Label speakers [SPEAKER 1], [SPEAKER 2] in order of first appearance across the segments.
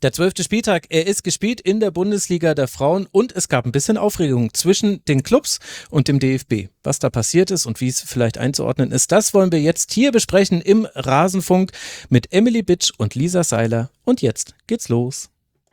[SPEAKER 1] Der 12. Spieltag, er ist gespielt in der Bundesliga der Frauen und es gab ein bisschen Aufregung zwischen den Clubs und dem DFB. Was da passiert ist und wie es vielleicht einzuordnen ist, das wollen wir jetzt hier besprechen im Rasenfunk mit Emily Bitsch und Lisa Seiler. Und jetzt geht's los.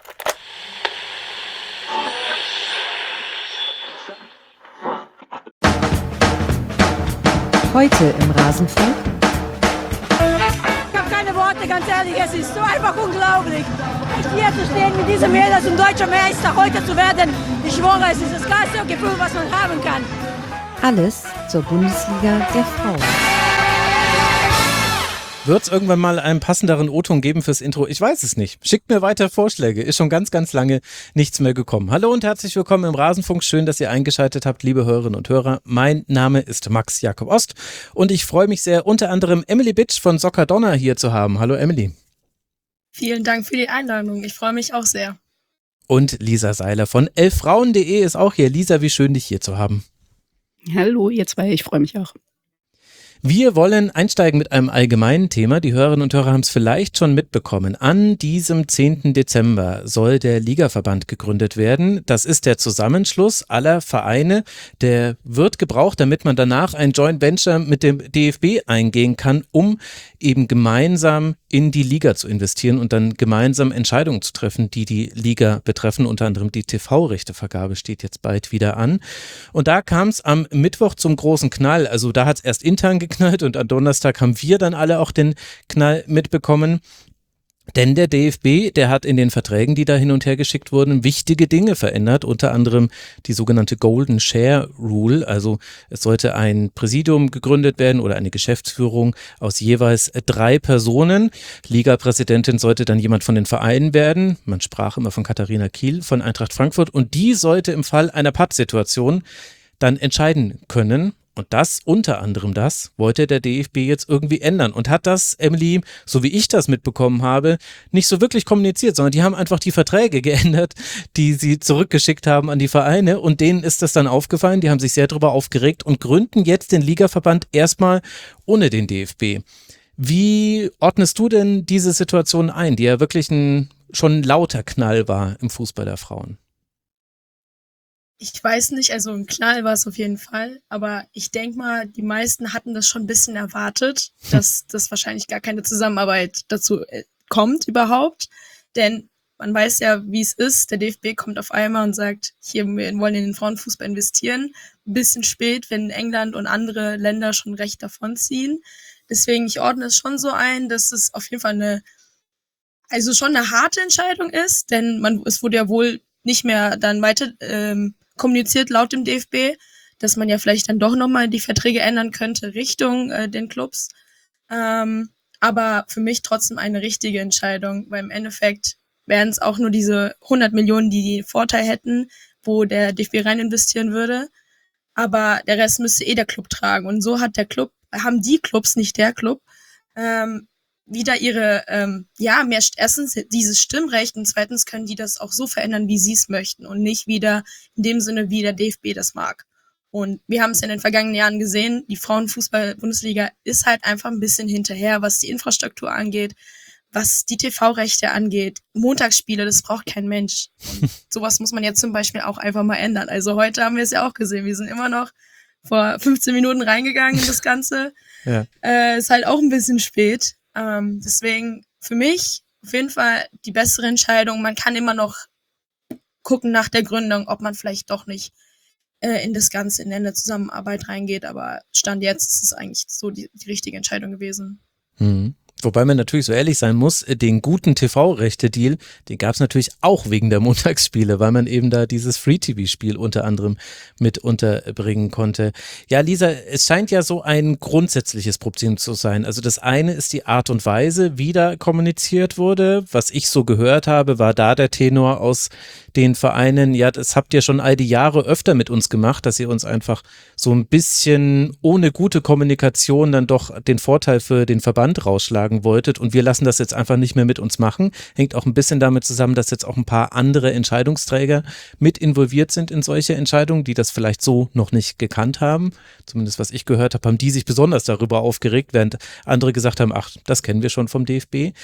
[SPEAKER 2] Heute im Rasenfunk.
[SPEAKER 3] Ich habe keine Worte, ganz ehrlich, es ist so einfach unglaublich. Hier zu stehen mit diesem Mädels und deutscher Meister heute zu werden, ich schwöre, es ist das geilste Gefühl, was man haben kann.
[SPEAKER 2] Alles zur Bundesliga der Frauen.
[SPEAKER 1] Wird es irgendwann mal einen passenderen O-Ton geben fürs Intro? Ich weiß es nicht. Schickt mir weiter Vorschläge. Ist schon ganz, ganz lange nichts mehr gekommen. Hallo und herzlich willkommen im Rasenfunk. Schön, dass ihr eingeschaltet habt, liebe Hörerinnen und Hörer. Mein Name ist Max Jakob Ost und ich freue mich sehr, unter anderem Emily Bitsch von Soccer Donner hier zu haben. Hallo Emily.
[SPEAKER 4] Vielen Dank für die Einladung. Ich freue mich auch sehr.
[SPEAKER 1] Und Lisa Seiler von elffrauen.de ist auch hier. Lisa, wie schön, dich hier zu haben.
[SPEAKER 5] Hallo, ihr zwei, ich freue mich auch.
[SPEAKER 1] Wir wollen einsteigen mit einem allgemeinen Thema. Die Hörerinnen und Hörer haben es vielleicht schon mitbekommen. An diesem 10. Dezember soll der Ligaverband gegründet werden. Das ist der Zusammenschluss aller Vereine. Der wird gebraucht, damit man danach ein Joint Venture mit dem DFB eingehen kann, um eben gemeinsam in die Liga zu investieren und dann gemeinsam Entscheidungen zu treffen, die die Liga betreffen. Unter anderem die TV-Rechtevergabe steht jetzt bald wieder an. Und da kam es am Mittwoch zum großen Knall. Also da hat es erst intern geknallt und am Donnerstag haben wir dann alle auch den Knall mitbekommen. Denn der DFB, der hat in den Verträgen, die da hin und her geschickt wurden, wichtige Dinge verändert, unter anderem die sogenannte Golden Share Rule. Also es sollte ein Präsidium gegründet werden oder eine Geschäftsführung aus jeweils 3 Personen. Ligapräsidentin sollte dann jemand von den Vereinen werden. Man sprach immer von Katharina Kiel von Eintracht Frankfurt und die sollte im Fall einer Pattsituation dann entscheiden können. Und unter anderem das, wollte der DFB jetzt irgendwie ändern und hat das, Emily, so wie ich das mitbekommen habe, nicht so wirklich kommuniziert, sondern die haben einfach die Verträge geändert, die sie zurückgeschickt haben an die Vereine und denen ist das dann aufgefallen, die haben sich sehr darüber aufgeregt und gründen jetzt den Ligaverband erstmal ohne den DFB. Wie ordnest du denn diese Situation ein, die ja wirklich schon ein lauter Knall war im Fußball der Frauen?
[SPEAKER 4] Ich weiß nicht, also ein Knall war es auf jeden Fall, aber ich denke mal, die meisten hatten das schon ein bisschen erwartet, dass das wahrscheinlich gar keine Zusammenarbeit dazu kommt überhaupt, denn man weiß ja, wie es ist, der DFB kommt auf einmal und sagt, hier, wir wollen in den Frauenfußball investieren, ein bisschen spät, wenn England und andere Länder schon recht davonziehen, deswegen, ich ordne es schon so ein, dass es auf jeden Fall schon eine harte Entscheidung ist, denn es wurde ja wohl nicht mehr dann weiter kommuniziert laut dem DFB, dass man ja vielleicht dann doch nochmal die Verträge ändern könnte Richtung den Clubs. Aber für mich trotzdem eine richtige Entscheidung, weil im Endeffekt wären es auch nur diese 100 Millionen, die Vorteil hätten, wo der DFB rein investieren würde. Aber der Rest müsste der Club tragen. Und so haben die Clubs, nicht der Club, wieder ihre, erstens dieses Stimmrecht und zweitens können die das auch so verändern, wie sie es möchten und nicht wieder in dem Sinne, wie der DFB das mag. Und wir haben es in den vergangenen Jahren gesehen, die Frauenfußball-Bundesliga ist halt einfach ein bisschen hinterher, was die Infrastruktur angeht, was die TV-Rechte angeht. Montagsspiele, das braucht kein Mensch. Und sowas muss man jetzt zum Beispiel auch einfach mal ändern. Also heute haben wir es ja auch gesehen, wir sind immer noch vor 15 Minuten reingegangen in das Ganze. Ja. Ist halt auch ein bisschen spät. Deswegen für mich auf jeden Fall die bessere Entscheidung. Man kann immer noch gucken nach der Gründung, ob man vielleicht doch nicht in das Ganze in eine Zusammenarbeit reingeht, aber Stand jetzt ist es eigentlich so die richtige Entscheidung gewesen.
[SPEAKER 1] Wobei man natürlich so ehrlich sein muss, den guten TV-Rechte-Deal, den gab es natürlich auch wegen der Montagsspiele, weil man eben da dieses Free-TV-Spiel unter anderem mit unterbringen konnte. Ja, Lisa, es scheint ja so ein grundsätzliches Problem zu sein. Also das eine ist die Art und Weise, wie da kommuniziert wurde. Was ich so gehört habe, war da der Tenor aus den Vereinen, ja, das habt ihr schon all die Jahre öfter mit uns gemacht, dass ihr uns einfach so ein bisschen ohne gute Kommunikation dann doch den Vorteil für den Verband rausschlagen wolltet und wir lassen das jetzt einfach nicht mehr mit uns machen. Hängt auch ein bisschen damit zusammen, dass jetzt auch ein paar andere Entscheidungsträger mit involviert sind in solche Entscheidungen, die das vielleicht so noch nicht gekannt haben. Zumindest was ich gehört habe, haben die sich besonders darüber aufgeregt, während andere gesagt haben, ach, das kennen wir schon vom DFB.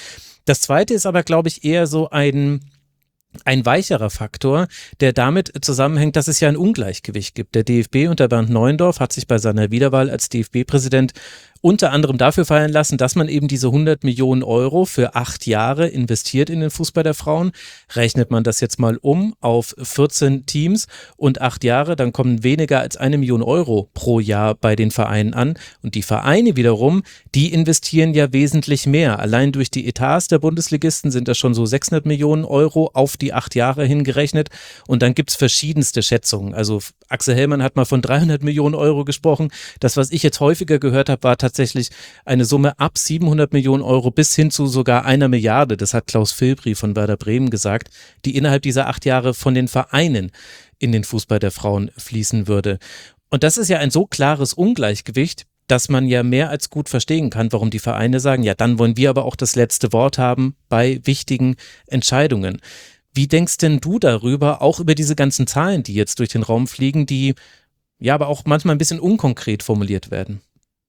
[SPEAKER 1] Das Zweite ist aber, glaube ich, eher so ein weicherer Faktor, der damit zusammenhängt, dass es ja ein Ungleichgewicht gibt. Der DFB unter Bernd Neuendorf hat sich bei seiner Wiederwahl als DFB-Präsident unter anderem dafür feiern lassen, dass man eben diese 100 Millionen Euro für 8 Jahre investiert in den Fußball der Frauen. Rechnet man das jetzt mal um auf 14 Teams und 8 Jahre, dann kommen weniger als 1 Million Euro pro Jahr bei den Vereinen an. Und die Vereine wiederum, die investieren ja wesentlich mehr. Allein durch die Etats der Bundesligisten sind das schon so 600 Millionen Euro auf die 8 Jahre hingerechnet. Und dann gibt es verschiedenste Schätzungen. Also Axel Hellmann hat mal von 300 Millionen Euro gesprochen. Das, was ich jetzt häufiger gehört habe, war tatsächlich eine Summe ab 700 Millionen Euro bis hin zu sogar 1 Milliarde. Das hat Klaus Filbri von Werder Bremen gesagt, die innerhalb dieser 8 Jahre von den Vereinen in den Fußball der Frauen fließen würde. Und das ist ja ein so klares Ungleichgewicht, dass man ja mehr als gut verstehen kann, warum die Vereine sagen, ja, dann wollen wir aber auch das letzte Wort haben bei wichtigen Entscheidungen. Wie denkst denn du darüber, auch über diese ganzen Zahlen, die jetzt durch den Raum fliegen, die ja aber auch manchmal ein bisschen unkonkret formuliert werden?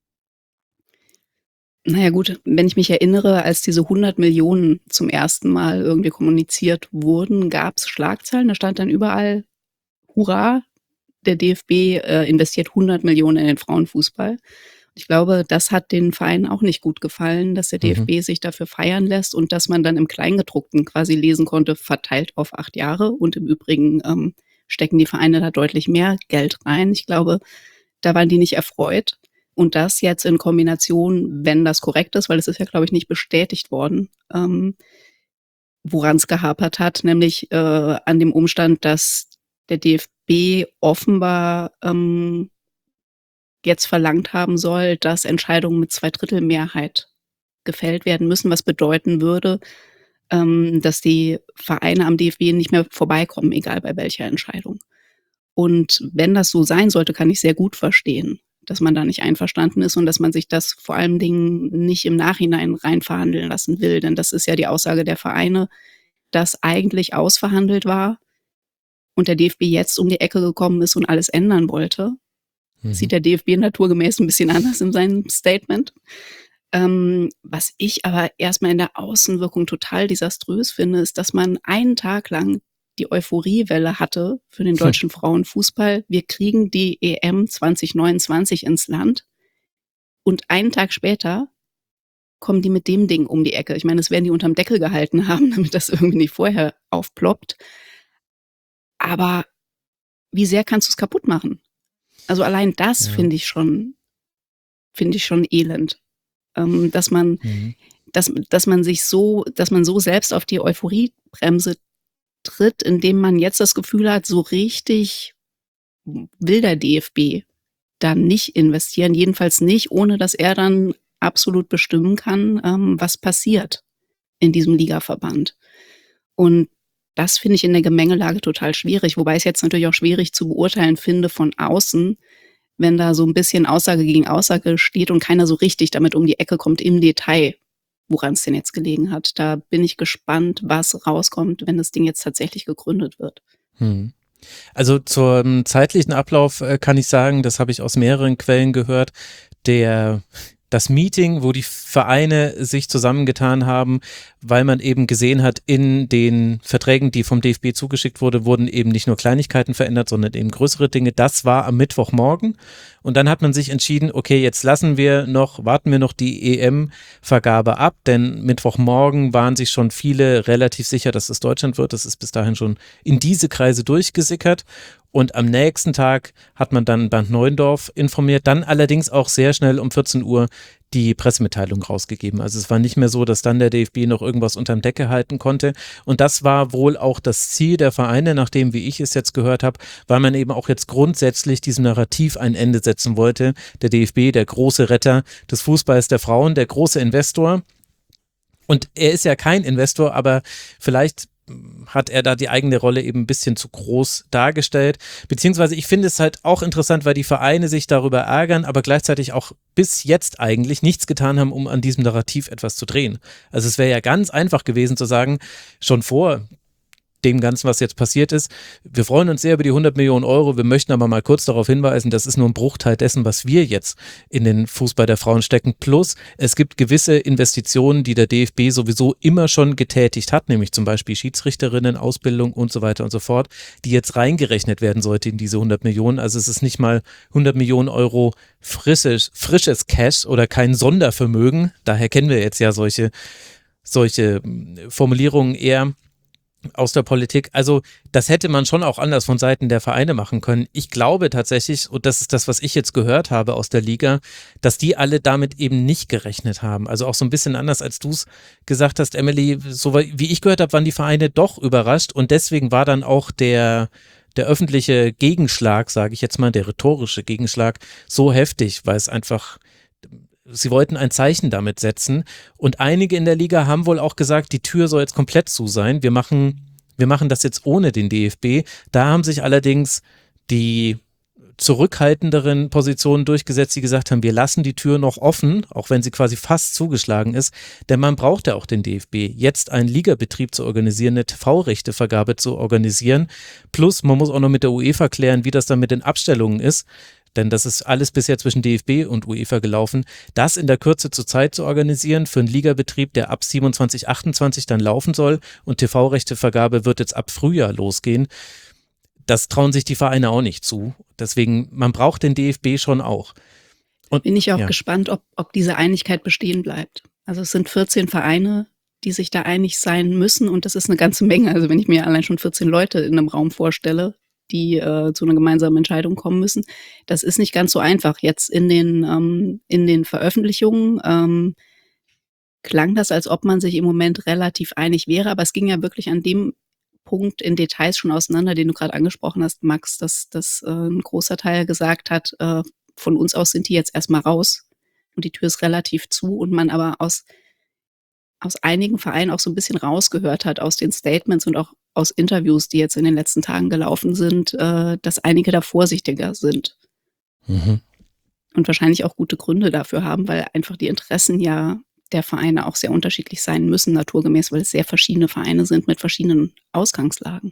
[SPEAKER 5] Naja gut, wenn ich mich erinnere, als diese 100 Millionen zum ersten Mal irgendwie kommuniziert wurden, gab es Schlagzeilen, da stand dann überall, hurra, der DFB investiert 100 Millionen in den Frauenfußball. Ich glaube, das hat den Vereinen auch nicht gut gefallen, dass der DFB sich dafür feiern lässt und dass man dann im Kleingedruckten quasi lesen konnte, verteilt auf 8 Jahre und im Übrigen stecken die Vereine da deutlich mehr Geld rein. Ich glaube, da waren die nicht erfreut. Und das jetzt in Kombination, wenn das korrekt ist, weil es ist ja, glaube ich, nicht bestätigt worden, woran es gehapert hat, nämlich an dem Umstand, dass der DFB offenbar jetzt verlangt haben soll, dass Entscheidungen mit 2/3 gefällt werden müssen, was bedeuten würde, dass die Vereine am DFB nicht mehr vorbeikommen, egal bei welcher Entscheidung. Und wenn das so sein sollte, kann ich sehr gut verstehen, dass man da nicht einverstanden ist und dass man sich das vor allen Dingen nicht im Nachhinein rein verhandeln lassen will. Denn das ist ja die Aussage der Vereine, dass eigentlich ausverhandelt war und der DFB jetzt um die Ecke gekommen ist und alles ändern wollte. Sieht der DFB naturgemäß ein bisschen anders in seinem Statement. Was ich aber erstmal in der Außenwirkung total desaströs finde, ist, dass man einen Tag lang die Euphoriewelle hatte für den deutschen Frauenfußball. Wir kriegen die EM 2029 ins Land und einen Tag später kommen die mit dem Ding um die Ecke. Ich meine, das werden die unterm Deckel gehalten haben, damit das irgendwie nicht vorher aufploppt. Aber wie sehr kannst du es kaputt machen? Also allein das finde ich schon elend. Dass man so selbst auf die Euphoriebremse tritt, indem man jetzt das Gefühl hat, so richtig will der DFB da nicht investieren, jedenfalls nicht, ohne dass er dann absolut bestimmen kann, was passiert in diesem Ligaverband. Und das finde ich in der Gemengelage total schwierig, wobei ich es jetzt natürlich auch schwierig zu beurteilen finde von außen, wenn da so ein bisschen Aussage gegen Aussage steht und keiner so richtig damit um die Ecke kommt im Detail, woran es denn jetzt gelegen hat. Da bin ich gespannt, was rauskommt, wenn das Ding jetzt tatsächlich gegründet wird.
[SPEAKER 1] Also zum zeitlichen Ablauf kann ich sagen, das habe ich aus mehreren Quellen gehört, das Meeting, wo die Vereine sich zusammengetan haben, weil man eben gesehen hat, in den Verträgen, die vom DFB zugeschickt wurden eben nicht nur Kleinigkeiten verändert, sondern eben größere Dinge. Das war am Mittwochmorgen und dann hat man sich entschieden, okay, jetzt warten wir noch die EM-Vergabe ab, denn Mittwochmorgen waren sich schon viele relativ sicher, dass es Deutschland wird. Das ist bis dahin schon in diese Kreise durchgesickert. Und am nächsten Tag hat man dann Bernd Neuendorf informiert, dann allerdings auch sehr schnell um 14 Uhr die Pressemitteilung rausgegeben. Also es war nicht mehr so, dass dann der DFB noch irgendwas unterm Deckel halten konnte. Und das war wohl auch das Ziel der Vereine, nachdem, wie ich es jetzt gehört habe, weil man eben auch jetzt grundsätzlich diesem Narrativ ein Ende setzen wollte. Der DFB, der große Retter des Fußballs der Frauen, der große Investor. Und er ist ja kein Investor, aber vielleicht hat er da die eigene Rolle eben ein bisschen zu groß dargestellt. Beziehungsweise ich finde es halt auch interessant, weil die Vereine sich darüber ärgern, aber gleichzeitig auch bis jetzt eigentlich nichts getan haben, um an diesem Narrativ etwas zu drehen. Also es wäre ja ganz einfach gewesen zu sagen, schon vor dem Ganzen, was jetzt passiert ist. Wir freuen uns sehr über die 100 Millionen Euro. Wir möchten aber mal kurz darauf hinweisen, das ist nur ein Bruchteil dessen, was wir jetzt in den Fußball der Frauen stecken. Plus, es gibt gewisse Investitionen, die der DFB sowieso immer schon getätigt hat, nämlich zum Beispiel Schiedsrichterinnen, Ausbildung und so weiter und so fort, die jetzt reingerechnet werden sollte in diese 100 Millionen. Also es ist nicht mal 100 Millionen Euro frisches Cash oder kein Sondervermögen. Daher kennen wir jetzt ja solche Formulierungen eher aus der Politik. Also das hätte man schon auch anders von Seiten der Vereine machen können. Ich glaube tatsächlich, und das ist das, was ich jetzt gehört habe aus der Liga, dass die alle damit eben nicht gerechnet haben. Also auch so ein bisschen anders, als du es gesagt hast, Emily. So wie ich gehört habe, waren die Vereine doch überrascht und deswegen war dann auch der öffentliche Gegenschlag, sage ich jetzt mal, der rhetorische Gegenschlag so heftig, weil es einfach, sie wollten ein Zeichen damit setzen und einige in der Liga haben wohl auch gesagt, die Tür soll jetzt komplett zu sein. Wir machen das jetzt ohne den DFB. Da haben sich allerdings die zurückhaltenderen Positionen durchgesetzt, die gesagt haben, wir lassen die Tür noch offen, auch wenn sie quasi fast zugeschlagen ist, denn man braucht ja auch den DFB, jetzt einen Ligabetrieb zu organisieren, eine TV-Rechtevergabe zu organisieren, plus man muss auch noch mit der UEFA klären, wie das dann mit den Abstellungen ist, denn das ist alles bisher zwischen DFB und UEFA gelaufen, das in der Kürze zur Zeit zu organisieren für einen Ligabetrieb, der ab 27, 28 dann laufen soll und TV-Rechtevergabe wird jetzt ab Frühjahr losgehen. Das trauen sich die Vereine auch nicht zu. Deswegen, man braucht den DFB schon auch. Und,
[SPEAKER 5] bin ich auch gespannt, ob diese Einigkeit bestehen bleibt. Also es sind 14 Vereine, die sich da einig sein müssen und das ist eine ganze Menge. Also wenn ich mir allein schon 14 Leute in einem Raum vorstelle, die zu einer gemeinsamen Entscheidung kommen müssen, das ist nicht ganz so einfach. Jetzt in den Veröffentlichungen klang das, als ob man sich im Moment relativ einig wäre, aber es ging ja wirklich an dem Punkt in Details schon auseinander, den du gerade angesprochen hast, Max, dass ein großer Teil gesagt hat, von uns aus sind die jetzt erstmal raus und die Tür ist relativ zu und man aber aus einigen Vereinen auch so ein bisschen rausgehört hat aus den Statements und auch aus Interviews, die jetzt in den letzten Tagen gelaufen sind, dass einige da vorsichtiger sind.
[SPEAKER 1] Mhm.
[SPEAKER 5] Und wahrscheinlich auch gute Gründe dafür haben, weil einfach die Interessen ja der Vereine auch sehr unterschiedlich sein müssen, naturgemäß, weil es sehr verschiedene Vereine sind mit verschiedenen Ausgangslagen.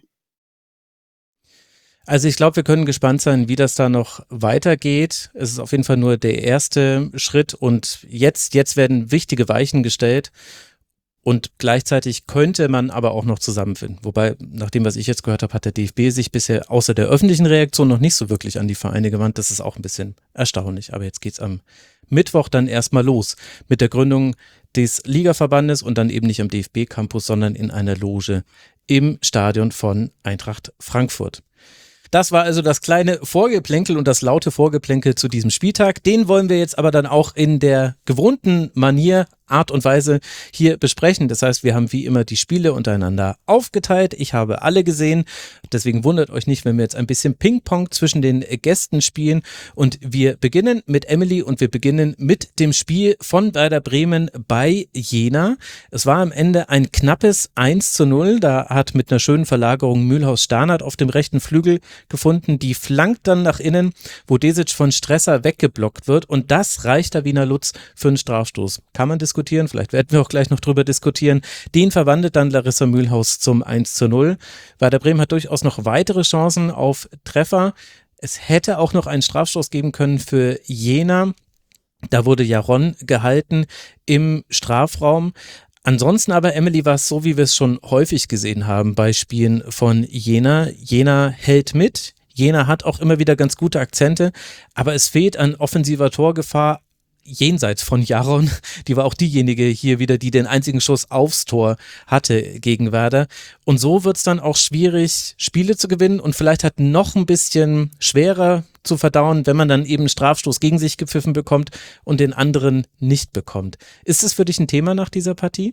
[SPEAKER 1] Also ich glaube, wir können gespannt sein, wie das da noch weitergeht. Es ist auf jeden Fall nur der erste Schritt und jetzt werden wichtige Weichen gestellt und gleichzeitig könnte man aber auch noch zusammenfinden. Wobei, nach dem, was ich jetzt gehört habe, hat der DFB sich bisher außer der öffentlichen Reaktion noch nicht so wirklich an die Vereine gewandt. Das ist auch ein bisschen erstaunlich. Aber jetzt geht's am Mittwoch dann erstmal los mit der Gründung des Ligaverbandes und dann eben nicht am DFB-Campus, sondern in einer Loge im Stadion von Eintracht Frankfurt. Das war also das kleine Vorgeplänkel und das laute Vorgeplänkel zu diesem Spieltag. Den wollen wir jetzt aber dann auch in der gewohnten Manier, Art und Weise hier besprechen. Das heißt, wir haben wie immer die Spiele untereinander aufgeteilt. Ich habe alle gesehen. Deswegen wundert euch nicht, wenn wir jetzt ein bisschen Ping-Pong zwischen den Gästen spielen. Und wir beginnen mit Emily und wir beginnen mit dem Spiel von Werder Bremen bei Jena. Es war am Ende ein knappes 1:0. Da hat mit einer schönen Verlagerung Mühlhaus Starnert auf dem rechten Flügel gefunden. Die flankt dann nach innen, wo Desic von Stresser weggeblockt wird. Und das reicht Davina Lutz für einen Strafstoß. Kann man diskutieren, vielleicht werden wir auch gleich noch drüber diskutieren. Den verwandelt dann Larissa Mühlhaus zum 1:0. Werder Bremen hat durchaus noch weitere Chancen auf Treffer. Es hätte auch noch einen Strafstoß geben können für Jena. Da wurde Jaron gehalten im Strafraum. Ansonsten aber, Emily, war es so, wie wir es schon häufig gesehen haben bei Spielen von Jena. Jena hält mit. Jena hat auch immer wieder ganz gute Akzente, aber es fehlt an offensiver Torgefahr jenseits von Jaron. Die war auch diejenige hier wieder, die den einzigen Schuss aufs Tor hatte gegen Werder. Und so wird es dann auch schwierig, Spiele zu gewinnen und vielleicht halt noch ein bisschen schwerer zu verdauen, wenn man dann eben einen Strafstoß gegen sich gepfiffen bekommt und den anderen nicht bekommt. Ist es für dich ein Thema nach dieser Partie?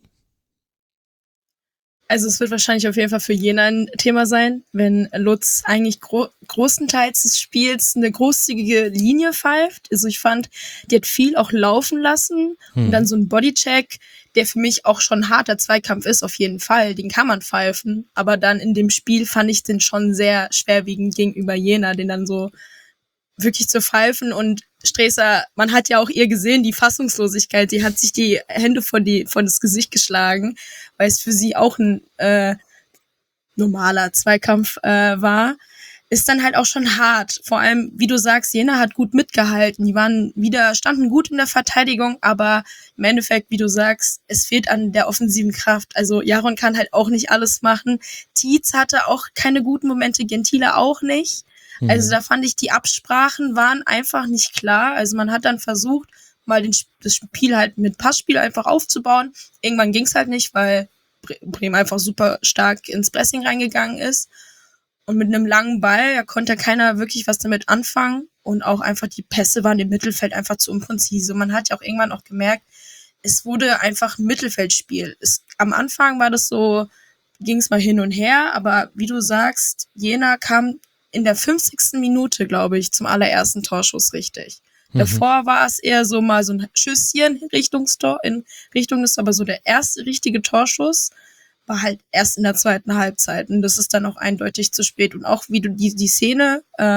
[SPEAKER 4] Also es wird wahrscheinlich auf jeden Fall für Jena ein Thema sein, wenn Lutz eigentlich großenteils des Spiels eine großzügige Linie pfeift. Also ich fand, die hat viel auch laufen lassen und dann so ein Bodycheck, der für mich auch schon ein harter Zweikampf ist, auf jeden Fall. Den kann man pfeifen, aber dann in dem Spiel fand ich den schon sehr schwerwiegend gegenüber Jena, den dann so wirklich zu pfeifen. Und Stresser, man hat ja auch ihr gesehen, die Fassungslosigkeit, die hat sich die Hände vor das Gesicht geschlagen, weil es für sie auch ein normaler Zweikampf war, ist dann halt auch schon hart. Vor allem, wie du sagst, Jena hat gut mitgehalten. Die standen gut in der Verteidigung, aber im Endeffekt, wie du sagst, es fehlt an der offensiven Kraft. Also Jaron kann halt auch nicht alles machen. Tietz hatte auch keine guten Momente, Gentile auch nicht. Also da fand ich, die Absprachen waren einfach nicht klar. Also man hat dann versucht, mal das Spiel halt mit Passspiel einfach aufzubauen. Irgendwann ging es halt nicht, weil Bremen einfach super stark ins Pressing reingegangen ist. Und mit einem langen Ball, da konnte keiner wirklich was damit anfangen. Und auch einfach die Pässe waren im Mittelfeld einfach zu unpräzise. Man hat ja auch irgendwann auch gemerkt, es wurde einfach ein Mittelfeldspiel. Am Anfang war das so, ging es mal hin und her. Aber wie du sagst, Jena kam in der 50. Minute, glaube ich, zum allerersten Torschuss richtig. Davor war es eher so mal so ein Schüsschen in Richtung des, aber so der erste richtige Torschuss war halt erst in der zweiten Halbzeit. Und das ist dann auch eindeutig zu spät. Und auch wie du die Szene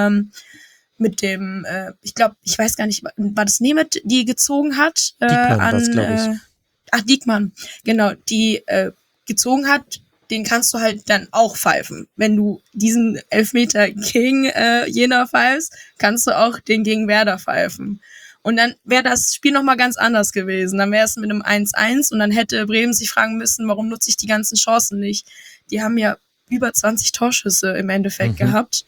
[SPEAKER 4] mit dem, ich weiß gar nicht, war das Nemeth, die gezogen hat?
[SPEAKER 1] Diekmann, glaube ich.
[SPEAKER 4] Diekmann, genau, die gezogen hat, den kannst du halt dann auch pfeifen. Wenn du diesen Elfmeter gegen Jena pfeifst, kannst du auch den gegen Werder pfeifen. Und dann wäre das Spiel nochmal ganz anders gewesen. Dann wäre es mit einem 1-1 und dann hätte Bremen sich fragen müssen, warum nutze ich die ganzen Chancen nicht? Die haben ja über 20 Torschüsse im Endeffekt gehabt.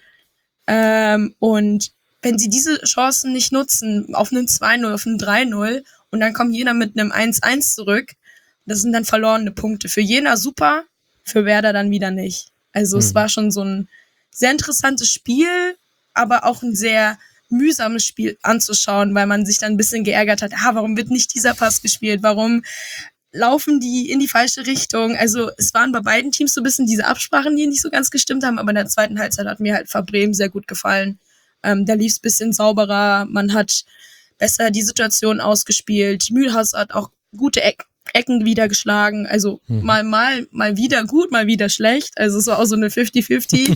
[SPEAKER 4] Und wenn sie diese Chancen nicht nutzen, auf einen 2-0, auf einen 3-0 und dann kommt Jena mit einem 1-1 zurück, das sind dann verlorene Punkte. Für Jena super, für Werder dann wieder nicht. Also es war schon so ein sehr interessantes Spiel, aber auch ein sehr mühsames Spiel anzuschauen, weil man sich dann ein bisschen geärgert hat, warum wird nicht dieser Pass gespielt, warum laufen die in die falsche Richtung. Also es waren bei beiden Teams so ein bisschen diese Absprachen, die nicht so ganz gestimmt haben, aber in der zweiten Halbzeit hat mir halt Bremen sehr gut gefallen. Da lief es ein bisschen sauberer, man hat besser die Situation ausgespielt, Mühlhaus hat auch gute Ecken wieder geschlagen, also mal wieder gut, mal wieder schlecht, also es war auch so eine 50-50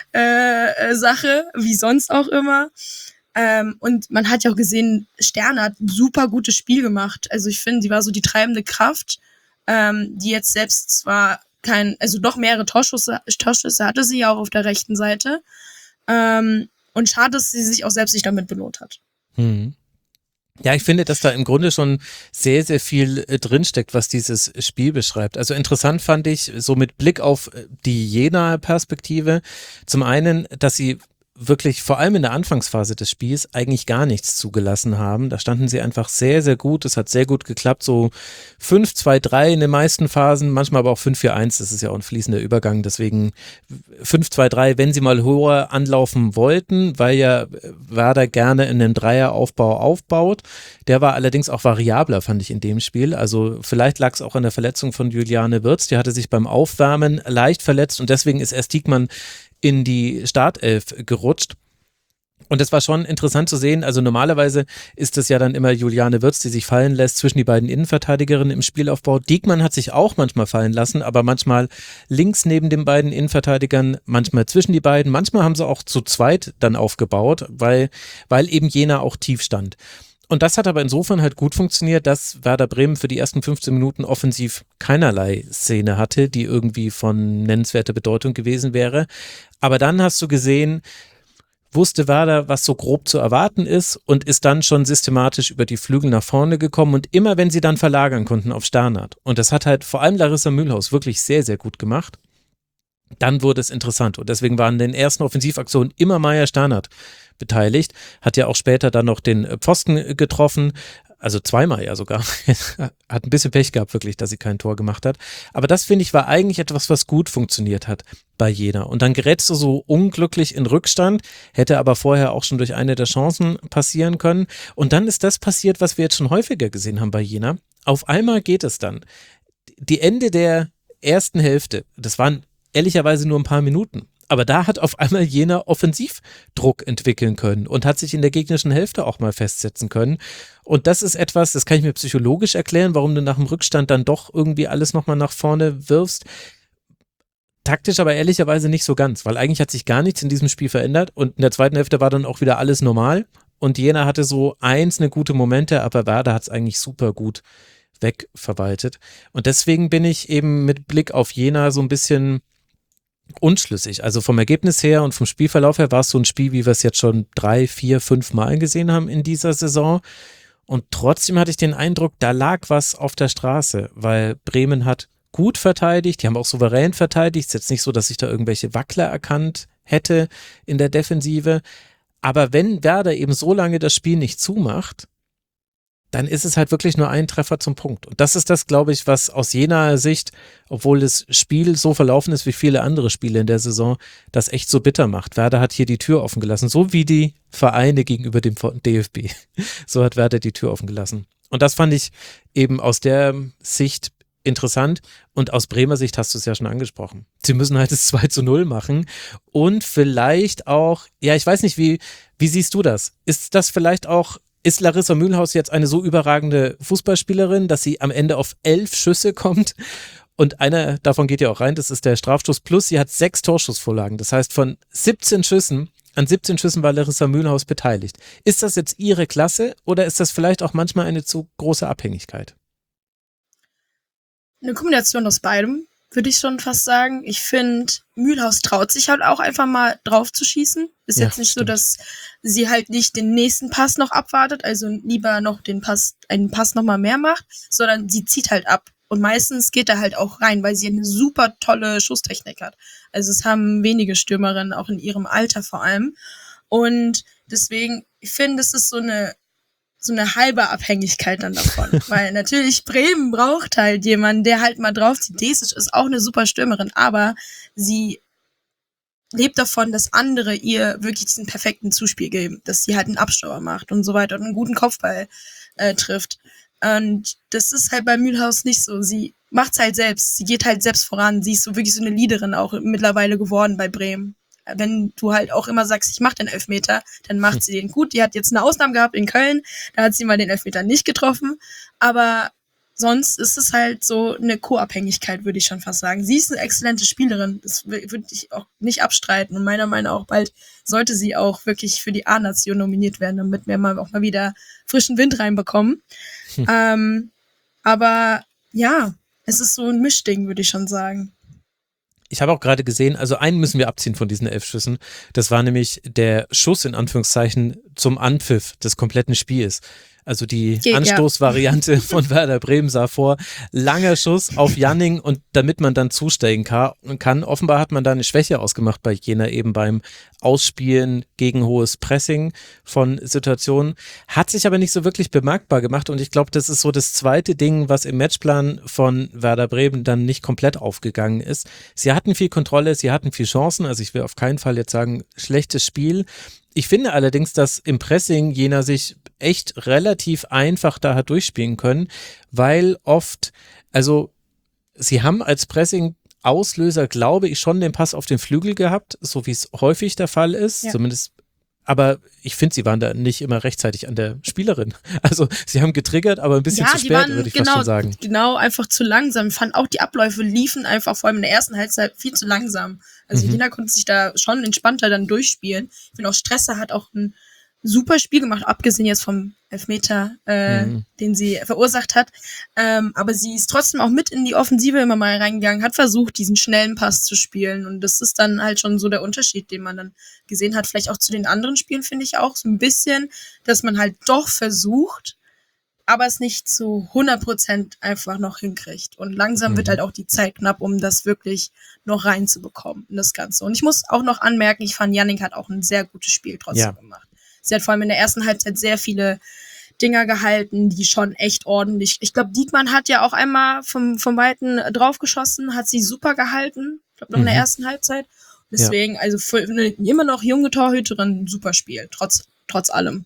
[SPEAKER 4] Sache, wie sonst auch immer. Und man hat ja auch gesehen, Sterne hat ein super gutes Spiel gemacht. Also ich finde, sie war so die treibende Kraft, die jetzt selbst zwar doch mehrere Torschüsse hatte sie ja auch auf der rechten Seite. Und schade, dass sie sich auch selbst nicht damit belohnt hat.
[SPEAKER 1] Ja, ich finde, dass da im Grunde schon sehr, sehr viel drinsteckt, was dieses Spiel beschreibt. Also interessant fand ich, so mit Blick auf die Jena-Perspektive, zum einen, dass sie wirklich vor allem in der Anfangsphase des Spiels eigentlich gar nichts zugelassen haben. Da standen sie einfach sehr, sehr gut. Es hat sehr gut geklappt. So 5-2-3 in den meisten Phasen, manchmal aber auch 5-4-1. Das ist ja auch ein fließender Übergang. Deswegen 5-2-3, wenn sie mal höher anlaufen wollten, weil ja Werder gerne in einem Dreieraufbau aufbaut. Der war allerdings auch variabler, fand ich in dem Spiel. Also vielleicht lag es auch an der Verletzung von Juliane Wirtz. Die hatte sich beim Aufwärmen leicht verletzt und deswegen ist erst Diekmann in die Startelf gerutscht. Und das war schon interessant zu sehen. Also normalerweise ist es ja dann immer Juliane Wirtz, die sich fallen lässt zwischen die beiden Innenverteidigerinnen im Spielaufbau. Diekmann hat sich auch manchmal fallen lassen, aber manchmal links neben den beiden Innenverteidigern, manchmal zwischen die beiden. Manchmal haben sie auch zu zweit dann aufgebaut, weil eben Jena auch tief stand. Und das hat aber insofern halt gut funktioniert, dass Werder Bremen für die ersten 15 Minuten offensiv keinerlei Szene hatte, die irgendwie von nennenswerter Bedeutung gewesen wäre. Aber dann hast du gesehen, wusste Werder, was so grob zu erwarten ist und ist dann schon systematisch über die Flügel nach vorne gekommen und immer, wenn sie dann verlagern konnten auf Stannard. Und das hat halt vor allem Larissa Mühlhaus wirklich sehr, sehr gut gemacht. Dann wurde es interessant und deswegen waren in den ersten Offensivaktionen immer Maya Stannard beteiligt, hat ja auch später dann noch den Pfosten getroffen, also zweimal ja sogar, hat ein bisschen Pech gehabt wirklich, dass sie kein Tor gemacht hat, aber das finde ich war eigentlich etwas, was gut funktioniert hat bei Jena und dann gerätst du so unglücklich in Rückstand, hätte aber vorher auch schon durch eine der Chancen passieren können und dann ist das passiert, was wir jetzt schon häufiger gesehen haben bei Jena, auf einmal geht es dann, die Ende der ersten Hälfte, das waren ehrlicherweise nur ein paar Minuten. Aber da hat auf einmal Jena Offensivdruck entwickeln können und hat sich in der gegnerischen Hälfte auch mal festsetzen können. Und das ist etwas, das kann ich mir psychologisch erklären, warum du nach dem Rückstand dann doch irgendwie alles nochmal nach vorne wirfst. Taktisch aber ehrlicherweise nicht so ganz, weil eigentlich hat sich gar nichts in diesem Spiel verändert und in der zweiten Hälfte war dann auch wieder alles normal und Jena hatte so einzelne gute Momente, aber Werder hat es eigentlich super gut wegverwaltet. Und deswegen bin ich eben mit Blick auf Jena so ein bisschen unschlüssig. Also vom Ergebnis her und vom Spielverlauf her war es so ein Spiel, wie wir es jetzt schon 3, 4, 5 Mal gesehen haben in dieser Saison. Und trotzdem hatte ich den Eindruck, da lag was auf der Straße, weil Bremen hat gut verteidigt, die haben auch souverän verteidigt. Es ist jetzt nicht so, dass ich da irgendwelche Wackler erkannt hätte in der Defensive. Aber wenn Werder eben so lange das Spiel nicht zumacht, dann ist es halt wirklich nur ein Treffer zum Punkt. Und das ist das, glaube ich, was aus jener Sicht, obwohl das Spiel so verlaufen ist wie viele andere Spiele in der Saison, das echt so bitter macht. Werder hat hier die Tür offen gelassen, so wie die Vereine gegenüber dem DFB. So hat Werder die Tür offen gelassen. Und das fand ich eben aus der Sicht interessant. Und aus Bremer Sicht hast du es ja schon angesprochen. Sie müssen halt das 2:0 machen und vielleicht auch, ja, ich weiß nicht, wie siehst du das? Ist Larissa Mühlhaus jetzt eine so überragende Fußballspielerin, dass sie am Ende auf 11 Schüsse kommt? Und einer davon geht ja auch rein, das ist der Strafstoß. Plus sie hat 6 Torschussvorlagen. Das heißt, an 17 Schüssen war Larissa Mühlhaus beteiligt. Ist das jetzt ihre Klasse oder ist das vielleicht auch manchmal eine zu große Abhängigkeit?
[SPEAKER 4] Eine Kombination aus beidem, würde ich schon fast sagen. Ich finde, Mühlhaus traut sich halt auch einfach mal drauf zu schießen. Ist
[SPEAKER 1] Ja,
[SPEAKER 4] jetzt nicht so,
[SPEAKER 1] stimmt.
[SPEAKER 4] dass sie halt nicht den nächsten Pass noch abwartet, also lieber noch einen Pass noch mal mehr macht, sondern sie zieht halt ab. Und meistens geht er halt auch rein, weil sie eine super tolle Schusstechnik hat. Also es haben wenige Stürmerinnen, auch in ihrem Alter vor allem. Und deswegen, ich finde, es ist so eine halbe Abhängigkeit dann davon. Weil natürlich Bremen braucht halt jemanden, der halt mal draufzieht. Desic ist auch eine super Stürmerin, aber sie lebt davon, dass andere ihr wirklich diesen perfekten Zuspiel geben, dass sie halt einen Abstauber macht und so weiter und einen guten Kopfball trifft. Und das ist halt bei Mühlhaus nicht so. Sie macht's halt selbst. Sie geht halt selbst voran. Sie ist so wirklich so eine Leaderin auch mittlerweile geworden bei Bremen. Wenn du halt auch immer sagst, ich mach den Elfmeter, dann macht sie den gut. Die hat jetzt eine Ausnahme gehabt in Köln, da hat sie mal den Elfmeter nicht getroffen, aber sonst ist es halt so eine Co-Abhängigkeit, würde ich schon fast sagen. Sie ist eine exzellente Spielerin, das würde ich auch nicht abstreiten und meiner Meinung nach auch bald sollte sie auch wirklich für die A-Nation nominiert werden, damit wir auch mal wieder frischen Wind reinbekommen. Aber ja, es ist so ein Mischding, würde ich schon sagen.
[SPEAKER 1] Ich habe auch gerade gesehen, also einen müssen wir abziehen von diesen 11 Schüssen. Das war nämlich der Schuss in Anführungszeichen zum Anpfiff des kompletten Spiels. Also die Anstoßvariante von Werder Bremen sah vor, langer Schuss auf Janning und damit man dann zusteigen kann. Offenbar hat man da eine Schwäche ausgemacht bei Jena eben beim Ausspielen gegen hohes Pressing von Situationen. Hat sich aber nicht so wirklich bemerkbar gemacht und ich glaube, das ist so das zweite Ding, was im Matchplan von Werder Bremen dann nicht komplett aufgegangen ist. Sie hatten viel Kontrolle, sie hatten viel Chancen, also ich will auf keinen Fall jetzt sagen, schlechtes Spiel. Ich finde allerdings, dass im Pressing Jena sich echt relativ einfach da hat durchspielen können, weil oft, also sie haben als Pressing-Auslöser, glaube ich, schon den Pass auf den Flügel gehabt, so wie es häufig der Fall ist, zumindest. Aber ich finde, sie waren da nicht immer rechtzeitig an der Spielerin. Also sie haben getriggert, aber ein bisschen zu spät, würde ich fast schon sagen.
[SPEAKER 4] Genau, einfach zu langsam. Ich fand auch, die Abläufe liefen einfach vor allem in der ersten Halbzeit viel zu langsam. Also Jena konnte sich da schon entspannter dann durchspielen. Ich finde auch Stresser hat auch ein super Spiel gemacht, abgesehen jetzt vom Elfmeter, den sie verursacht hat. Aber sie ist trotzdem auch mit in die Offensive immer mal reingegangen, hat versucht, diesen schnellen Pass zu spielen. Und das ist dann halt schon so der Unterschied, den man dann gesehen hat. Vielleicht auch zu den anderen Spielen, finde ich auch so ein bisschen, dass man halt doch versucht, aber es nicht zu 100% einfach noch hinkriegt. Und langsam wird halt auch die Zeit knapp, um das wirklich noch reinzubekommen in das Ganze. Und ich muss auch noch anmerken, ich fand, Janning hat auch ein sehr gutes Spiel trotzdem gemacht. Sie hat vor allem in der ersten Halbzeit sehr viele Dinger gehalten, die schon echt ordentlich. Ich glaube, Diekmann hat ja auch einmal vom Weiten draufgeschossen, hat sie super gehalten. Ich glaube, noch in der ersten Halbzeit. Deswegen, also für eine immer noch junge Torhüterin, super Spiel, trotz allem.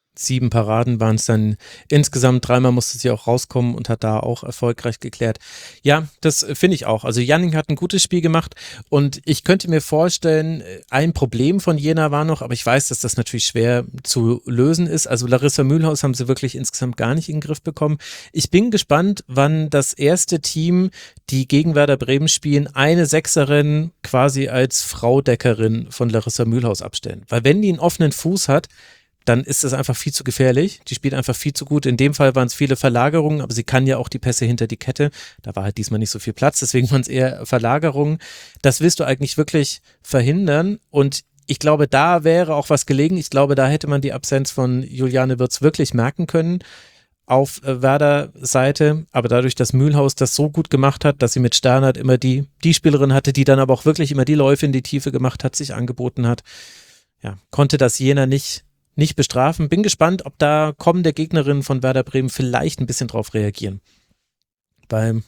[SPEAKER 1] 7 Paraden waren es dann insgesamt, 3-mal musste sie auch rauskommen und hat da auch erfolgreich geklärt. Ja, das finde ich auch. Also Janning hat ein gutes Spiel gemacht und ich könnte mir vorstellen, ein Problem von Jena war noch, aber ich weiß, dass das natürlich schwer zu lösen ist. Also Larissa Mühlhaus haben sie wirklich insgesamt gar nicht in den Griff bekommen. Ich bin gespannt, wann das erste Team, die gegen Werder Bremen spielen, eine Sechserin quasi als Fraudeckerin von Larissa Mühlhaus abstellen. Weil wenn die einen offenen Fuß hat, dann ist es einfach viel zu gefährlich. Die spielt einfach viel zu gut. In dem Fall waren es viele Verlagerungen, aber sie kann ja auch die Pässe hinter die Kette. Da war halt diesmal nicht so viel Platz, deswegen waren es eher Verlagerungen. Das willst du eigentlich wirklich verhindern und ich glaube, da wäre auch was gelegen. Ich glaube, da hätte man die Absenz von Juliane Wirtz wirklich merken können auf Werder-Seite. Aber dadurch, dass Mühlhaus das so gut gemacht hat, dass sie mit Sternert immer die Spielerin hatte, die dann aber auch wirklich immer die Läufe in die Tiefe gemacht hat, sich angeboten hat, ja, konnte das Jena nicht bestrafen. Bin gespannt, ob da kommende Gegnerinnen von Werder Bremen vielleicht ein bisschen drauf reagieren. Weil,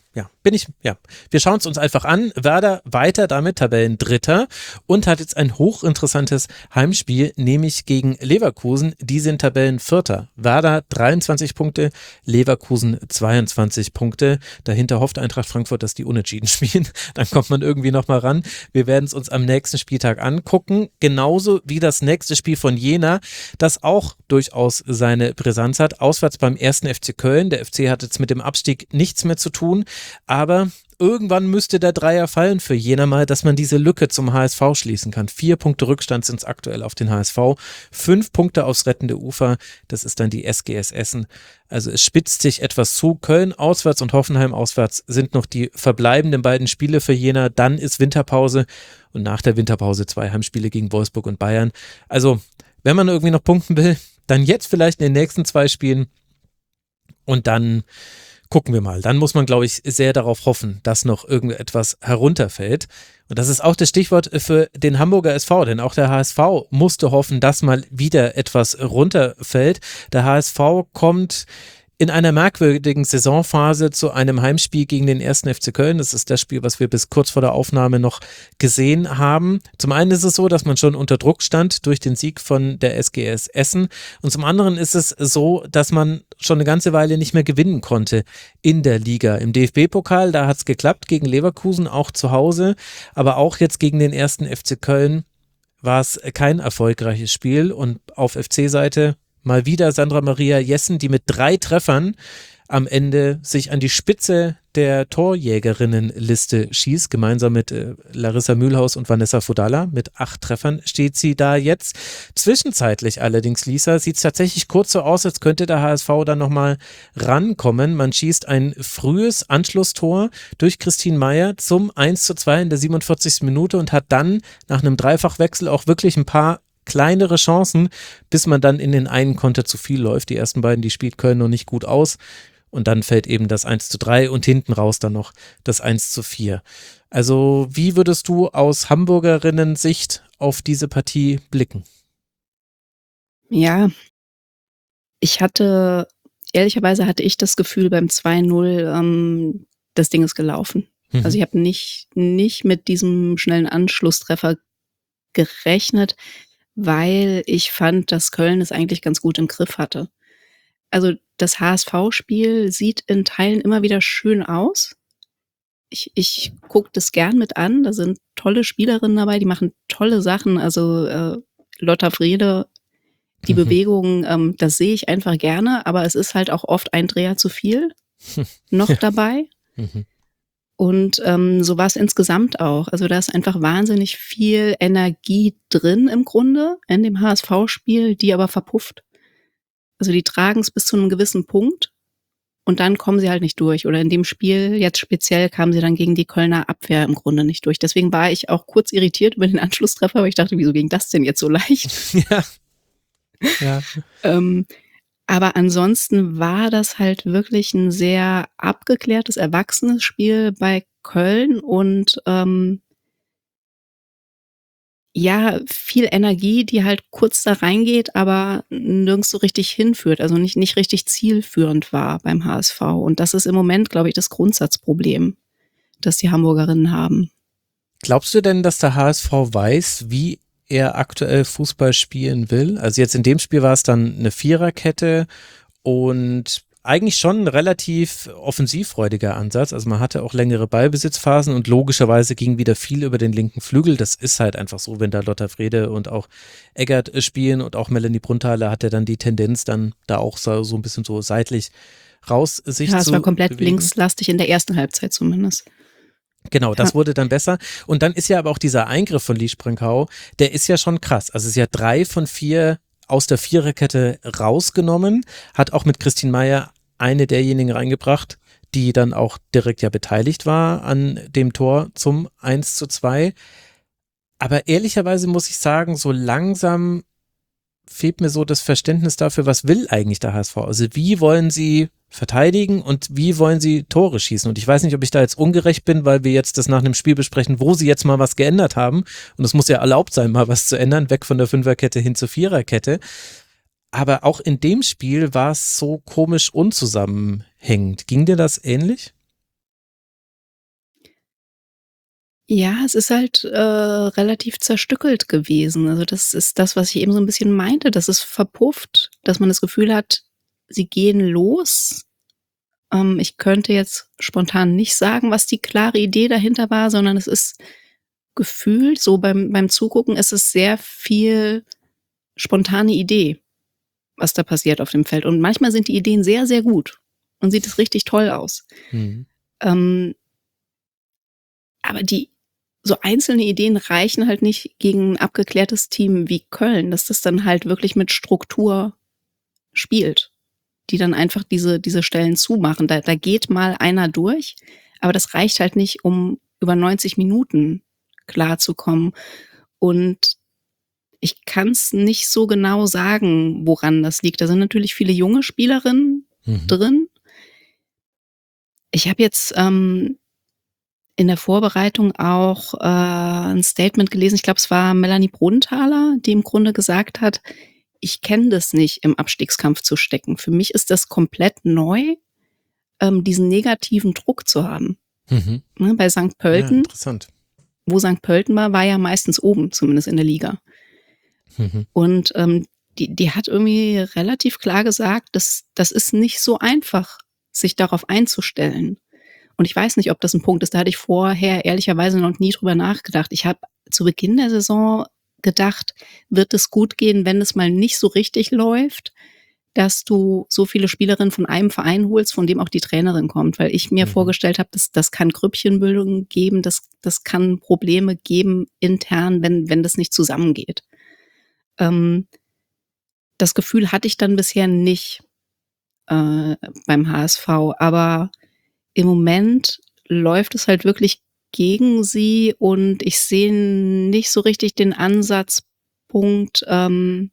[SPEAKER 1] wir schauen es uns einfach an. Werder weiter damit Tabellendritter und hat jetzt ein hochinteressantes Heimspiel, nämlich gegen Leverkusen. Die sind Tabellenvierter. Werder 23 Punkte, Leverkusen 22 Punkte. Dahinter hofft Eintracht Frankfurt, dass die unentschieden spielen. Dann kommt man irgendwie nochmal ran. Wir werden es uns am nächsten Spieltag angucken. Genauso wie das nächste Spiel von Jena, das auch durchaus seine Brisanz hat. Auswärts beim 1. FC Köln. Der FC hat jetzt mit dem Abstieg nichts mehr zu tun, aber irgendwann müsste der Dreier fallen für Jena mal, dass man diese Lücke zum HSV schließen kann. 4 Punkte Rückstand sind es aktuell auf den HSV, 5 Punkte aufs rettende Ufer, das ist dann die SGS Essen. Also es spitzt sich etwas zu. Köln auswärts und Hoffenheim auswärts sind noch die verbleibenden beiden Spiele für Jena, dann ist Winterpause und nach der Winterpause 2 Heimspiele gegen Wolfsburg und Bayern. Also wenn man irgendwie noch punkten will, dann jetzt vielleicht in den nächsten 2 Spielen und dann gucken wir mal. Dann muss man, glaube ich, sehr darauf hoffen, dass noch irgendetwas herunterfällt. Und das ist auch das Stichwort für den Hamburger SV, denn auch der HSV musste hoffen, dass mal wieder etwas runterfällt. Der HSV kommt in einer merkwürdigen Saisonphase zu einem Heimspiel gegen den 1. FC Köln. Das ist das Spiel, was wir bis kurz vor der Aufnahme noch gesehen haben. Zum einen ist es so, dass man schon unter Druck stand durch den Sieg von der SGS Essen und zum anderen ist es so, dass man schon eine ganze Weile nicht mehr gewinnen konnte in der Liga. Im DFB-Pokal, da hat es geklappt gegen Leverkusen, auch zu Hause, aber auch jetzt gegen den 1. FC Köln war es kein erfolgreiches Spiel und auf FC-Seite mal wieder Sandra Maria Jessen, die mit 3 Treffern am Ende sich an die Spitze der Torjägerinnenliste schießt, gemeinsam mit Larissa Mühlhaus und Vanessa Fodalla. Mit 8 Treffern steht sie da jetzt. Zwischenzeitlich allerdings, Lisa, sieht es tatsächlich kurz so aus, als könnte der HSV dann nochmal rankommen. Man schießt ein frühes Anschlusstor durch Christine Meyer zum 1:2 in der 47. Minute und hat dann nach einem Dreifachwechsel auch wirklich ein paar kleinere Chancen, bis man dann in den einen Konter zu viel läuft. Die ersten beiden, die spielt Köln noch nicht gut aus. Und dann fällt eben das 1:3 und hinten raus dann noch das 1:4. Also wie würdest du aus Hamburgerinnen-Sicht auf diese Partie blicken?
[SPEAKER 5] Ja, ehrlicherweise hatte ich das Gefühl beim 2:0, das Ding ist gelaufen. Also ich habe nicht mit diesem schnellen Anschlusstreffer gerechnet, weil ich fand, dass Köln es eigentlich ganz gut im Griff hatte. Also das HSV-Spiel sieht in Teilen immer wieder schön aus. Ich gucke das gern mit an. Da sind tolle Spielerinnen dabei, die machen tolle Sachen. Also Lotta Frede, die Bewegungen, das sehe ich einfach gerne. Aber es ist halt auch oft ein Dreher zu viel noch dabei. Und so war es insgesamt auch. Also da ist einfach wahnsinnig viel Energie drin im Grunde in dem HSV-Spiel, die aber verpufft. Also die tragen es bis zu einem gewissen Punkt und dann kommen sie halt nicht durch. Oder in dem Spiel jetzt speziell kamen sie dann gegen die Kölner Abwehr im Grunde nicht durch. Deswegen war ich auch kurz irritiert über den Anschlusstreffer, aber ich dachte, wieso ging das denn jetzt so leicht?
[SPEAKER 1] Ja.
[SPEAKER 5] Aber ansonsten war das halt wirklich ein sehr abgeklärtes, erwachsenes Spiel bei Köln und viel Energie, die halt kurz da reingeht, aber nirgends so richtig hinführt, also nicht richtig zielführend war beim HSV. Und das ist im Moment, glaube ich, das Grundsatzproblem, das die Hamburgerinnen haben.
[SPEAKER 1] Glaubst du denn, dass der HSV weiß, wie er aktuell Fußball spielen will? Also jetzt in dem Spiel war es dann eine Viererkette und eigentlich schon ein relativ offensivfreudiger Ansatz. Also man hatte auch längere Ballbesitzphasen und logischerweise ging wieder viel über den linken Flügel. Das ist halt einfach so, wenn da Lotta Frede und auch Eggert spielen und auch Melanie Brunthaler hat ja dann die Tendenz, dann da auch so ein bisschen so seitlich raus sich zu bewegen. Ja, es war komplett
[SPEAKER 5] linkslastig in der ersten Halbzeit zumindest.
[SPEAKER 1] Genau, das wurde dann besser. Und dann ist ja aber auch dieser Eingriff von Lee Sprinkau, der ist ja schon krass. Also sie hat 3 von 4 aus der Viererkette rausgenommen, hat auch mit Christine Meyer eine derjenigen reingebracht, die dann auch direkt ja beteiligt war an dem Tor zum 1:2. Aber ehrlicherweise muss ich sagen, so langsam fehlt mir so das Verständnis dafür, was will eigentlich der HSV? Also wie wollen sie verteidigen und wie wollen sie Tore schießen? Und ich weiß nicht, ob ich da jetzt ungerecht bin, weil wir jetzt das nach einem Spiel besprechen, wo sie jetzt mal was geändert haben. Und es muss ja erlaubt sein, mal was zu ändern, weg von der Fünferkette hin zur Viererkette. Aber auch in dem Spiel war es so komisch unzusammenhängend. Ging dir das ähnlich?
[SPEAKER 5] Ja, es ist halt relativ zerstückelt gewesen. Also das ist das, was ich eben so ein bisschen meinte. Das ist verpufft, dass man das Gefühl hat, sie gehen los. Ich könnte jetzt spontan nicht sagen, was die klare Idee dahinter war, sondern es ist gefühlt, so beim Zugucken, ist es sehr viel spontane Idee, was da passiert auf dem Feld. Und manchmal sind die Ideen sehr, sehr gut und sieht es richtig toll aus. Aber die so einzelne Ideen reichen halt nicht gegen ein abgeklärtes Team wie Köln, dass das dann halt wirklich mit Struktur spielt, die dann einfach diese Stellen zumachen. Da geht mal einer durch, aber das reicht halt nicht, um über 90 Minuten klarzukommen. Und ich kann es nicht so genau sagen, woran das liegt. Da sind natürlich viele junge Spielerinnen drin. Ich habe jetzt in der Vorbereitung auch ein Statement gelesen, ich glaube, es war Melanie Brunthaler, die im Grunde gesagt hat, ich kenne das nicht, im Abstiegskampf zu stecken. Für mich ist das komplett neu, diesen negativen Druck zu haben. Ne, bei St. Pölten,
[SPEAKER 1] Ja, interessant.
[SPEAKER 5] wo St. Pölten war ja meistens oben, zumindest in der Liga. Und die hat irgendwie relativ klar gesagt, das ist nicht so einfach, sich darauf einzustellen. Und ich weiß nicht, ob das ein Punkt ist. Da hatte ich vorher ehrlicherweise noch nie drüber nachgedacht. Ich habe zu Beginn der Saison gedacht, wird es gut gehen, wenn es mal nicht so richtig läuft, dass du so viele Spielerinnen von einem Verein holst, von dem auch die Trainerin kommt. Weil ich mir vorgestellt habe, das kann Grüppchenbildung geben, das kann Probleme geben intern, wenn das nicht zusammengeht. Das Gefühl hatte ich dann bisher nicht beim HSV, aber im Moment läuft es halt wirklich gegen sie und ich sehe nicht so richtig den Ansatzpunkt, wie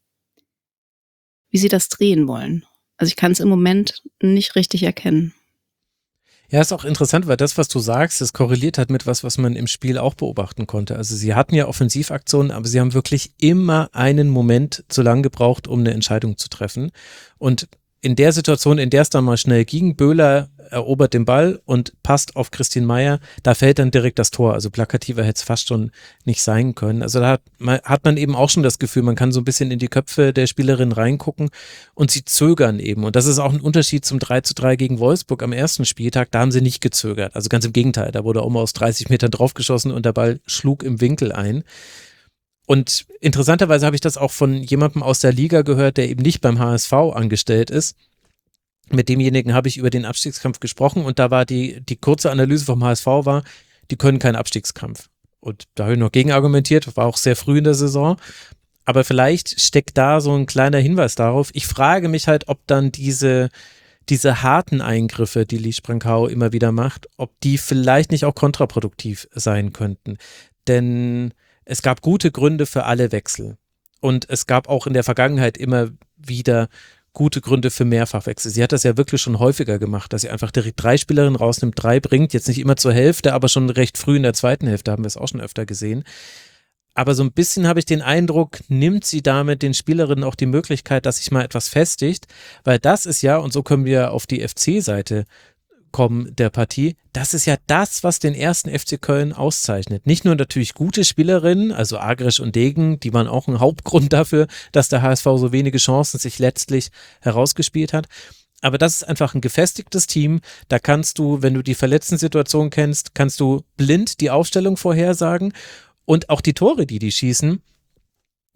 [SPEAKER 5] sie das drehen wollen. Also ich kann es im Moment nicht richtig erkennen.
[SPEAKER 1] Ja, ist auch interessant, weil das, was du sagst, das korreliert halt mit was man im Spiel auch beobachten konnte. Also sie hatten ja Offensivaktionen, aber sie haben wirklich immer einen Moment zu lang gebraucht, um eine Entscheidung zu treffen. Und in der Situation, in der es dann mal schnell ging, Böhler erobert den Ball und passt auf Christine Meyer, da fällt dann direkt das Tor. Also plakativer hätte es fast schon nicht sein können. Also da hat man eben auch schon das Gefühl, man kann so ein bisschen in die Köpfe der Spielerin reingucken und sie zögern eben. Und das ist auch ein Unterschied zum 3:3 gegen Wolfsburg am ersten Spieltag. Da haben sie nicht gezögert. Also ganz im Gegenteil, da wurde auch mal aus 30 Metern draufgeschossen und der Ball schlug im Winkel ein. Und interessanterweise habe ich das auch von jemandem aus der Liga gehört, der eben nicht beim HSV angestellt ist. Mit demjenigen habe ich über den Abstiegskampf gesprochen und da war die kurze Analyse vom HSV war, die können keinen Abstiegskampf. Und da habe ich noch gegen argumentiert, war auch sehr früh in der Saison. Aber vielleicht steckt da so ein kleiner Hinweis darauf. Ich frage mich halt, ob dann diese harten Eingriffe, die Lee Sprankau immer wieder macht, ob die vielleicht nicht auch kontraproduktiv sein könnten. Denn es gab gute Gründe für alle Wechsel. Und es gab auch in der Vergangenheit immer wieder gute Gründe für Mehrfachwechsel. Sie hat das ja wirklich schon häufiger gemacht, dass sie einfach direkt 3 Spielerinnen rausnimmt, 3 bringt, jetzt nicht immer zur Hälfte, aber schon recht früh in der zweiten Hälfte haben wir es auch schon öfter gesehen. Aber so ein bisschen habe ich den Eindruck, nimmt sie damit den Spielerinnen auch die Möglichkeit, dass sich mal etwas festigt, weil das ist ja, und so können wir auf die FC-Seite kommen der Partie, das ist ja das, was den ersten FC Köln auszeichnet. Nicht nur natürlich gute Spielerinnen, also Agresch und Degen, die waren auch ein Hauptgrund dafür, dass der HSV so wenige Chancen sich letztlich herausgespielt hat, aber das ist einfach ein gefestigtes Team, da kannst du, wenn du die Verletzten-Situation kennst, kannst du blind die Aufstellung vorhersagen und auch die Tore, die schießen,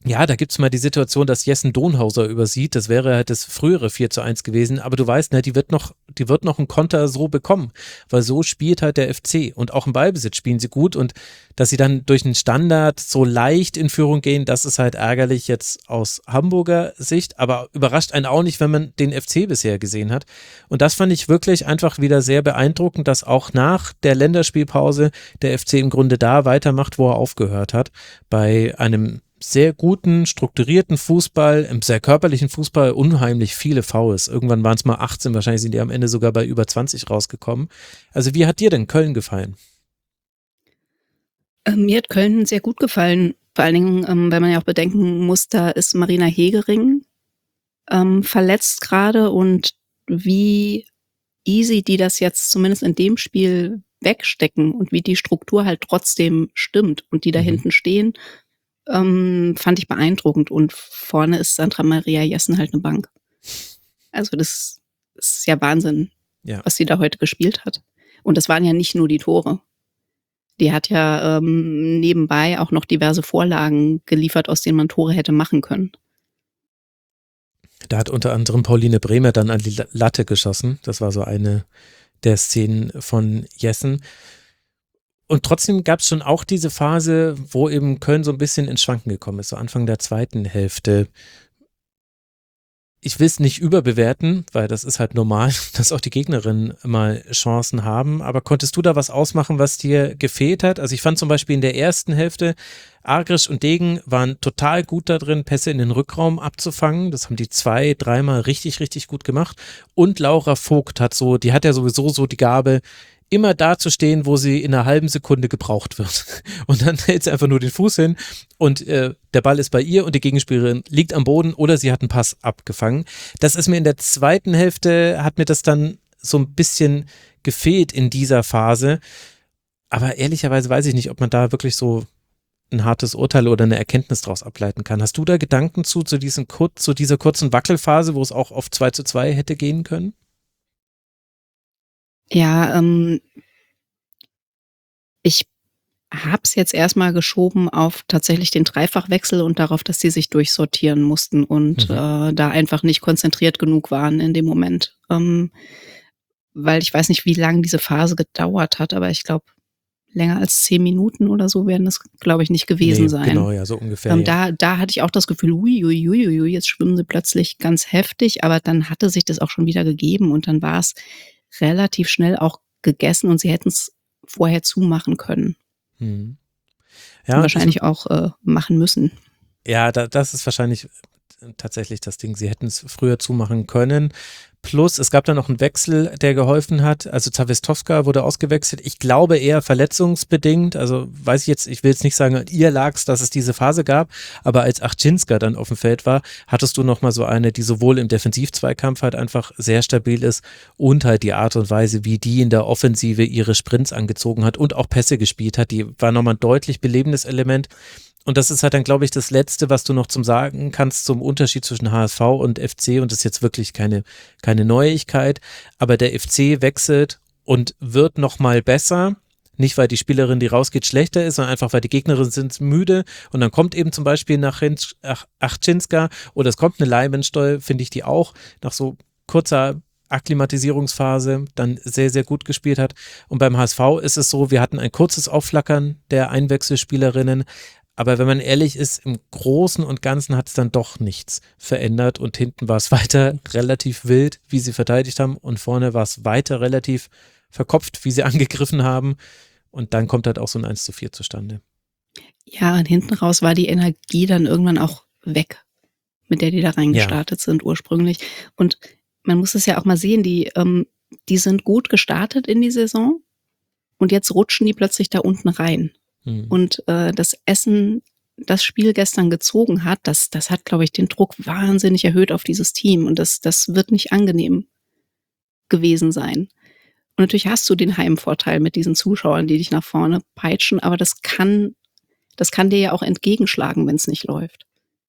[SPEAKER 1] Ja, da gibt's mal die Situation, dass Jessen Donhauser übersieht. Das wäre halt das frühere 4:1 gewesen. Aber du weißt, ne, die wird noch einen Konter so bekommen. Weil so spielt halt der FC. Und auch im Ballbesitz spielen sie gut. Und dass sie dann durch einen Standard so leicht in Führung gehen, das ist halt ärgerlich jetzt aus Hamburger Sicht. Aber überrascht einen auch nicht, wenn man den FC bisher gesehen hat. Und das fand ich wirklich einfach wieder sehr beeindruckend, dass auch nach der Länderspielpause der FC im Grunde da weitermacht, wo er aufgehört hat. Bei einem sehr guten, strukturierten Fußball, im sehr körperlichen Fußball unheimlich viele Fouls. Irgendwann waren es mal 18, wahrscheinlich sind die am Ende sogar bei über 20 rausgekommen. Also wie hat dir denn Köln gefallen?
[SPEAKER 5] Mir hat Köln sehr gut gefallen, vor allen Dingen, weil man ja auch bedenken muss, da ist Marina Hegering verletzt gerade und wie easy die das jetzt zumindest in dem Spiel wegstecken und wie die Struktur halt trotzdem stimmt und die da hinten stehen, fand ich beeindruckend. Und vorne ist Sandra Maria Jessen halt eine Bank. Also das ist ja Wahnsinn, was sie da heute gespielt hat. Und das waren ja nicht nur die Tore. Die hat ja nebenbei auch noch diverse Vorlagen geliefert, aus denen man Tore hätte machen können.
[SPEAKER 1] Da hat unter anderem Pauline Bremer dann an die Latte geschossen. Das war so eine der Szenen von Jessen. Und trotzdem gab es schon auch diese Phase, wo eben Köln so ein bisschen ins Schwanken gekommen ist, so Anfang der zweiten Hälfte. Ich will es nicht überbewerten, weil das ist halt normal, dass auch die Gegnerinnen mal Chancen haben. Aber konntest du da was ausmachen, was dir gefehlt hat? Also ich fand zum Beispiel in der ersten Hälfte, Argrisch und Degen waren total gut da drin, Pässe in den Rückraum abzufangen. Das haben die 2-3 Mal richtig, richtig gut gemacht. Und Laura Vogt die hat ja sowieso so die Gabe, immer da zu stehen, wo sie in einer halben Sekunde gebraucht wird. Und dann hält sie einfach nur den Fuß hin und der Ball ist bei ihr und die Gegenspielerin liegt am Boden oder sie hat einen Pass abgefangen. Das ist mir in der zweiten Hälfte, hat mir das dann so ein bisschen gefehlt in dieser Phase. Aber ehrlicherweise weiß ich nicht, ob man da wirklich so ein hartes Urteil oder eine Erkenntnis draus ableiten kann. Hast du da Gedanken zu dieser kurzen Wackelphase, wo es auch auf 2:2 hätte gehen können?
[SPEAKER 5] Ja, ich habe es jetzt erstmal geschoben auf tatsächlich den Dreifachwechsel und darauf, dass die sich durchsortieren mussten und da einfach nicht konzentriert genug waren in dem Moment. Weil ich weiß nicht, wie lange diese Phase gedauert hat, aber ich glaube, länger als 10 Minuten oder so werden es, glaube ich, nicht gewesen sein.
[SPEAKER 1] Genau, ja, so ungefähr. Ja.
[SPEAKER 5] Da hatte ich auch das Gefühl, uiuiuiui, jetzt schwimmen sie plötzlich ganz heftig, aber dann hatte sich das auch schon wieder gegeben und dann war es relativ schnell auch gegessen und sie hätten es vorher zumachen können.
[SPEAKER 1] Ja,
[SPEAKER 5] und wahrscheinlich auch machen müssen.
[SPEAKER 1] Ja, das ist wahrscheinlich tatsächlich das Ding. Sie hätten es früher zumachen können. Plus, es gab da noch einen Wechsel, der geholfen hat. Also Zawistowska wurde ausgewechselt. Ich glaube eher verletzungsbedingt. Also ich will jetzt nicht sagen, ihr lag's, dass es diese Phase gab. Aber als Achczynska dann auf dem Feld war, hattest du nochmal so eine, die sowohl im Defensivzweikampf halt einfach sehr stabil ist und halt die Art und Weise, wie die in der Offensive ihre Sprints angezogen hat und auch Pässe gespielt hat. Die war nochmal ein deutlich belebendes Element. Und das ist halt dann, glaube ich, das Letzte, was du noch zum sagen kannst zum Unterschied zwischen HSV und FC. Und das ist jetzt wirklich keine Neuigkeit. Aber der FC wechselt und wird nochmal besser. Nicht, weil die Spielerin, die rausgeht, schlechter ist, sondern einfach, weil die Gegnerinnen sind müde. Und dann kommt eben zum Beispiel nach Achczynska oder es kommt eine Leibensteu, finde ich die auch, nach so kurzer Akklimatisierungsphase dann sehr, sehr gut gespielt hat. Und beim HSV ist es so, wir hatten ein kurzes Aufflackern der Einwechselspielerinnen. Aber wenn man ehrlich ist, im Großen und Ganzen hat es dann doch nichts verändert und hinten war es weiter relativ wild, wie sie verteidigt haben und vorne war es weiter relativ verkopft, wie sie angegriffen haben und dann kommt halt auch so ein 1:4 zustande.
[SPEAKER 5] Ja, und hinten raus war die Energie dann irgendwann auch weg, mit der die da reingestartet sind ursprünglich. Und man muss es ja auch mal sehen, die sind gut gestartet in die Saison und jetzt rutschen die plötzlich da unten rein. Und das Essen, das Spiel gestern gezogen hat, das hat, glaube ich, den Druck wahnsinnig erhöht auf dieses Team. Und das wird nicht angenehm gewesen sein. Und natürlich hast du den Heimvorteil mit diesen Zuschauern, die dich nach vorne peitschen, aber das kann dir ja auch entgegenschlagen, wenn es nicht läuft.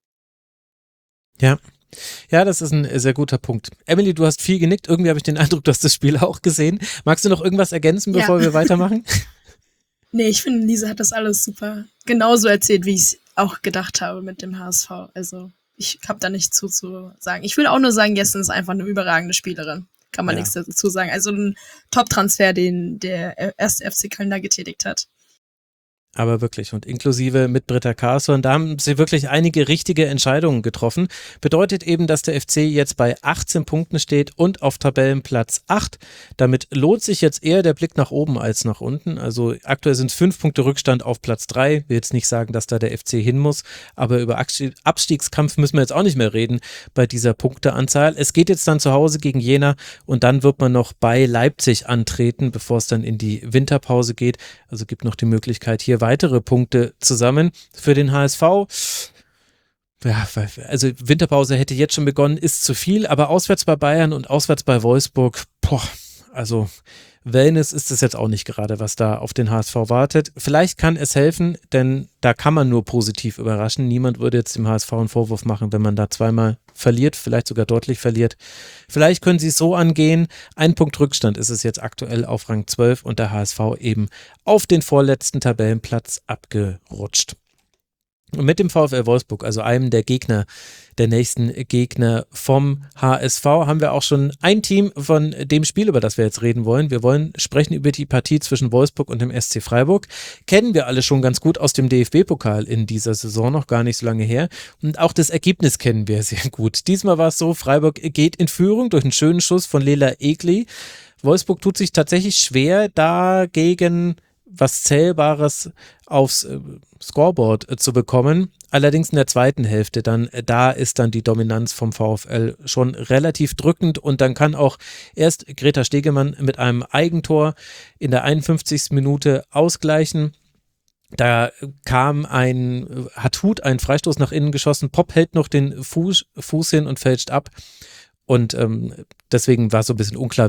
[SPEAKER 1] Ja. Ja, das ist ein sehr guter Punkt. Emily, du hast viel genickt. Irgendwie habe ich den Eindruck, du hast das Spiel auch gesehen. Magst du noch irgendwas ergänzen, bevor wir weitermachen?
[SPEAKER 4] Nee, ich finde, Lisa hat das alles super genauso erzählt, wie ich es auch gedacht habe mit dem HSV. Also ich habe da nichts zu sagen. Ich will auch nur sagen, Jessen ist einfach eine überragende Spielerin. Kann man nichts dazu sagen. Also ein Top-Transfer, den der erste FC Köln da getätigt hat.
[SPEAKER 1] Aber wirklich, und inklusive mit Britta Carlsson, da haben sie wirklich einige richtige Entscheidungen getroffen. Bedeutet eben, dass der FC jetzt bei 18 Punkten steht und auf Tabellenplatz 8. Damit lohnt sich jetzt eher der Blick nach oben als nach unten. Also aktuell sind es 5 Punkte Rückstand auf Platz 3. Ich will jetzt nicht sagen, dass da der FC hin muss, aber über Abstiegskampf müssen wir jetzt auch nicht mehr reden bei dieser Punkteanzahl. Es geht jetzt dann zu Hause gegen Jena und dann wird man noch bei Leipzig antreten, bevor es dann in die Winterpause geht. Also gibt noch die Möglichkeit, hier weitere Punkte zusammen für den HSV. Ja, also Winterpause hätte jetzt schon begonnen, ist zu viel, aber auswärts bei Bayern und auswärts bei Wolfsburg, also Wellness ist es jetzt auch nicht gerade, was da auf den HSV wartet. Vielleicht kann es helfen, denn da kann man nur positiv überraschen. Niemand würde jetzt dem HSV einen Vorwurf machen, wenn man da zweimal verliert, vielleicht sogar deutlich verliert. Vielleicht können sie es so angehen. 1 Punkt Rückstand ist es jetzt aktuell auf Rang 12 und der HSV eben auf den vorletzten Tabellenplatz abgerutscht. Und mit dem VfL Wolfsburg, also einem der Gegner, der nächsten Gegner vom HSV, haben wir auch schon ein Team von dem Spiel, über das wir jetzt reden wollen. Wir wollen sprechen über die Partie zwischen Wolfsburg und dem SC Freiburg. Kennen wir alle schon ganz gut aus dem DFB-Pokal in dieser Saison, noch gar nicht so lange her. Und auch das Ergebnis kennen wir sehr gut. Diesmal war es so, Freiburg geht in Führung durch einen schönen Schuss von Lela Egli. Wolfsburg tut sich tatsächlich schwer, dagegen was Zählbares aufs Scoreboard zu bekommen. Allerdings in der zweiten Hälfte da ist dann die Dominanz vom VfL schon relativ drückend und dann kann auch erst Greta Stegemann mit einem Eigentor in der 51. Minute ausgleichen. Da kam hat Huth einen Freistoß nach innen geschossen, Popp hält noch den Fuß hin und fälscht ab und deswegen war so ein bisschen unklar,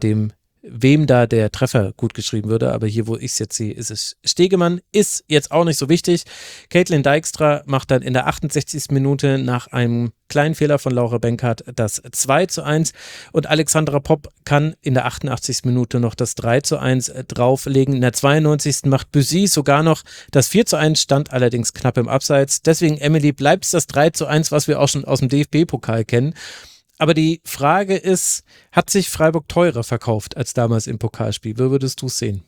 [SPEAKER 1] wem da der Treffer gut geschrieben würde, aber hier, wo ich es jetzt sehe, ist es Stegemann, ist jetzt auch nicht so wichtig. Caitlin Dijkstra macht dann in der 68. Minute nach einem kleinen Fehler von Laura Benkert das 2:1 und Alexandra Popp kann in der 88. Minute noch das 3:1 drauflegen. In der 92. macht Bussy sogar noch das 4:1, stand allerdings knapp im Abseits. Deswegen, Emily, bleibt es das 3:1, was wir auch schon aus dem DFB-Pokal kennen. Aber die Frage ist, hat sich Freiburg teurer verkauft als damals im Pokalspiel? Wie würdest du es sehen?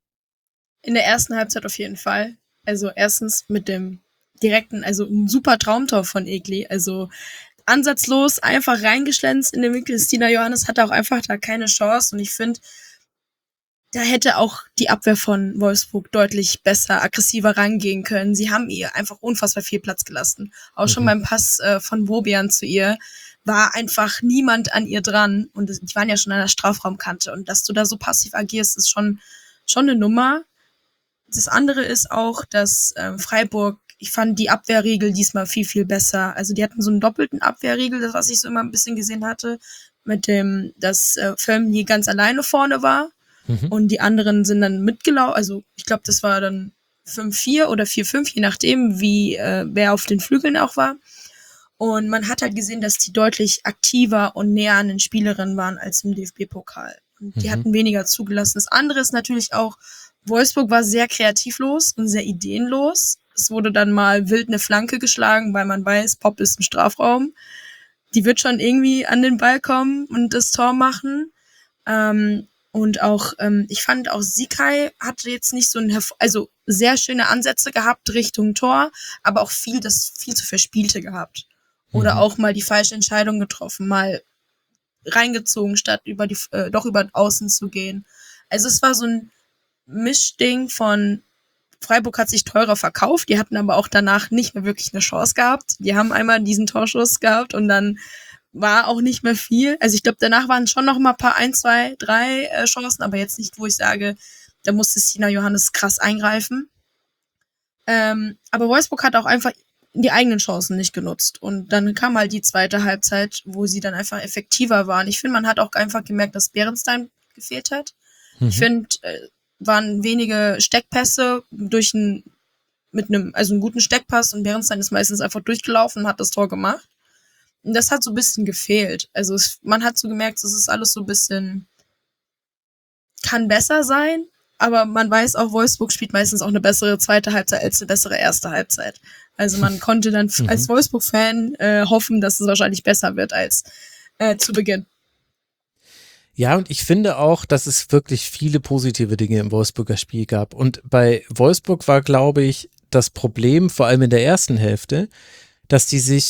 [SPEAKER 4] In der ersten Halbzeit auf jeden Fall. Also erstens mit dem direkten, also ein super Traumtor von Egli. Also ansatzlos, einfach reingeschlänzt in den Winkel. Stina Johannes hatte auch einfach da keine Chance. Und ich finde, da hätte auch die Abwehr von Wolfsburg deutlich besser, aggressiver rangehen können. Sie haben ihr einfach unfassbar viel Platz gelassen. Auch schon beim Pass von Bobian zu ihr war einfach niemand an ihr dran und die waren ja schon an der Strafraumkante und dass du da so passiv agierst, ist schon eine Nummer. Das andere ist auch, dass Freiburg, ich fand die Abwehrregel diesmal viel, viel besser. Also die hatten so einen doppelten Abwehrregel, das was ich so immer ein bisschen gesehen hatte, mit dem, dass Völmli ganz alleine vorne war und die anderen sind dann mitgelaufen. Also ich glaube, das war dann 5-4 oder 4-5, je nachdem, wie wer auf den Flügeln auch war. Und man hat halt gesehen, dass die deutlich aktiver und näher an den Spielerinnen waren als im DFB-Pokal. Und die hatten weniger zugelassen. Das andere ist natürlich auch, Wolfsburg war sehr kreativlos und sehr ideenlos. Es wurde dann mal wild eine Flanke geschlagen, weil man weiß, Popp ist im Strafraum. Die wird schon irgendwie an den Ball kommen und das Tor machen. Und auch, ich fand auch Sikai hatte jetzt nicht so also sehr schöne Ansätze gehabt Richtung Tor, aber auch viel zu Verspielte gehabt. Oder auch mal die falsche Entscheidung getroffen, mal reingezogen, statt doch über außen zu gehen. Also es war so ein Mischding von Freiburg hat sich teurer verkauft, die hatten aber auch danach nicht mehr wirklich eine Chance gehabt. Die haben einmal diesen Torschuss gehabt und dann war auch nicht mehr viel. Also ich glaube, danach waren schon noch mal ein paar 1, 2, 3 Chancen, aber jetzt nicht, wo ich sage, da musste Stina Johannes krass eingreifen. Aber Wolfsburg hat auch einfach die eigenen Chancen nicht genutzt. Und dann kam halt die zweite Halbzeit, wo sie dann einfach effektiver waren. Ich finde, man hat auch einfach gemerkt, dass Beerenstein gefehlt hat. Ich finde, waren wenige Steckpässe mit einem guten Steckpass und Beerenstein ist meistens einfach durchgelaufen und hat das Tor gemacht. Und das hat so ein bisschen gefehlt. Also man hat so gemerkt, es ist alles so ein bisschen, kann besser sein, aber man weiß auch, Wolfsburg spielt meistens auch eine bessere zweite Halbzeit als eine bessere erste Halbzeit. Also man konnte dann als Wolfsburg-Fan hoffen, dass es wahrscheinlich besser wird als zu Beginn.
[SPEAKER 1] Ja, und ich finde auch, dass es wirklich viele positive Dinge im Wolfsburger Spiel gab. Und bei Wolfsburg war, glaube ich, das Problem, vor allem in der ersten Hälfte, dass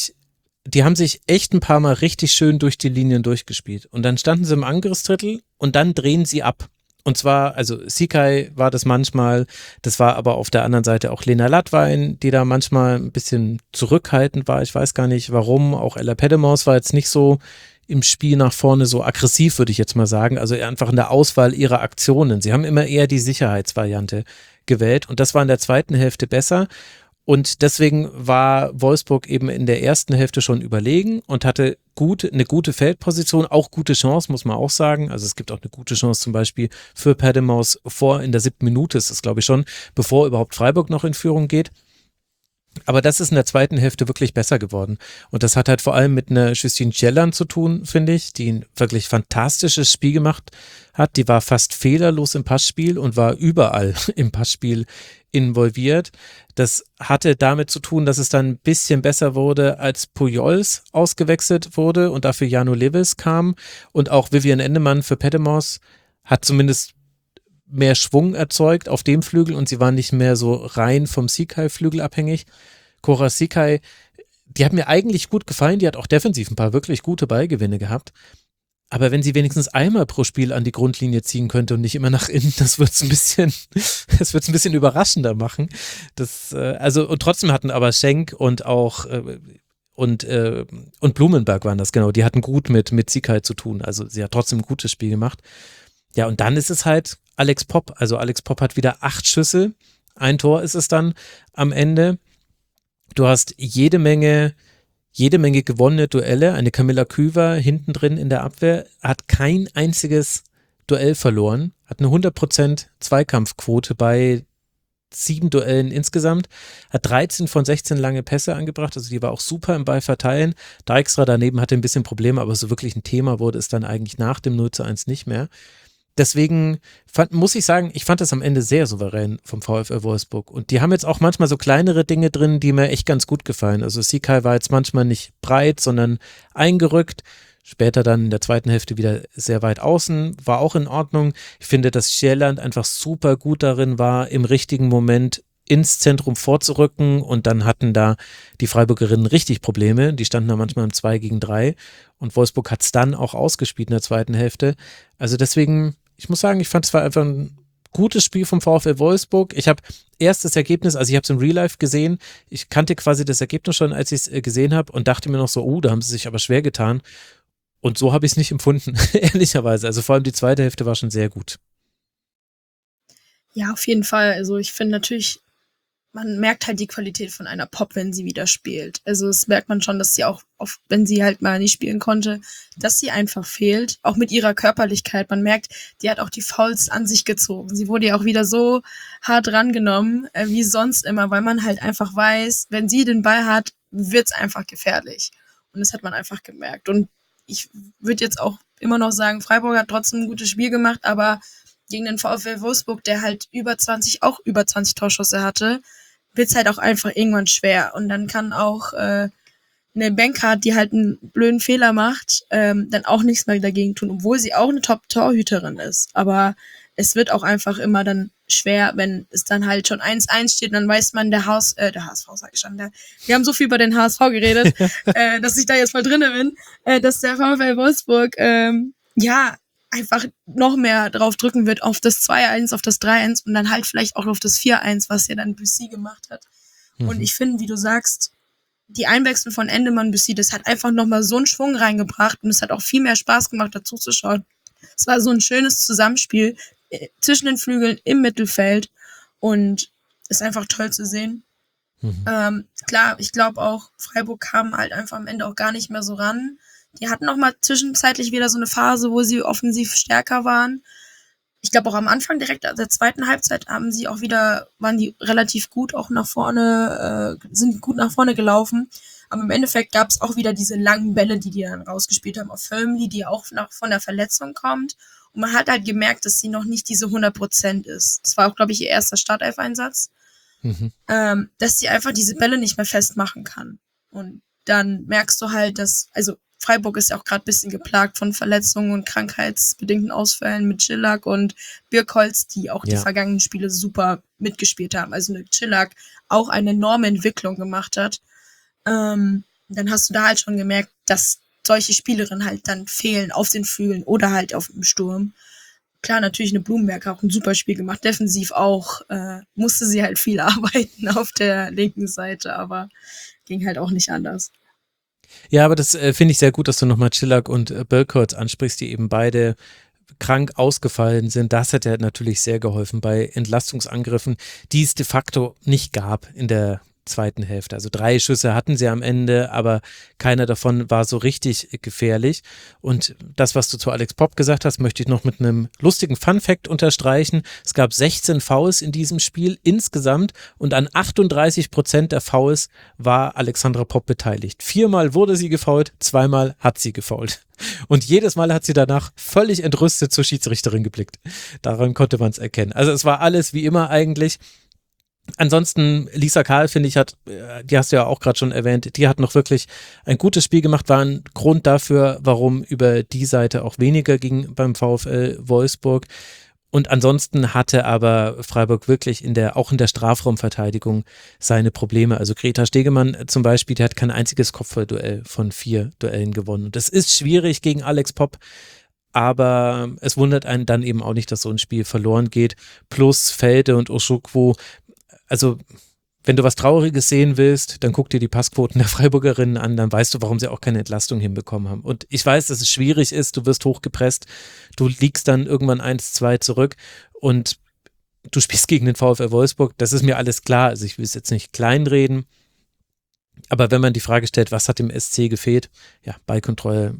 [SPEAKER 1] die haben sich echt ein paar Mal richtig schön durch die Linien durchgespielt. Und dann standen sie im Angriffsdrittel und dann drehen sie ab. Und zwar, also Sikai war das manchmal, das war aber auf der anderen Seite auch Lena Lattwein, die da manchmal ein bisschen zurückhaltend war. Ich weiß gar nicht warum. Auch Ella Pedemos war jetzt nicht so im Spiel nach vorne so aggressiv, würde ich jetzt mal sagen. Also einfach in der Auswahl ihrer Aktionen. Sie haben immer eher die Sicherheitsvariante gewählt und das war in der zweiten Hälfte besser. Und deswegen war Wolfsburg eben in der ersten Hälfte schon überlegen und hatte eine gute Feldposition, auch gute Chance, muss man auch sagen. Also es gibt auch eine gute Chance zum Beispiel für Pedemaus in der 7. Minute ist das, glaube ich, schon, bevor überhaupt Freiburg noch in Führung geht. Aber das ist in der zweiten Hälfte wirklich besser geworden. Und das hat halt vor allem mit einer Justine Cielan zu tun, finde ich, die ein wirklich fantastisches Spiel gemacht hat. Die war fast fehlerlos im Passspiel und war überall im Passspiel involviert. Das hatte damit zu tun, dass es dann ein bisschen besser wurde, als Pujols ausgewechselt wurde und dafür Jano Lewis kam. Und auch Vivian Endemann für Pedemos hat zumindest mehr Schwung erzeugt auf dem Flügel und sie war nicht mehr so rein vom Sikai-Flügel abhängig. Cora Sikai, die hat mir eigentlich gut gefallen, die hat auch defensiv ein paar wirklich gute Ballgewinne gehabt. Aber wenn sie wenigstens einmal pro Spiel an die Grundlinie ziehen könnte und nicht immer nach innen, das wird's ein bisschen überraschender machen. Und trotzdem hatten aber Schenk und auch und Blumenberg waren das, genau, die hatten gut mit Sikai zu tun. Also sie hat trotzdem ein gutes Spiel gemacht. Ja, und dann ist es halt Alex Popp. Also Alex Popp hat wieder 8 Schüsse. Ein Tor ist es dann am Ende. Du hast jede Menge gewonnene Duelle. Eine Camilla Küver hinten drin in der Abwehr hat kein einziges Duell verloren. Hat eine 100% Zweikampfquote bei 7 Duellen insgesamt. Hat 13 von 16 lange Pässe angebracht. Also die war auch super im Ball verteilen. Dijkstra daneben hatte ein bisschen Probleme, aber so wirklich ein Thema wurde es dann eigentlich nach dem 0:1 nicht mehr. Deswegen muss ich sagen, ich fand das am Ende sehr souverän vom VfL Wolfsburg. Und die haben jetzt auch manchmal so kleinere Dinge drin, die mir echt ganz gut gefallen. Also Sikai war jetzt manchmal nicht breit, sondern eingerückt. Später dann in der zweiten Hälfte wieder sehr weit außen, war auch in Ordnung. Ich finde, dass Schierland einfach super gut darin war, im richtigen Moment ins Zentrum vorzurücken und dann hatten da die Freiburgerinnen richtig Probleme. Die standen da manchmal im 2 gegen 3 und Wolfsburg hat es dann auch ausgespielt in der zweiten Hälfte. Also deswegen, ich muss sagen, ich fand es war einfach ein gutes Spiel vom VfL Wolfsburg. Ich habe erst das Ergebnis, also ich habe es im Real Life gesehen, ich kannte quasi das Ergebnis schon, als ich es gesehen habe und dachte mir noch so, da haben sie sich aber schwer getan. Und so habe ich es nicht empfunden, ehrlicherweise. Also vor allem die zweite Hälfte war schon sehr gut.
[SPEAKER 4] Ja, auf jeden Fall. Also ich finde natürlich, man merkt halt die Qualität von einer Pop, wenn sie wieder spielt. Also das merkt man schon, dass sie auch, oft, wenn sie halt mal nicht spielen konnte, dass sie einfach fehlt. Auch mit ihrer Körperlichkeit. Man merkt, die hat auch die Fouls an sich gezogen. Sie wurde ja auch wieder so hart rangenommen, wie sonst immer, weil man halt einfach weiß, wenn sie den Ball hat, wird's einfach gefährlich. Und das hat man einfach gemerkt. Und ich würde jetzt auch immer noch sagen, Freiburg hat trotzdem ein gutes Spiel gemacht, aber gegen den VfL Wolfsburg, der halt über 20 Torschüsse hatte, wird's halt auch einfach irgendwann schwer. Und dann kann auch eine Bankart, die halt einen blöden Fehler macht, dann auch nichts mehr dagegen tun, obwohl sie auch eine Top-Torhüterin ist. Aber es wird auch einfach immer dann schwer, wenn es dann halt schon 1:1 steht, dann weiß man, der HSV, sag ich schon, wir haben so viel über den HSV geredet, dass ich da jetzt voll drinne bin, dass der VfL Wolfsburg, einfach noch mehr drauf drücken wird auf das 2:1, auf das 3:1 und dann halt vielleicht auch auf das 4:1, was ja dann Bussy gemacht hat. Und ich finde, wie du sagst, die Einwechslung von Endemann Bussy, das hat einfach nochmal so einen Schwung reingebracht und es hat auch viel mehr Spaß gemacht, dazu zu schauen. Es war so ein schönes Zusammenspiel zwischen den Flügeln im Mittelfeld und ist einfach toll zu sehen. Klar, ich glaube auch, Freiburg kam halt einfach am Ende auch gar nicht mehr so ran. Die hatten noch mal zwischenzeitlich wieder so eine Phase, wo sie offensiv stärker waren. Ich glaube auch am Anfang direkt der zweiten Halbzeit waren die relativ gut auch nach vorne, sind gut nach vorne gelaufen. Aber im Endeffekt gab es auch wieder diese langen Bälle, die dann rausgespielt haben auf Firmly, die auch von der Verletzung kommt. Und man hat halt gemerkt, dass sie noch nicht diese 100% ist. Das war auch, glaube ich, ihr erster Startelf-Einsatz. Dass sie einfach diese Bälle nicht mehr festmachen kann. Und dann merkst du halt, also Freiburg ist ja auch gerade ein bisschen geplagt von Verletzungen und krankheitsbedingten Ausfällen mit Czillack und Birkholz, die auch die vergangenen Spiele super mitgespielt haben. Also mit Czillack auch eine enorme Entwicklung gemacht hat. Dann hast du da halt schon gemerkt, dass solche Spielerinnen halt dann fehlen auf den Flügeln oder halt auf dem Sturm. Klar, natürlich eine Blumenberg auch ein super Spiel gemacht, defensiv auch, musste sie halt viel arbeiten auf der linken Seite, aber ging halt auch nicht anders.
[SPEAKER 1] Ja, aber das finde ich sehr gut, dass du nochmal Czillack und Birkholz ansprichst, die eben beide krank ausgefallen sind. Das hat ja natürlich sehr geholfen bei Entlastungsangriffen, die es de facto nicht gab in der zweiten Hälfte. Also 3 Schüsse hatten sie am Ende, aber keiner davon war so richtig gefährlich. Und das, was du zu Alex Popp gesagt hast, möchte ich noch mit einem lustigen Fun-Fact unterstreichen. Es gab 16 Fouls in diesem Spiel insgesamt und an 38% der Fouls war Alexandra Popp beteiligt. 4-mal wurde sie gefoult, 2-mal hat sie gefoult. Und jedes Mal hat sie danach völlig entrüstet zur Schiedsrichterin geblickt. Daran konnte man es erkennen. Also es war alles wie immer eigentlich. Ansonsten, Lisa Kahl, finde ich, die hast du ja auch gerade schon erwähnt, die hat noch wirklich ein gutes Spiel gemacht, war ein Grund dafür, warum über die Seite auch weniger ging beim VfL Wolfsburg. Und ansonsten hatte aber Freiburg wirklich auch in der Strafraumverteidigung seine Probleme. Also Greta Stegemann zum Beispiel, die hat kein einziges Kopfballduell von 4 Duellen gewonnen. Und das ist schwierig gegen Alex Popp. Aber es wundert einen dann eben auch nicht, dass so ein Spiel verloren geht. Plus Felde und Oshukwu. Also, wenn du was Trauriges sehen willst, dann guck dir die Passquoten der Freiburgerinnen an, dann weißt du, warum sie auch keine Entlastung hinbekommen haben. Und ich weiß, dass es schwierig ist, du wirst hochgepresst, du liegst dann irgendwann 1-2 zurück und du spielst gegen den VfL Wolfsburg, das ist mir alles klar, also ich will es jetzt nicht kleinreden, aber wenn man die Frage stellt, was hat dem SC gefehlt? Ja, Ballkontrolle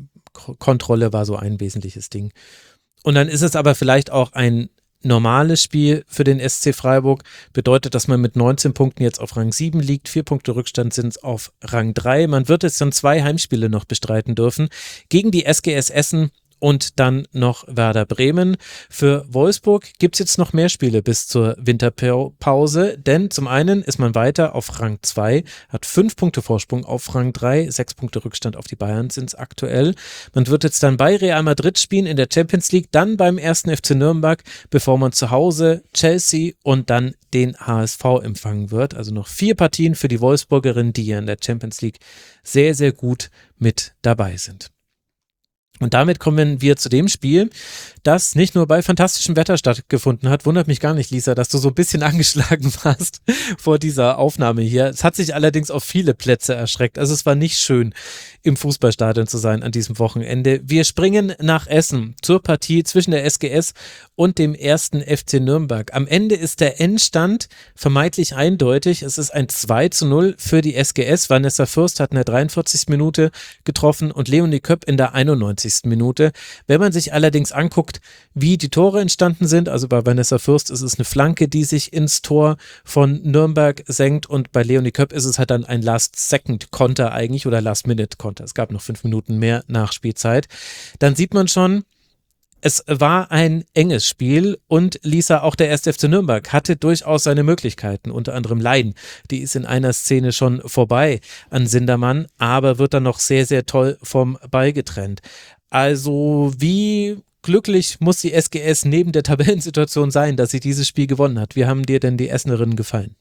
[SPEAKER 1] war so ein wesentliches Ding. Und dann ist es aber vielleicht auch ein normales Spiel für den SC Freiburg, bedeutet, dass man mit 19 Punkten jetzt auf Rang 7 liegt, 4 Punkte Rückstand sind es auf Rang 3. Man wird jetzt dann 2 Heimspiele noch bestreiten dürfen, gegen die SGS Essen und dann noch Werder Bremen. Für Wolfsburg gibt es jetzt noch mehr Spiele bis zur Winterpause, denn zum einen ist man weiter auf Rang 2, hat 5 Punkte Vorsprung auf Rang 3, 6 Punkte Rückstand auf die Bayern sind es aktuell. Man wird jetzt dann bei Real Madrid spielen in der Champions League, dann beim 1. FC Nürnberg, bevor man zu Hause Chelsea und dann den HSV empfangen wird. Also noch 4 Partien für die Wolfsburgerinnen, die ja in der Champions League sehr, sehr gut mit dabei sind. Und damit kommen wir zu dem Spiel, das nicht nur bei fantastischem Wetter stattgefunden hat. Wundert mich gar nicht, Lisa, dass du so ein bisschen angeschlagen warst vor dieser Aufnahme hier. Es hat sich allerdings auf viele Plätze erschreckt. Also es war nicht schön, im Fußballstadion zu sein an diesem Wochenende. Wir springen nach Essen zur Partie zwischen der SGS und dem 1. FC Nürnberg. Am Ende ist der Endstand vermeintlich eindeutig. Es ist ein 2:0 für die SGS. Vanessa Fürst hat in der 43. Minute getroffen und Leonie Köpp in der 91. Minute. Wenn man sich allerdings anguckt, wie die Tore entstanden sind, also bei Vanessa Fürst ist es eine Flanke, die sich ins Tor von Nürnberg senkt und bei Leonie Köpp ist es halt dann ein Last-Second-Konter eigentlich oder Last-Minute-Konter. Es gab noch 5 Minuten mehr Nachspielzeit. Dann sieht man schon, es war ein enges Spiel und Lisa, auch der 1. FC Nürnberg hatte durchaus seine Möglichkeiten, unter anderem Leiden. Die ist in einer Szene schon vorbei an Sindermann, aber wird dann noch sehr, sehr toll vom Ball getrennt. Also wie glücklich muss die SGS neben der Tabellensituation sein, dass sie dieses Spiel gewonnen hat? Wie haben dir denn die Essenerinnen gefallen?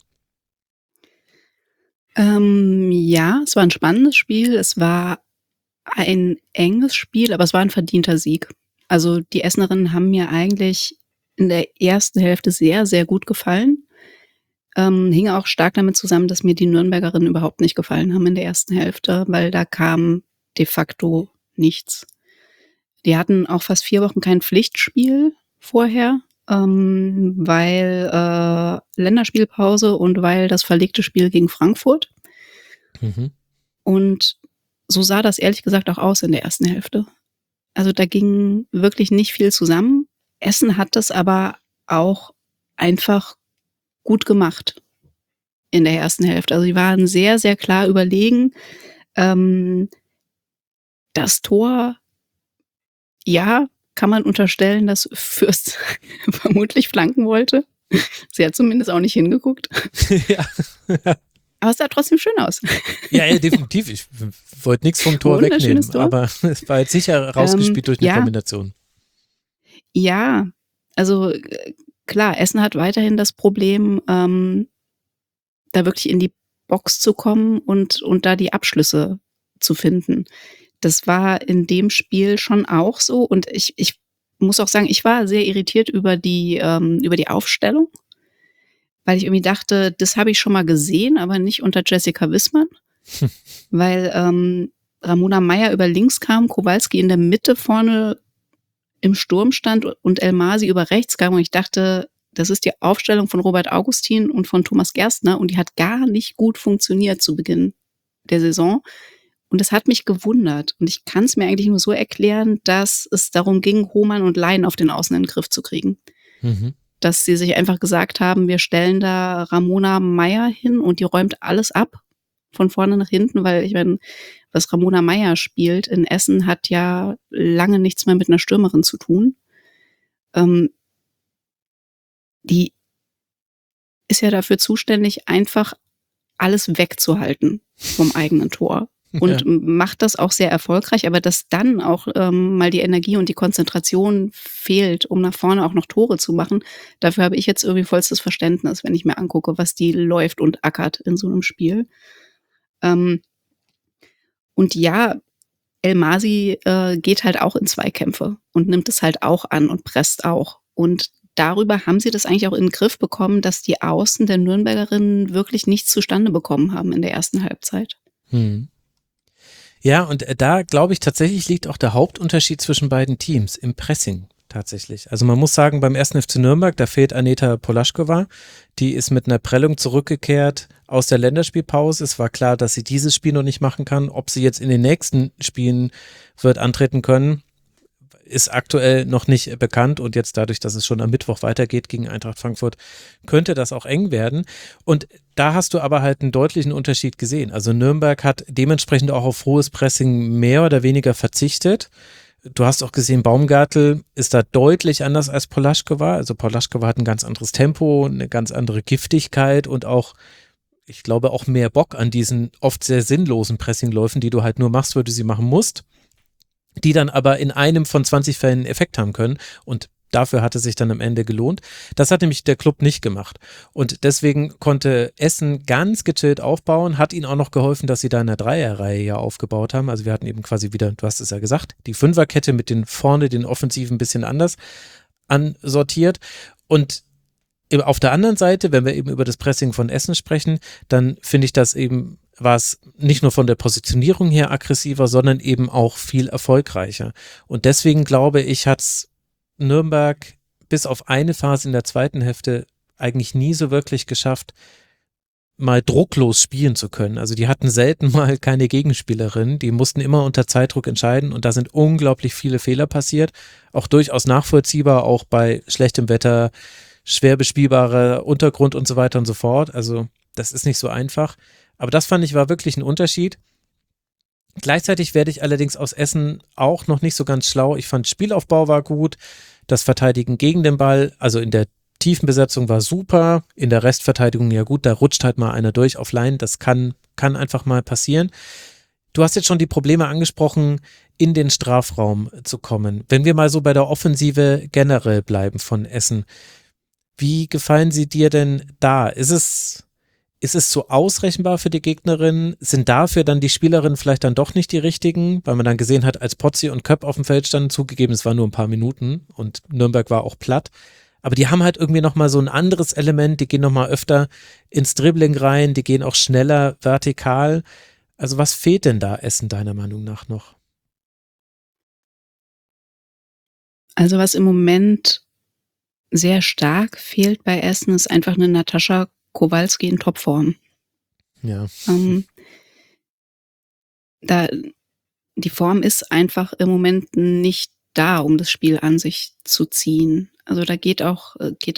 [SPEAKER 5] Ja, es war ein spannendes Spiel. Es war ein enges Spiel, aber es war ein verdienter Sieg. Also die Essenerinnen haben mir eigentlich in der ersten Hälfte sehr, sehr gut gefallen. Hing auch stark damit zusammen, dass mir die Nürnbergerinnen überhaupt nicht gefallen haben in der ersten Hälfte, weil da kam de facto nichts. Die hatten auch fast 4 Wochen kein Pflichtspiel vorher, weil Länderspielpause und weil das verlegte Spiel gegen Frankfurt.
[SPEAKER 1] Mhm.
[SPEAKER 5] Und so sah das ehrlich gesagt auch aus in der ersten Hälfte. Also da ging wirklich nicht viel zusammen. Essen hat das aber auch einfach gut gemacht in der ersten Hälfte. Also die waren sehr, sehr klar überlegen. Das Tor, ja, kann man unterstellen, dass Fürst vermutlich flanken wollte. Sie hat zumindest auch nicht hingeguckt.
[SPEAKER 1] Ja.
[SPEAKER 5] Aber es sah trotzdem schön aus.
[SPEAKER 1] Ja, definitiv. Ich wollte nichts vom Tor wegnehmen,
[SPEAKER 5] Wunderschönes Tor.
[SPEAKER 1] aber es war jetzt sicher rausgespielt durch eine
[SPEAKER 5] ja.
[SPEAKER 1] Kombination.
[SPEAKER 5] Ja, also klar, Essen hat weiterhin das Problem, da wirklich in die Box zu kommen und da die Abschlüsse zu finden. Das war in dem Spiel schon auch so und ich muss auch sagen, ich war sehr irritiert über die Aufstellung, weil ich irgendwie dachte, das habe ich schon mal gesehen, aber nicht unter Jessica Wissmann, weil Ramona Meyer über links kam, Kowalski in der Mitte vorne im Sturm stand und El Masi über rechts kam und ich dachte, das ist die Aufstellung von Robert Augustin und von Thomas Gerstner und die hat gar nicht gut funktioniert zu Beginn der Saison. Und das hat mich gewundert. Und ich kann es mir eigentlich nur so erklären, dass es darum ging, Hohmann und Lein auf den Außen in den Griff zu kriegen.
[SPEAKER 1] Mhm.
[SPEAKER 5] Dass sie sich einfach gesagt haben, wir stellen da Ramona Meyer hin und die räumt alles ab, von vorne nach hinten, weil ich meine, was Ramona Meyer spielt in Essen, hat ja lange nichts mehr mit einer Stürmerin zu tun. Die ist ja dafür zuständig, einfach alles wegzuhalten vom eigenen Tor. Und macht das auch sehr erfolgreich, aber dass dann auch mal die Energie und die Konzentration fehlt, um nach vorne auch noch Tore zu machen, dafür habe ich jetzt irgendwie vollstes Verständnis, wenn ich mir angucke, was die läuft und ackert in so einem Spiel. Und ja, El Masi geht halt auch in Zweikämpfe und nimmt es halt auch an und presst auch. Und darüber haben sie das eigentlich auch in den Griff bekommen, dass die Außen der Nürnbergerinnen wirklich nichts zustande bekommen haben in der ersten Halbzeit.
[SPEAKER 1] Ja, und da glaube ich tatsächlich liegt auch der Hauptunterschied zwischen beiden Teams im Pressing tatsächlich. Also man muss sagen, beim 1. FC Nürnberg, da fehlt Aneta Polaschkova, die ist mit einer Prellung zurückgekehrt aus der Länderspielpause. Es war klar, dass sie dieses Spiel noch nicht machen kann. Ob sie jetzt in den nächsten Spielen wird antreten können, ist aktuell noch nicht bekannt und jetzt dadurch, dass es schon am Mittwoch weitergeht gegen Eintracht Frankfurt, könnte das auch eng werden. Und da hast du aber halt einen deutlichen Unterschied gesehen. Also Nürnberg hat dementsprechend auch auf hohes Pressing mehr oder weniger verzichtet. Du hast auch gesehen, Baumgartel ist da deutlich anders als Polaschkova. Also Polaschkova hat ein ganz anderes Tempo, eine ganz andere Giftigkeit und auch, ich glaube, auch mehr Bock an diesen oft sehr sinnlosen Pressingläufen, die du halt nur machst, weil du sie machen musst, die dann aber in einem von 20 Fällen einen Effekt haben können und dafür hat es sich dann am Ende gelohnt. Das hat nämlich der Club nicht gemacht und deswegen konnte Essen ganz gechillt aufbauen, hat ihnen auch noch geholfen, dass sie da in der Dreierreihe ja aufgebaut haben. Also wir hatten eben quasi wieder, du hast es ja gesagt, die Fünferkette mit den vorne, den Offensiven ein bisschen anders ansortiert und auf der anderen Seite, wenn wir eben über das Pressing von Essen sprechen, dann finde ich das eben, war es nicht nur von der Positionierung her aggressiver, sondern eben auch viel erfolgreicher. Und deswegen glaube ich, hat es Nürnberg bis auf eine Phase in der zweiten Hälfte eigentlich nie so wirklich geschafft, mal drucklos spielen zu können. Also die hatten selten mal keine Gegenspielerin, die mussten immer unter Zeitdruck entscheiden und da sind unglaublich viele Fehler passiert, auch durchaus nachvollziehbar, auch bei schlechtem Wetter, schwer bespielbarer Untergrund und so weiter und so fort. Also das ist nicht so einfach. Aber das fand ich war wirklich ein Unterschied. Gleichzeitig werde ich allerdings aus Essen auch noch nicht so ganz schlau. Ich fand, Spielaufbau war gut, das Verteidigen gegen den Ball, also in der tiefen Besetzung war super, in der Restverteidigung ja gut, da rutscht halt mal einer durch auf Line, das kann einfach mal passieren. Du hast jetzt schon die Probleme angesprochen, in den Strafraum zu kommen. Wenn wir mal so bei der Offensive generell bleiben von Essen, wie gefallen sie dir denn da? Ist es so ausrechenbar für die Gegnerin? Sind dafür dann die Spielerinnen vielleicht dann doch nicht die richtigen? Weil man dann gesehen hat, als Pozzi und Köpp auf dem Feld standen, zugegeben, es war nur ein paar Minuten und Nürnberg war auch platt. Aber die haben halt irgendwie nochmal so ein anderes Element, die gehen nochmal öfter ins Dribbling rein, die gehen auch schneller vertikal. Also was fehlt denn da Essen deiner Meinung nach noch?
[SPEAKER 5] Also was im Moment sehr stark fehlt bei Essen, ist einfach eine Natascha Kowalski in Topform.
[SPEAKER 1] Ja.
[SPEAKER 5] Die Form ist einfach im Moment nicht da, um das Spiel an sich zu ziehen. Also da geht auch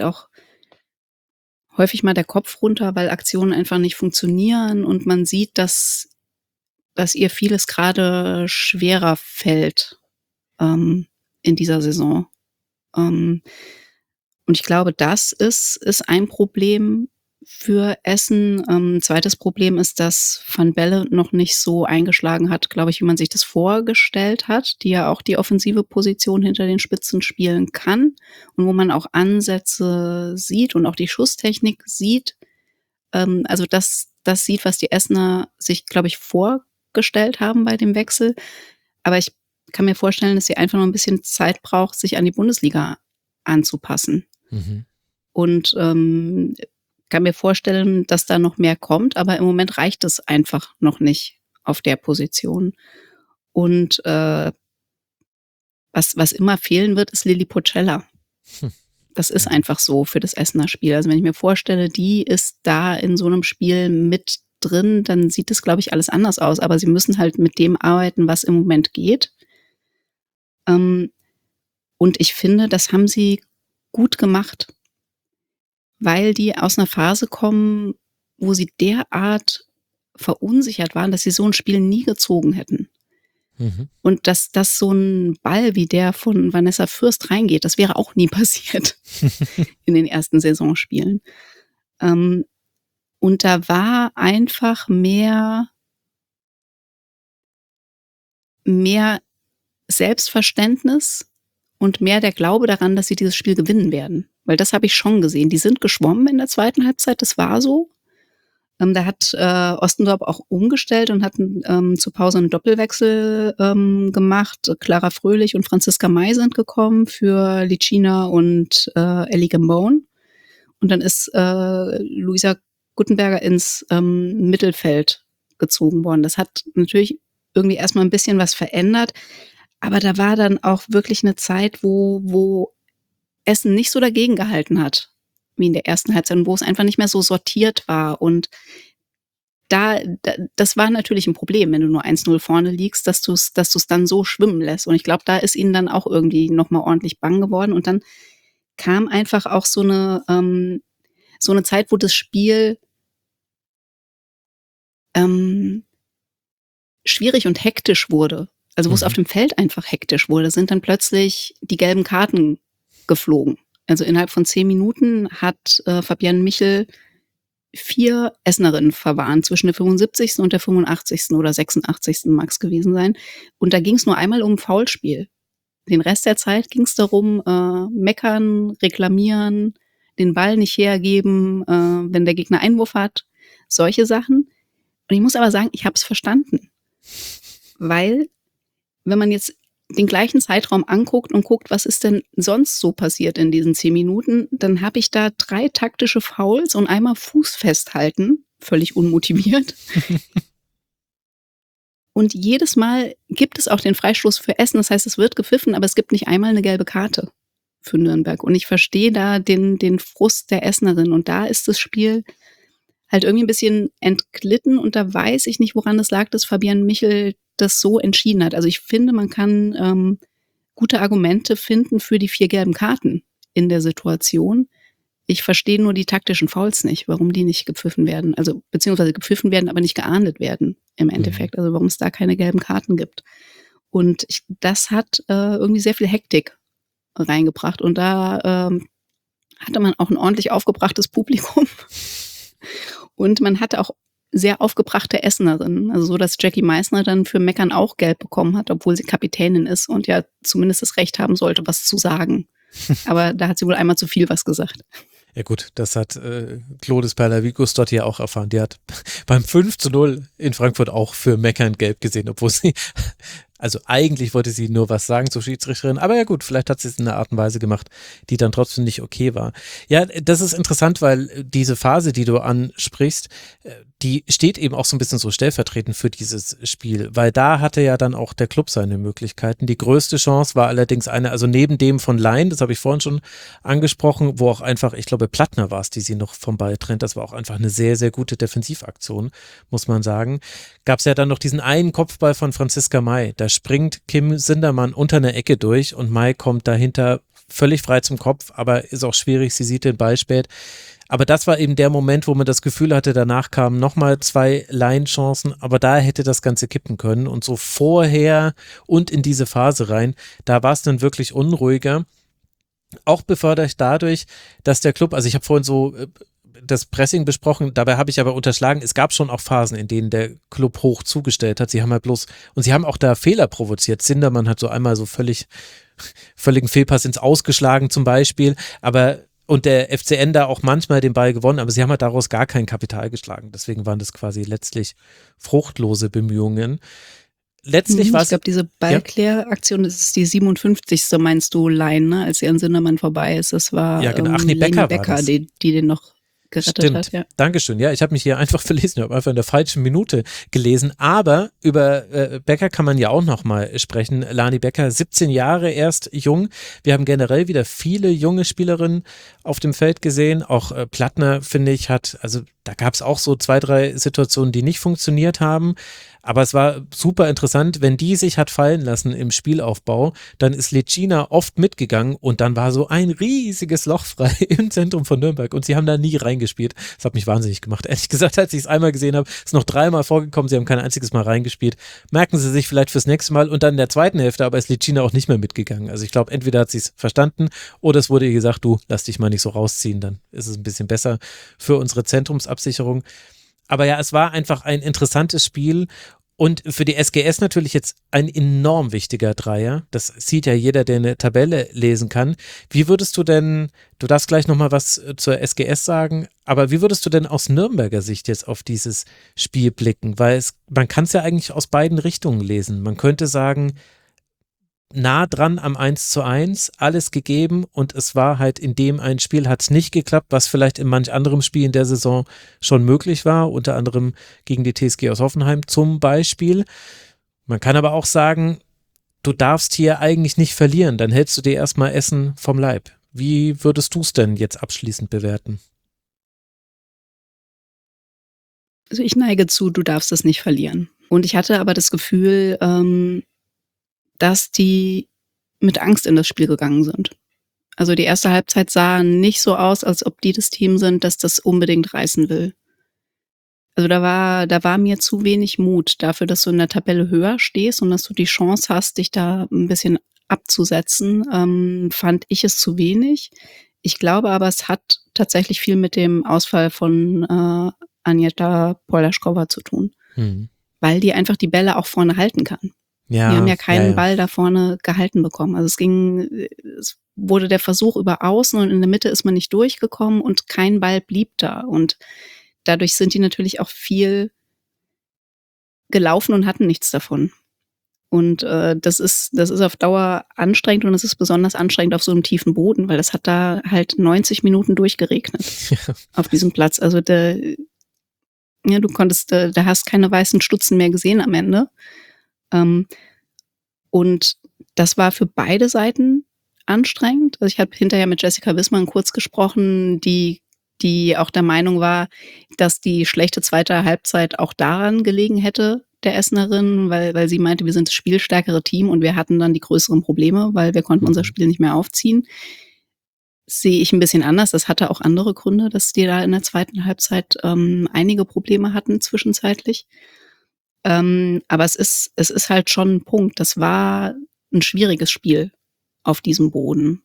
[SPEAKER 5] häufig mal der Kopf runter, weil Aktionen einfach nicht funktionieren und man sieht, dass ihr vieles gerade schwerer fällt. in dieser Saison. Und ich glaube, das ist ein Problem für Essen. Zweites Problem ist, dass Van Belle noch nicht so eingeschlagen hat, glaube ich, wie man sich das vorgestellt hat, die ja auch die offensive Position hinter den Spitzen spielen kann und wo man auch Ansätze sieht und auch die Schusstechnik sieht. Also das sieht, was die Essener sich, glaube ich, vorgestellt haben bei dem Wechsel. Aber ich kann mir vorstellen, dass sie einfach noch ein bisschen Zeit braucht, sich an die Bundesliga anzupassen.
[SPEAKER 1] Mhm.
[SPEAKER 5] Und kann mir vorstellen, dass da noch mehr kommt, aber im Moment reicht es einfach noch nicht auf der Position. Und was immer fehlen wird, ist Lilly Pocella. Das ist einfach so für das Essener Spiel. Also wenn ich mir vorstelle, die ist da in so einem Spiel mit drin, dann sieht das, glaube ich, alles anders aus. Aber sie müssen halt mit dem arbeiten, was im Moment geht. Und ich finde, das haben sie gut gemacht, weil die aus einer Phase kommen, wo sie derart verunsichert waren, dass sie so ein Spiel nie gezogen hätten.
[SPEAKER 1] Mhm.
[SPEAKER 5] Und dass so ein Ball wie der von Vanessa Fürst reingeht, das wäre auch nie passiert in den ersten Saisonspielen. Und da war einfach mehr Selbstverständnis und mehr der Glaube daran, dass sie dieses Spiel gewinnen werden. Weil das habe ich schon gesehen. Die sind geschwommen in der zweiten Halbzeit, das war so. Da hat Ostendorp auch umgestellt und hat zur Pause einen Doppelwechsel gemacht. Clara Fröhlich und Franziska May sind gekommen für Licina und Ellie Gambone. Und dann ist Luisa Guttenberger ins Mittelfeld gezogen worden. Das hat natürlich irgendwie erstmal ein bisschen was verändert. Aber da war dann auch wirklich eine Zeit, wo Essen nicht so dagegen gehalten hat wie in der ersten Halbzeit und wo es einfach nicht mehr so sortiert war. Und das war natürlich ein Problem, wenn du nur 1-0 vorne liegst, dass du es dann so schwimmen lässt. Und ich glaube, da ist ihnen dann auch irgendwie nochmal ordentlich bang geworden. Und dann kam einfach auch so eine Zeit, wo das Spiel schwierig und hektisch wurde. Also wo es auf dem Feld einfach hektisch wurde, sind dann plötzlich die gelben Karten geflogen. Also innerhalb von 10 Minuten hat Fabienne Michel 4 Essenerinnen verwarnt, zwischen der 75. und der 85. oder 86. mag es gewesen sein. Und da ging es nur einmal um Foulspiel. Den Rest der Zeit ging es darum, meckern, reklamieren, den Ball nicht hergeben, wenn der Gegner Einwurf hat, solche Sachen. Und ich muss aber sagen, ich habe es verstanden. Weil, wenn man jetzt den gleichen Zeitraum anguckt und guckt, was ist denn sonst so passiert in diesen 10 Minuten, dann habe ich da 3 taktische Fouls und einmal Fuß festhalten, völlig unmotiviert. Und jedes Mal gibt es auch den Freistoß für Essen, das heißt, es wird gepfiffen, aber es gibt nicht einmal eine gelbe Karte für Nürnberg. Und ich verstehe da den Frust der Essenerin. Und da ist das Spiel halt irgendwie ein bisschen entglitten und da weiß ich nicht, woran es lag, dass Fabienne Michel das so entschieden hat. Also ich finde, man kann gute Argumente finden für die 4 gelben Karten in der Situation. Ich verstehe nur die taktischen Fouls nicht, warum die nicht gepfiffen werden. Also beziehungsweise gepfiffen werden, aber nicht geahndet werden im Endeffekt. Also warum es da keine gelben Karten gibt. Und das hat irgendwie sehr viel Hektik reingebracht. Und da hatte man auch ein ordentlich aufgebrachtes Publikum. Und man hatte auch sehr aufgebrachte Essenerinnen. Also so, dass Jackie Meissner dann für Meckern auch gelb bekommen hat, obwohl sie Kapitänin ist und ja zumindest das Recht haben sollte, was zu sagen. Aber da hat sie wohl einmal zu viel was gesagt.
[SPEAKER 1] Ja gut, das hat Clodes Perlavicus dort hier auch erfahren. Die hat beim 5-0 in Frankfurt auch für Meckern gelb gesehen, obwohl sie, also eigentlich wollte sie nur was sagen zur Schiedsrichterin, aber ja gut, vielleicht hat sie es in einer Art und Weise gemacht, die dann trotzdem nicht okay war. Ja, das ist interessant, weil diese Phase, die du ansprichst, die steht eben auch so ein bisschen so stellvertretend für dieses Spiel, weil da hatte ja dann auch der Club seine Möglichkeiten. Die größte Chance war allerdings eine, also neben dem von Lein, das habe ich vorhin schon angesprochen, wo auch einfach, ich glaube Plattner war es, die sie noch vom Ball trennt, das war auch einfach eine sehr, sehr gute Defensivaktion, muss man sagen. Gab es ja dann noch diesen einen Kopfball von Franziska May, da springt Kim Sindermann unter eine Ecke durch und May kommt dahinter völlig frei zum Kopf, aber ist auch schwierig, sie sieht den Ball spät. Aber das war eben der Moment, wo man das Gefühl hatte, danach kamen nochmal 2 Laienchancen, aber da hätte das Ganze kippen können. Und so vorher und in diese Phase rein, da war es dann wirklich unruhiger. Auch befördert dadurch, dass der Club, also ich habe vorhin so das Pressing besprochen, dabei habe ich aber unterschlagen, es gab schon auch Phasen, in denen der Club hoch zugestellt hat. Sie haben halt bloß, und sie haben auch da Fehler provoziert. Sindermann hat so einmal so völligen Fehlpass ins Ausgeschlagen zum Beispiel, und der FCN da auch manchmal den Ball gewonnen, aber sie haben halt daraus gar kein Kapital geschlagen. Deswegen waren das quasi letztlich fruchtlose Bemühungen. Letztlich war es.
[SPEAKER 5] Ich glaube, diese Ballkläraktion, das ist die 57. meinst du, Line, ne? Als sie an Sindermann vorbei ist. Das war
[SPEAKER 1] Ja, genau. Ach nee, Becker
[SPEAKER 5] Leni Becker, die den noch gerettet hat. Ja.
[SPEAKER 1] Dankeschön. Ja, ich habe mich hier einfach verlesen. Ich habe einfach in der falschen Minute gelesen. Aber über Becker kann man ja auch noch mal sprechen. Lani Becker, 17 Jahre erst jung. Wir haben generell wieder viele junge Spielerinnen auf dem Feld gesehen. Auch Plattner, finde ich, also da gab es auch so 2, 3 Situationen, die nicht funktioniert haben. Aber es war super interessant, wenn die sich hat fallen lassen im Spielaufbau, dann ist Lecina oft mitgegangen und dann war so ein riesiges Loch frei im Zentrum von Nürnberg und sie haben da nie reingespielt. Das hat mich wahnsinnig gemacht. Ehrlich gesagt, als ich es einmal gesehen habe, ist noch 3-mal vorgekommen, sie haben kein einziges Mal reingespielt. Merken sie sich vielleicht fürs nächste Mal und dann in der zweiten Hälfte, aber ist Lecina auch nicht mehr mitgegangen. Also ich glaube, entweder hat sie es verstanden oder es wurde ihr gesagt, du, lass dich mal nicht so rausziehen, dann ist es ein bisschen besser für unsere Zentrumsabsicherung. Aber ja, es war einfach ein interessantes Spiel und für die SGS natürlich jetzt ein enorm wichtiger Dreier. Das sieht ja jeder, der eine Tabelle lesen kann. Wie würdest du denn, du darfst gleich nochmal was zur SGS sagen, aber wie würdest du denn aus Nürnberger Sicht jetzt auf dieses Spiel blicken? Weil man kann es ja eigentlich aus beiden Richtungen lesen. Man könnte sagen, nah dran am 1:1, alles gegeben und es war halt in dem einen Spiel hat es nicht geklappt, was vielleicht in manch anderem Spiel in der Saison schon möglich war, unter anderem gegen die TSG aus Hoffenheim zum Beispiel. Man kann aber auch sagen, du darfst hier eigentlich nicht verlieren, dann hältst du dir erstmal Essen vom Leib. Wie würdest du es denn jetzt abschließend bewerten?
[SPEAKER 5] Also ich neige zu, du darfst es nicht verlieren. Und ich hatte aber das Gefühl, dass die mit Angst in das Spiel gegangen sind. Also die erste Halbzeit sah nicht so aus, als ob die das Team sind, das das unbedingt reißen will. Also da war mir zu wenig Mut dafür, dass du in der Tabelle höher stehst und dass du die Chance hast, dich da ein bisschen abzusetzen, fand ich es zu wenig. Ich glaube aber, es hat tatsächlich viel mit dem Ausfall von Agnieszka Polaschkova zu tun, weil die einfach die Bälle auch vorne halten kann.
[SPEAKER 1] Ja,
[SPEAKER 5] wir haben ja keinen Ball da vorne gehalten bekommen. Also es wurde der Versuch über außen und in der Mitte ist man nicht durchgekommen und kein Ball blieb da. Und dadurch sind die natürlich auch viel gelaufen und hatten nichts davon. Und das ist auf Dauer anstrengend und es ist besonders anstrengend auf so einem tiefen Boden, weil das hat da halt 90 Minuten durchgeregnet auf diesem Platz. Also du konntest, da hast keine weißen Stutzen mehr gesehen am Ende. Und das war für beide Seiten anstrengend. Also ich habe hinterher mit Jessica Wissmann kurz gesprochen, die auch der Meinung war, dass die schlechte zweite Halbzeit auch daran gelegen hätte, der Essenerin, weil sie meinte, wir sind das spielstärkere Team und wir hatten dann die größeren Probleme, weil wir konnten unser Spiel nicht mehr aufziehen. Sehe ich ein bisschen anders. Das hatte auch andere Gründe, dass die da in der zweiten Halbzeit einige Probleme hatten zwischenzeitlich. Aber es ist halt schon ein Punkt. Das war ein schwieriges Spiel auf diesem Boden.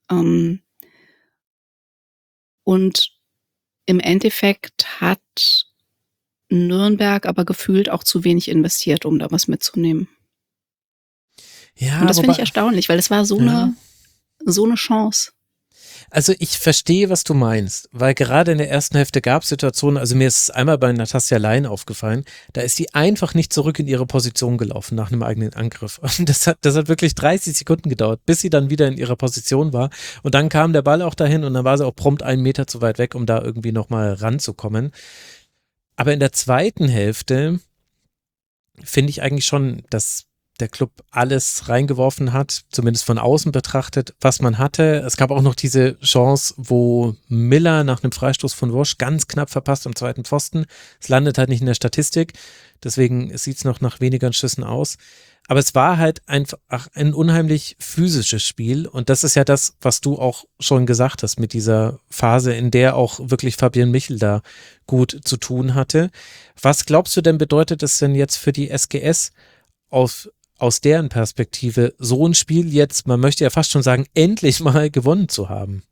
[SPEAKER 5] Und im Endeffekt hat Nürnberg aber gefühlt auch zu wenig investiert, um da was mitzunehmen.
[SPEAKER 1] Ja,
[SPEAKER 5] und das finde ich erstaunlich, weil es war so eine Chance.
[SPEAKER 1] Also ich verstehe, was du meinst, weil gerade in der ersten Hälfte gab es Situationen, also mir ist es einmal bei Natasja Lein aufgefallen, da ist die einfach nicht zurück in ihre Position gelaufen nach einem eigenen Angriff. Und das hat wirklich 30 Sekunden gedauert, bis sie dann wieder in ihrer Position war. Und dann kam der Ball auch dahin und dann war sie auch prompt 1 Meter zu weit weg, um da irgendwie nochmal ranzukommen. Aber in der zweiten Hälfte finde ich eigentlich schon, dass der Club alles reingeworfen hat, zumindest von außen betrachtet, was man hatte. Es gab auch noch diese Chance, wo Miller nach einem Freistoß von Wosch ganz knapp verpasst am zweiten Pfosten. Es landet halt nicht in der Statistik. Deswegen sieht es noch nach weniger Schüssen aus. Aber es war halt einfach ein unheimlich physisches Spiel. Und das ist ja das, was du auch schon gesagt hast mit dieser Phase, in der auch wirklich Fabian Michel da gut zu tun hatte. Was glaubst du denn, bedeutet es denn jetzt für die SGS aus deren Perspektive, so ein Spiel jetzt, man möchte ja fast schon sagen, endlich mal gewonnen zu haben?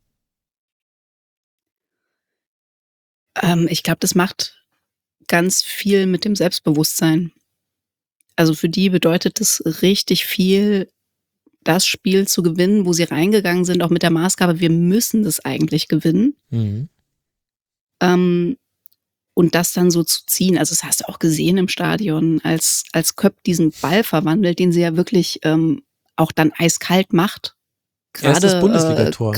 [SPEAKER 5] Ich glaube, das macht ganz viel mit dem Selbstbewusstsein. Also für die bedeutet es richtig viel, das Spiel zu gewinnen, wo sie reingegangen sind, auch mit der Maßgabe, wir müssen das eigentlich gewinnen.
[SPEAKER 1] Mhm.
[SPEAKER 5] Und das dann so zu ziehen. Also das hast du auch gesehen im Stadion, als Köpp diesen Ball verwandelt, den sie ja wirklich auch dann eiskalt macht.
[SPEAKER 1] Erstes Bundesligator.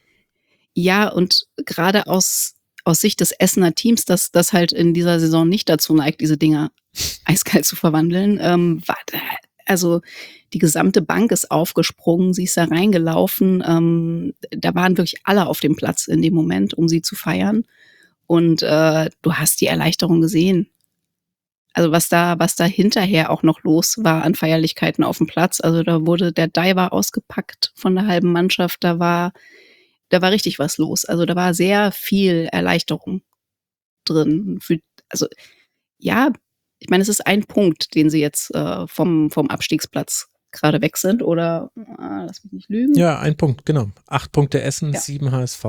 [SPEAKER 5] Ja, und gerade aus Sicht des Essener Teams, das halt in dieser Saison nicht dazu neigt, diese Dinger eiskalt zu verwandeln, also die gesamte Bank ist aufgesprungen, sie ist da reingelaufen, da waren wirklich alle auf dem Platz in dem Moment, um sie zu feiern. Und du hast die Erleichterung gesehen. Also was da hinterher auch noch los war an Feierlichkeiten auf dem Platz. Also da wurde der Diver ausgepackt von der halben Mannschaft. Da war richtig was los. Also da war sehr viel Erleichterung drin. Also ja, ich meine, es ist ein Punkt, den sie jetzt vom Abstiegsplatz gerade weg sind. Oder lass mich nicht lügen.
[SPEAKER 1] Ja, ein Punkt, genau. 8 Punkte Essen,
[SPEAKER 5] Ja.
[SPEAKER 1] 7 HSV.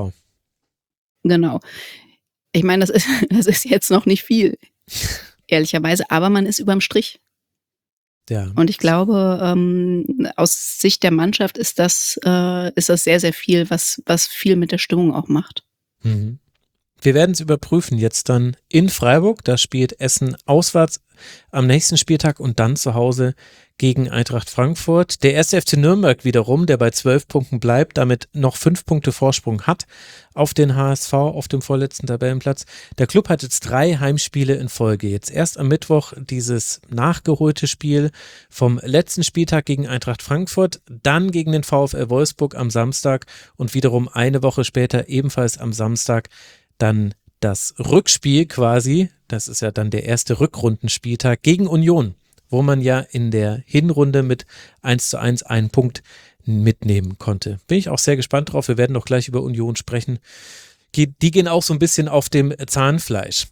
[SPEAKER 5] Genau. Ich meine, das ist jetzt noch nicht viel, ehrlicherweise, aber man ist überm Strich.
[SPEAKER 1] Ja.
[SPEAKER 5] Und ich glaube, aus Sicht der Mannschaft ist das sehr, sehr viel, was viel mit der Stimmung auch macht.
[SPEAKER 1] Mhm. Wir werden es überprüfen jetzt dann in Freiburg. Da spielt Essen auswärts am nächsten Spieltag und dann zu Hause gegen Eintracht Frankfurt. Der 1. FC Nürnberg wiederum, der bei 12 Punkten bleibt, damit noch 5 Punkte Vorsprung hat auf den HSV, auf dem vorletzten Tabellenplatz. Der Club hat jetzt 3 Heimspiele in Folge. Jetzt erst am Mittwoch dieses nachgeholte Spiel vom letzten Spieltag gegen Eintracht Frankfurt, dann gegen den VfL Wolfsburg am Samstag und wiederum eine Woche später ebenfalls am Samstag dann das Rückspiel quasi, das ist ja dann der erste Rückrundenspieltag gegen Union, wo man ja in der Hinrunde mit 1:1 einen Punkt mitnehmen konnte. Bin ich auch sehr gespannt drauf, wir werden noch gleich über Union sprechen. Die gehen auch so ein bisschen auf dem Zahnfleisch.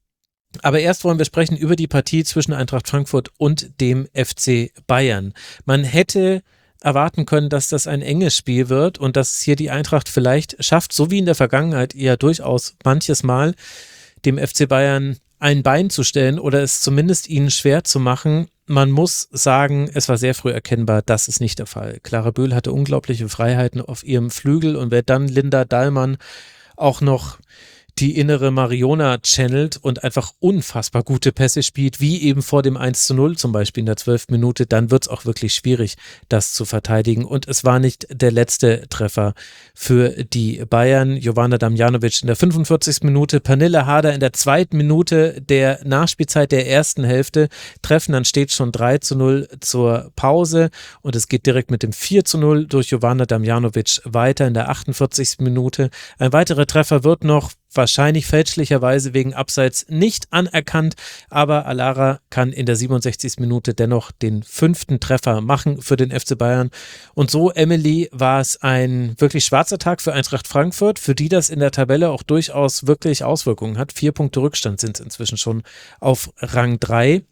[SPEAKER 1] Aber erst wollen wir sprechen über die Partie zwischen Eintracht Frankfurt und dem FC Bayern. Man hätte erwarten können, dass das ein enges Spiel wird und dass hier die Eintracht vielleicht schafft, so wie in der Vergangenheit ja durchaus manches Mal, dem FC Bayern ein Bein zu stellen oder es zumindest ihnen schwer zu machen. Man muss sagen, es war sehr früh erkennbar, das ist nicht der Fall. Clara Bühl hatte unglaubliche Freiheiten auf ihrem Flügel und wer dann Linda Dahlmann auch noch die innere Mariona channelt und einfach unfassbar gute Pässe spielt, wie eben vor dem 1:0 zum Beispiel in der 12. Minute, dann wird es auch wirklich schwierig, das zu verteidigen. Und es war nicht der letzte Treffer für die Bayern. Jovana Damjanovic in der 45. Minute, Pernille Harder in der 2. Minute der Nachspielzeit der ersten Hälfte treffen. Dann steht schon 3:0 zur Pause und es geht direkt mit dem 4:0 durch Jovana Damjanovic weiter in der 48. Minute. Ein weiterer Treffer wird noch wahrscheinlich fälschlicherweise wegen Abseits nicht anerkannt, aber Alara kann in der 67. Minute dennoch den 5. Treffer machen für den FC Bayern. Und so, Emily, war es ein wirklich schwarzer Tag für Eintracht Frankfurt, für die das in der Tabelle auch durchaus wirklich Auswirkungen hat. 4 Punkte Rückstand sind es inzwischen schon auf Rang 3.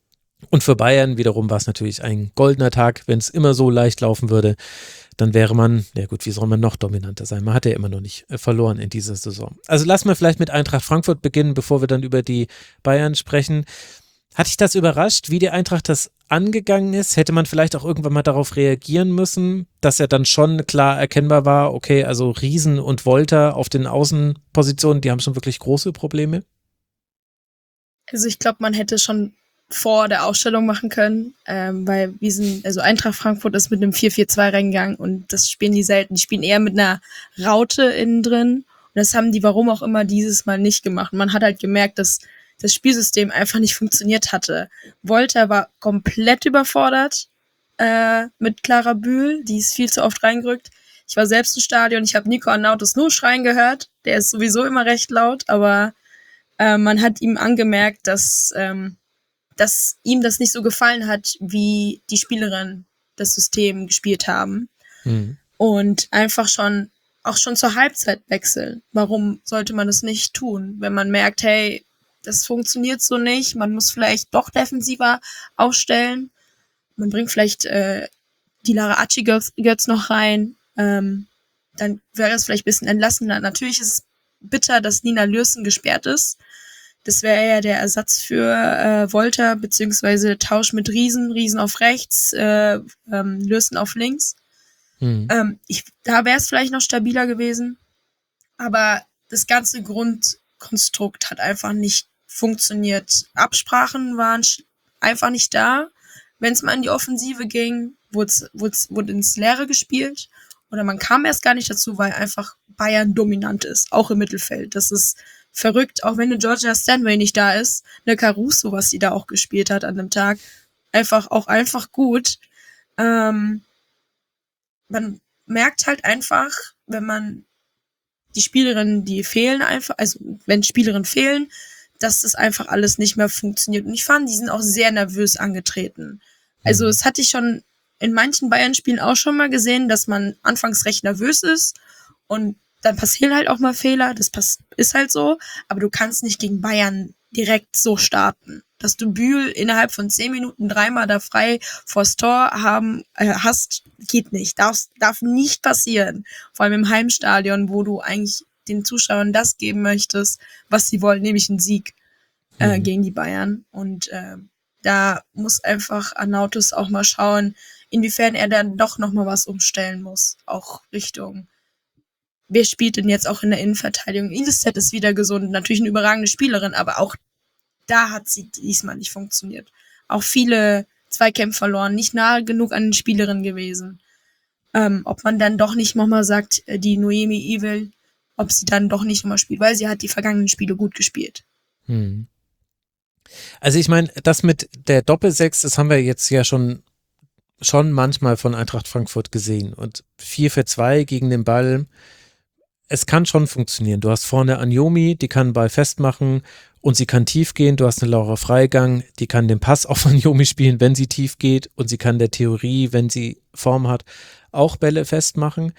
[SPEAKER 1] Und für Bayern wiederum war es natürlich ein goldener Tag, wenn es immer so leicht laufen würde. Dann wäre man, ja gut, wie soll man noch dominanter sein? Man hat ja immer noch nicht verloren in dieser Saison. Also lassen wir vielleicht mit Eintracht Frankfurt beginnen, bevor wir dann über die Bayern sprechen. Hat dich das überrascht, wie die Eintracht das angegangen ist? Hätte man vielleicht auch irgendwann mal darauf reagieren müssen, dass ja dann schon klar erkennbar war, okay, also Riesen und Wolter auf den Außenpositionen, die haben schon wirklich große Probleme?
[SPEAKER 4] Also ich glaube, man hätte schon vor der Ausstellung machen können, weil Eintracht Frankfurt ist mit einem 4-4-2 reingegangen und das spielen die selten. Die spielen eher mit einer Raute innen drin und das haben die, warum auch immer, dieses Mal nicht gemacht. Man hat halt gemerkt, dass das Spielsystem einfach nicht funktioniert hatte. Wolter war komplett überfordert mit Clara Bühl, die ist viel zu oft reingerückt. Ich war selbst im Stadion, ich habe Nico Arnautovic nur schreien gehört, der ist sowieso immer recht laut, aber man hat ihm angemerkt, dass dass ihm das nicht so gefallen hat, wie die Spielerinnen das System gespielt haben. Und einfach auch schon zur Halbzeit wechseln. Warum sollte man das nicht tun, wenn man merkt, hey, das funktioniert so nicht, man muss vielleicht doch defensiver aufstellen, man bringt vielleicht die Lara Aci-Götz noch rein, dann wäre es vielleicht ein bisschen entlassender. Natürlich ist es bitter, dass Nina Lürsen gesperrt ist. Das wäre ja der Ersatz für Wolter, beziehungsweise Tausch mit Riesen auf rechts, Lürsen auf links. Da wäre es vielleicht noch stabiler gewesen, aber das ganze Grundkonstrukt hat einfach nicht funktioniert. Absprachen waren einfach nicht da. Wenn es mal in die Offensive ging, wurde ins Leere gespielt oder man kam erst gar nicht dazu, weil einfach Bayern dominant ist, auch im Mittelfeld. Das ist verrückt, auch wenn eine Georgia Stanway nicht da ist, eine Caruso, was sie da auch gespielt hat an dem Tag, einfach gut. Man merkt halt einfach, wenn man die Spielerinnen, die fehlen einfach, also wenn Spielerinnen fehlen, dass das einfach alles nicht mehr funktioniert. Und ich fand, die sind auch sehr nervös angetreten. Also das hatte ich schon in manchen Bayern-Spielen auch schon mal gesehen, dass man anfangs recht nervös ist und dann passieren halt auch mal Fehler, ist halt so, aber du kannst nicht gegen Bayern direkt so starten. Dass du Bühl innerhalb von 10 Minuten 3-mal da frei vors Tor hast, geht nicht. Darf nicht passieren. Vor allem im Heimstadion, wo du eigentlich den Zuschauern das geben möchtest, was sie wollen, nämlich einen Sieg gegen die Bayern. Und da muss einfach Arnautovic auch mal schauen, inwiefern er dann doch nochmal was umstellen muss. Auch Richtung, wer spielt denn jetzt auch in der Innenverteidigung? Ilestedt ist wieder gesund, natürlich eine überragende Spielerin, aber auch da hat sie diesmal nicht funktioniert. Auch viele Zweikämpfe verloren, nicht nahe genug an den Spielerinnen gewesen. Ob man dann doch nicht nochmal sagt, die Noemi Ewell, ob sie dann doch nicht nochmal spielt, weil sie hat die vergangenen Spiele gut gespielt.
[SPEAKER 1] Also ich meine, das mit der Doppelsechs, das haben wir jetzt ja schon manchmal von Eintracht Frankfurt gesehen. Und 4-4-2 gegen den Ball, es kann schon funktionieren. Du hast vorne Anjomi, die kann den Ball festmachen und sie kann tief gehen. Du hast eine Laura Freigang, die kann den Pass auf Anjomi spielen, wenn sie tief geht, und sie kann der Theorie, wenn sie Form hat, auch Bälle festmachen.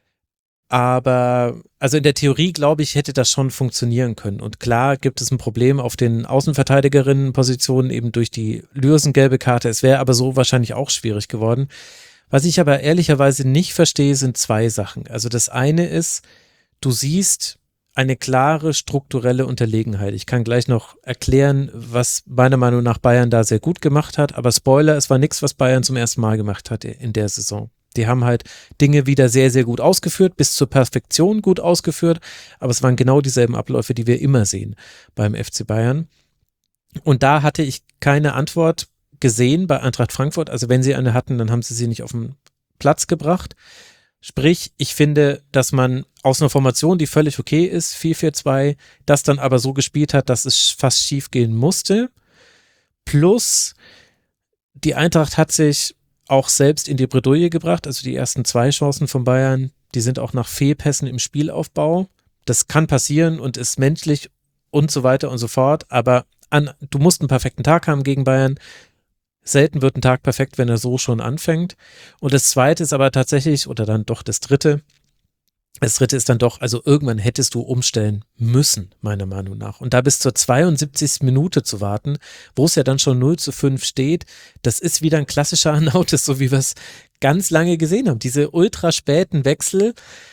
[SPEAKER 1] Aber also in der Theorie, glaube ich, hätte das schon funktionieren können. Und klar gibt es ein Problem auf den Außenverteidigerinnenpositionen eben durch die Lürsen-gelbe Karte. Es wäre aber so wahrscheinlich auch schwierig geworden. Was ich aber ehrlicherweise nicht verstehe, sind 2 Sachen. Also das eine ist, du siehst eine klare strukturelle Unterlegenheit. Ich kann gleich noch erklären, was meiner Meinung nach Bayern da sehr gut gemacht hat. Aber Spoiler, es war nichts, was Bayern zum ersten Mal gemacht hat in der Saison. Die haben halt Dinge wieder sehr, sehr gut ausgeführt, bis zur Perfektion gut ausgeführt, aber es waren genau dieselben Abläufe, die wir immer sehen beim FC Bayern. Und da hatte ich keine Antwort gesehen bei Eintracht Frankfurt, also wenn sie eine hatten, dann haben sie nicht auf den Platz gebracht. Sprich, ich finde, dass man aus einer Formation, die völlig okay ist, 4-4-2, das dann aber so gespielt hat, dass es fast schief gehen musste. Plus, die Eintracht hat sich auch selbst in die Bredouille gebracht, also die ersten 2 Chancen von Bayern, die sind auch nach Fehlpässen im Spielaufbau. Das kann passieren und ist menschlich und so weiter und so fort, aber du musst einen perfekten Tag haben gegen Bayern. Selten wird ein Tag perfekt, wenn er so schon anfängt. Und das Zweite ist aber tatsächlich, oder dann doch das Dritte, ist dann doch, also irgendwann hättest du umstellen müssen, meiner Meinung nach. Und da bis zur 72. Minute zu warten, wo es ja dann schon 0-5 steht, das ist wieder ein klassischer Arnautovic, so wie wir es ganz lange gesehen haben. Diese ultra späten Wechsel,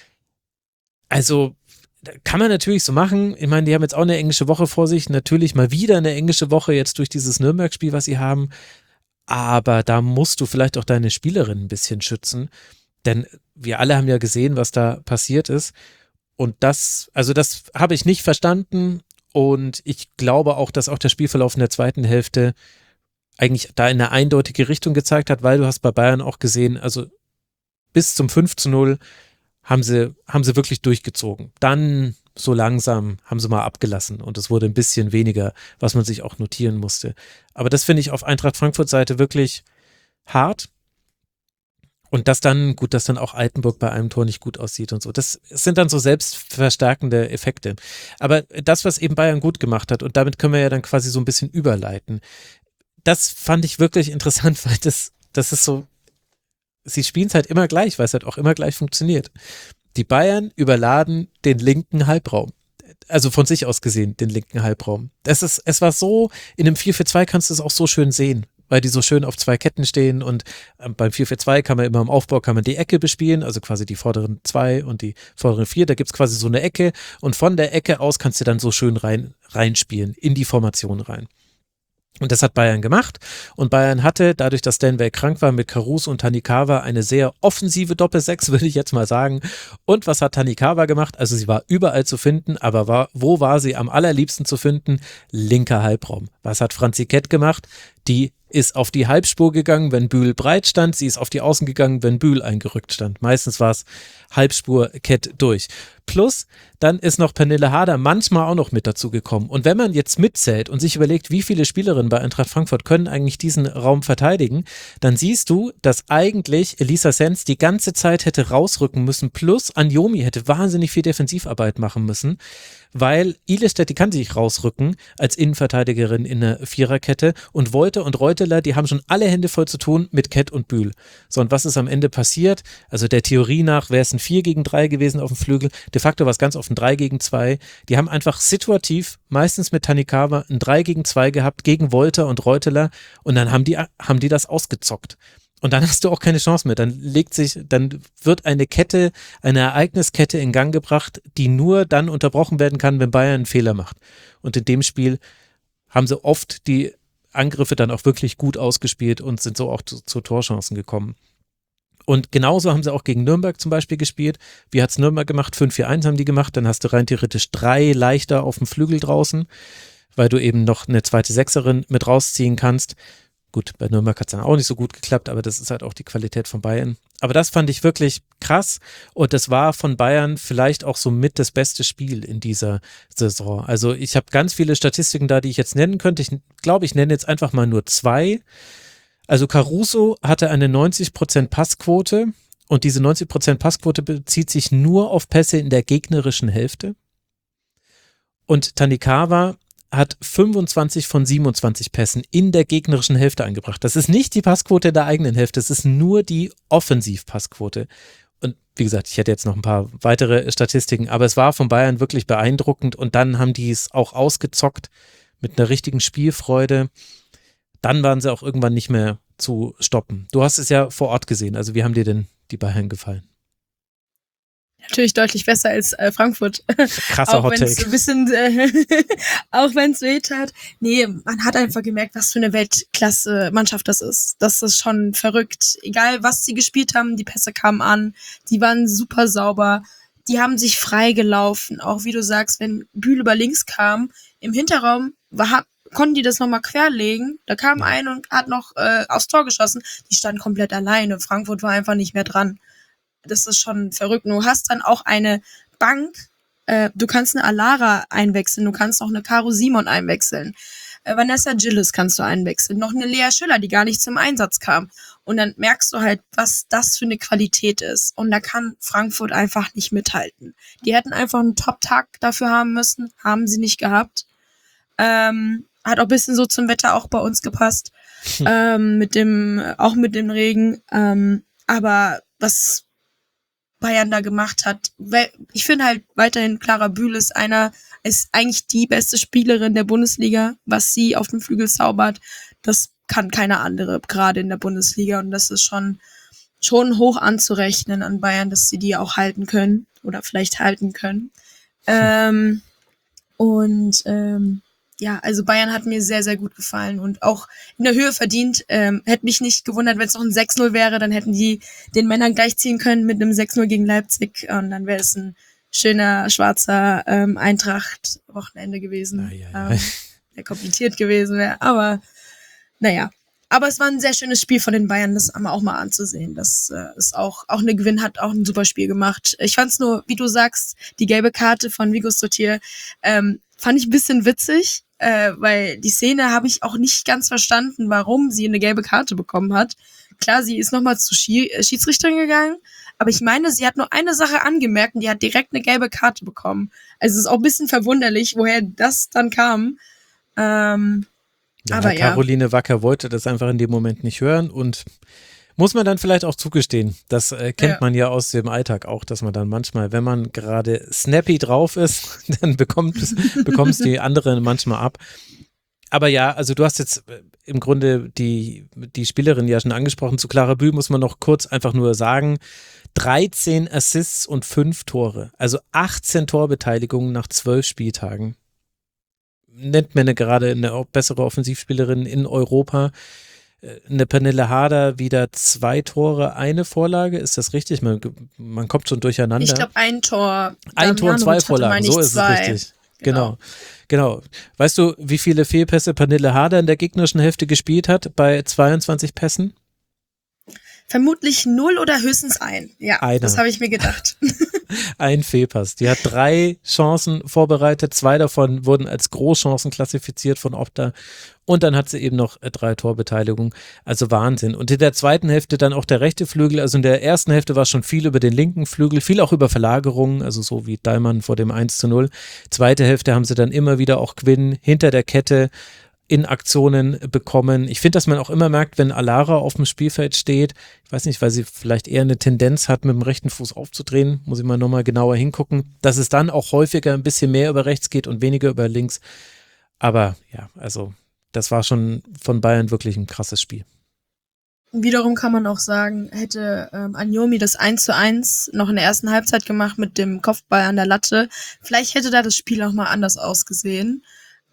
[SPEAKER 1] also kann man natürlich so machen. Ich meine, die haben jetzt auch eine englische Woche vor sich, natürlich mal wieder eine englische Woche jetzt durch dieses Nürnberg-Spiel, was sie haben. Aber da musst du vielleicht auch deine Spielerinnen ein bisschen schützen. Denn wir alle haben ja gesehen, was da passiert ist. Und das habe ich nicht verstanden. Und ich glaube auch, dass auch der Spielverlauf in der zweiten Hälfte eigentlich da in eine eindeutige Richtung gezeigt hat, weil du hast bei Bayern auch gesehen, also bis zum 5-0 haben sie wirklich durchgezogen. Dann so langsam haben sie mal abgelassen und es wurde ein bisschen weniger, was man sich auch notieren musste. Aber das finde ich auf Eintracht Frankfurt Seite wirklich hart. Und dass dann auch Altenburg bei einem Tor nicht gut aussieht und so. Das sind dann so selbstverstärkende Effekte. Aber das, was eben Bayern gut gemacht hat, und damit können wir ja dann quasi so ein bisschen überleiten. das fand ich wirklich interessant, weil das ist so, sie spielen es halt immer gleich, weil es halt auch immer gleich funktioniert. Die Bayern überladen den linken Halbraum. Also von sich aus gesehen, den linken Halbraum. Es war so, in einem 4-4-2 kannst du es auch so schön sehen, weil die so schön auf zwei Ketten stehen und beim 4-4-2 kann man immer im Aufbau kann man die Ecke bespielen, also quasi die vorderen 2 und die vorderen 4, da gibt es quasi so eine Ecke und von der Ecke aus kannst du dann so schön reinspielen, in die Formation rein. Und das hat Bayern gemacht und Bayern hatte, dadurch, dass Stanway krank war, mit Caruso und Tanikawa eine sehr offensive Doppel-6, würde ich jetzt mal sagen. Und was hat Tanikawa gemacht? Also sie war überall zu finden, aber wo war sie am allerliebsten zu finden? Linker Halbraum. Was hat Franzi Kett gemacht? Die ist auf die Halbspur gegangen, wenn Bühl breit stand. Sie ist auf die Außen gegangen, wenn Bühl eingerückt stand. Meistens war es Halbspur Kett durch. Plus, dann ist noch Pernille Harder manchmal auch noch mit dazu gekommen. Und wenn man jetzt mitzählt und sich überlegt, wie viele Spielerinnen bei Eintracht Frankfurt können eigentlich diesen Raum verteidigen, dann siehst du, dass eigentlich Elisa Sens die ganze Zeit hätte rausrücken müssen, plus Anjomi hätte wahnsinnig viel Defensivarbeit machen müssen, weil Ilestedt, die kann sich rausrücken als Innenverteidigerin in der Viererkette und Wolter und Reuteler, die haben schon alle Hände voll zu tun mit Kett und Bühl. So, und was ist am Ende passiert? Also der Theorie nach wäre es ein 4-gegen-3 gewesen auf dem Flügel. De facto war es ganz oft ein 3-gegen-2. Die haben einfach situativ, meistens mit Tanikawa, ein 3-gegen-2 gehabt gegen Wolter und Reuteler und dann haben die das ausgezockt. Und dann hast du auch keine Chance mehr. Dann wird eine Kette, eine Ereigniskette in Gang gebracht, die nur dann unterbrochen werden kann, wenn Bayern einen Fehler macht. Und in dem Spiel haben sie oft die Angriffe dann auch wirklich gut ausgespielt und sind so auch zu Torchancen gekommen. Und genauso haben sie auch gegen Nürnberg zum Beispiel gespielt. Wie hat es Nürnberg gemacht? 5-4-1 haben die gemacht. Dann hast du rein theoretisch 3 Leichter auf dem Flügel draußen, weil du eben noch eine zweite Sechserin mit rausziehen kannst. Gut, bei Nürnberg hat es dann auch nicht so gut geklappt, aber das ist halt auch die Qualität von Bayern. Aber das fand ich wirklich krass und das war von Bayern vielleicht auch so mit das beste Spiel in dieser Saison. Also ich habe ganz viele Statistiken da, die ich jetzt nennen könnte. Ich glaube, ich nenne jetzt einfach mal nur 2. Also Caruso hatte eine 90% Passquote und diese 90% Passquote bezieht sich nur auf Pässe in der gegnerischen Hälfte. Und Tanikawa hat 25 von 27 Pässen in der gegnerischen Hälfte eingebracht. Das ist nicht die Passquote der eigenen Hälfte, das ist nur die Offensivpassquote. Und wie gesagt, ich hätte jetzt noch ein paar weitere Statistiken, aber es war von Bayern wirklich beeindruckend und dann haben die es auch ausgezockt mit einer richtigen Spielfreude. Dann waren sie auch irgendwann nicht mehr zu stoppen. Du hast es ja vor Ort gesehen, also wie haben dir denn die Bayern gefallen?
[SPEAKER 4] Natürlich deutlich besser als Frankfurt.
[SPEAKER 1] Krasser
[SPEAKER 4] auch wenn es
[SPEAKER 1] Hottake.
[SPEAKER 4] ein bisschen, auch wenn es weht hat. Nee, man hat einfach gemerkt, was für eine Weltklasse-Mannschaft das ist. Das ist schon verrückt. Egal, was sie gespielt haben, die Pässe kamen an, die waren super sauber, die haben sich frei gelaufen. Auch wie du sagst, wenn Bühl über links kam, im Hinterraum konnten die das nochmal querlegen. Da kam ein und hat noch aufs Tor geschossen. Die standen komplett alleine. Frankfurt war einfach nicht mehr dran. Das ist schon verrückt. Du hast dann auch eine Bank, du kannst eine Alara einwechseln, du kannst auch eine Caro Simon einwechseln. Vanessa Gillis kannst du einwechseln, noch eine Lea Schüller, die gar nicht zum Einsatz kam. Und dann merkst du halt, was das für eine Qualität ist. Und da kann Frankfurt einfach nicht mithalten. Die hätten einfach einen Top-Tag dafür haben müssen, haben sie nicht gehabt. Hat auch ein bisschen so zum Wetter auch bei uns gepasst, mit dem Regen. Aber was Bayern da gemacht hat. Ich finde halt weiterhin, Clara Bühl ist eigentlich die beste Spielerin der Bundesliga. Was sie auf dem Flügel zaubert, das kann keine andere, gerade in der Bundesliga. Und das ist schon hoch anzurechnen an Bayern, dass sie die auch halten können oder vielleicht halten können. Ja, also Bayern hat mir sehr, sehr gut gefallen und auch in der Höhe verdient. Hätte mich nicht gewundert, wenn es noch ein 6-0 wäre, dann hätten die den Männern gleichziehen können mit einem 6-0 gegen Leipzig und dann wäre es ein schöner, schwarzer Eintracht-Wochenende gewesen, der kompliziert gewesen wäre, aber naja. Aber es war ein sehr schönes Spiel von den Bayern, das auch mal anzusehen. Das ist auch eine Gewinn, hat auch ein super Spiel gemacht. Ich fand es nur, wie du sagst, die gelbe Karte von Vigo Sotier fand ich ein bisschen witzig, weil die Szene habe ich auch nicht ganz verstanden, warum sie eine gelbe Karte bekommen hat. Klar, sie ist nochmal zur Schiedsrichterin gegangen, aber ich meine, sie hat nur eine Sache angemerkt und die hat direkt eine gelbe Karte bekommen. Also es ist auch ein bisschen verwunderlich, woher das dann kam.
[SPEAKER 1] Ja,
[SPEAKER 4] Aber ja.
[SPEAKER 1] Caroline Wacker wollte das einfach in dem Moment nicht hören und muss man dann vielleicht auch zugestehen. Das kennt
[SPEAKER 4] Ja.
[SPEAKER 1] man ja aus dem Alltag auch, dass man dann manchmal, wenn man gerade snappy drauf ist, dann bekommt es die anderen manchmal ab. Aber ja, also du hast jetzt im Grunde die Spielerin ja schon angesprochen. Zu Clara Bühl muss man noch kurz einfach nur sagen, 13 Assists und 5 Tore. Also 18 Torbeteiligungen nach 12 Spieltagen. Nennt man gerade eine bessere Offensivspielerin in Europa. Eine Pernille Harder wieder 2 Tore, 1 Vorlage. Ist das richtig? Man kommt schon durcheinander.
[SPEAKER 4] Ich glaube, ein Tor.
[SPEAKER 1] Ein Tor und 2
[SPEAKER 4] Damianovic hatte,
[SPEAKER 1] Vorlagen,
[SPEAKER 4] meine ich,
[SPEAKER 1] so ist es
[SPEAKER 4] 2.
[SPEAKER 1] richtig. Genau. Weißt du, wie viele Fehlpässe Pernille Harder in der gegnerischen Hälfte gespielt hat bei 22 Pässen?
[SPEAKER 4] Vermutlich 0 oder höchstens 1. Ja,
[SPEAKER 1] Einer.
[SPEAKER 4] das habe ich mir gedacht.
[SPEAKER 1] Ein Fehlpass. Die hat 3 Chancen vorbereitet, 2 davon wurden als Großchancen klassifiziert von Opta und dann hat sie eben noch 3 Torbeteiligungen, also Wahnsinn. Und in der zweiten Hälfte dann auch der rechte Flügel, also in der ersten Hälfte war schon viel über den linken Flügel, viel auch über Verlagerungen, also so wie Dallmann vor dem 1:0. Zweite Hälfte haben sie dann immer wieder auch Quinn hinter der Kette in Aktionen bekommen. Ich finde, dass man auch immer merkt, wenn Alara auf dem Spielfeld steht, ich weiß nicht, weil sie vielleicht eher eine Tendenz hat, mit dem rechten Fuß aufzudrehen, muss ich mal nochmal genauer hingucken, dass es dann auch häufiger ein bisschen mehr über rechts geht und weniger über links. Aber ja, also das war schon von Bayern wirklich ein krasses Spiel.
[SPEAKER 4] Wiederum kann man auch sagen, hätte Anjomi das 1:1 noch in der ersten Halbzeit gemacht mit dem Kopfball an der Latte, vielleicht hätte da das Spiel auch mal anders ausgesehen.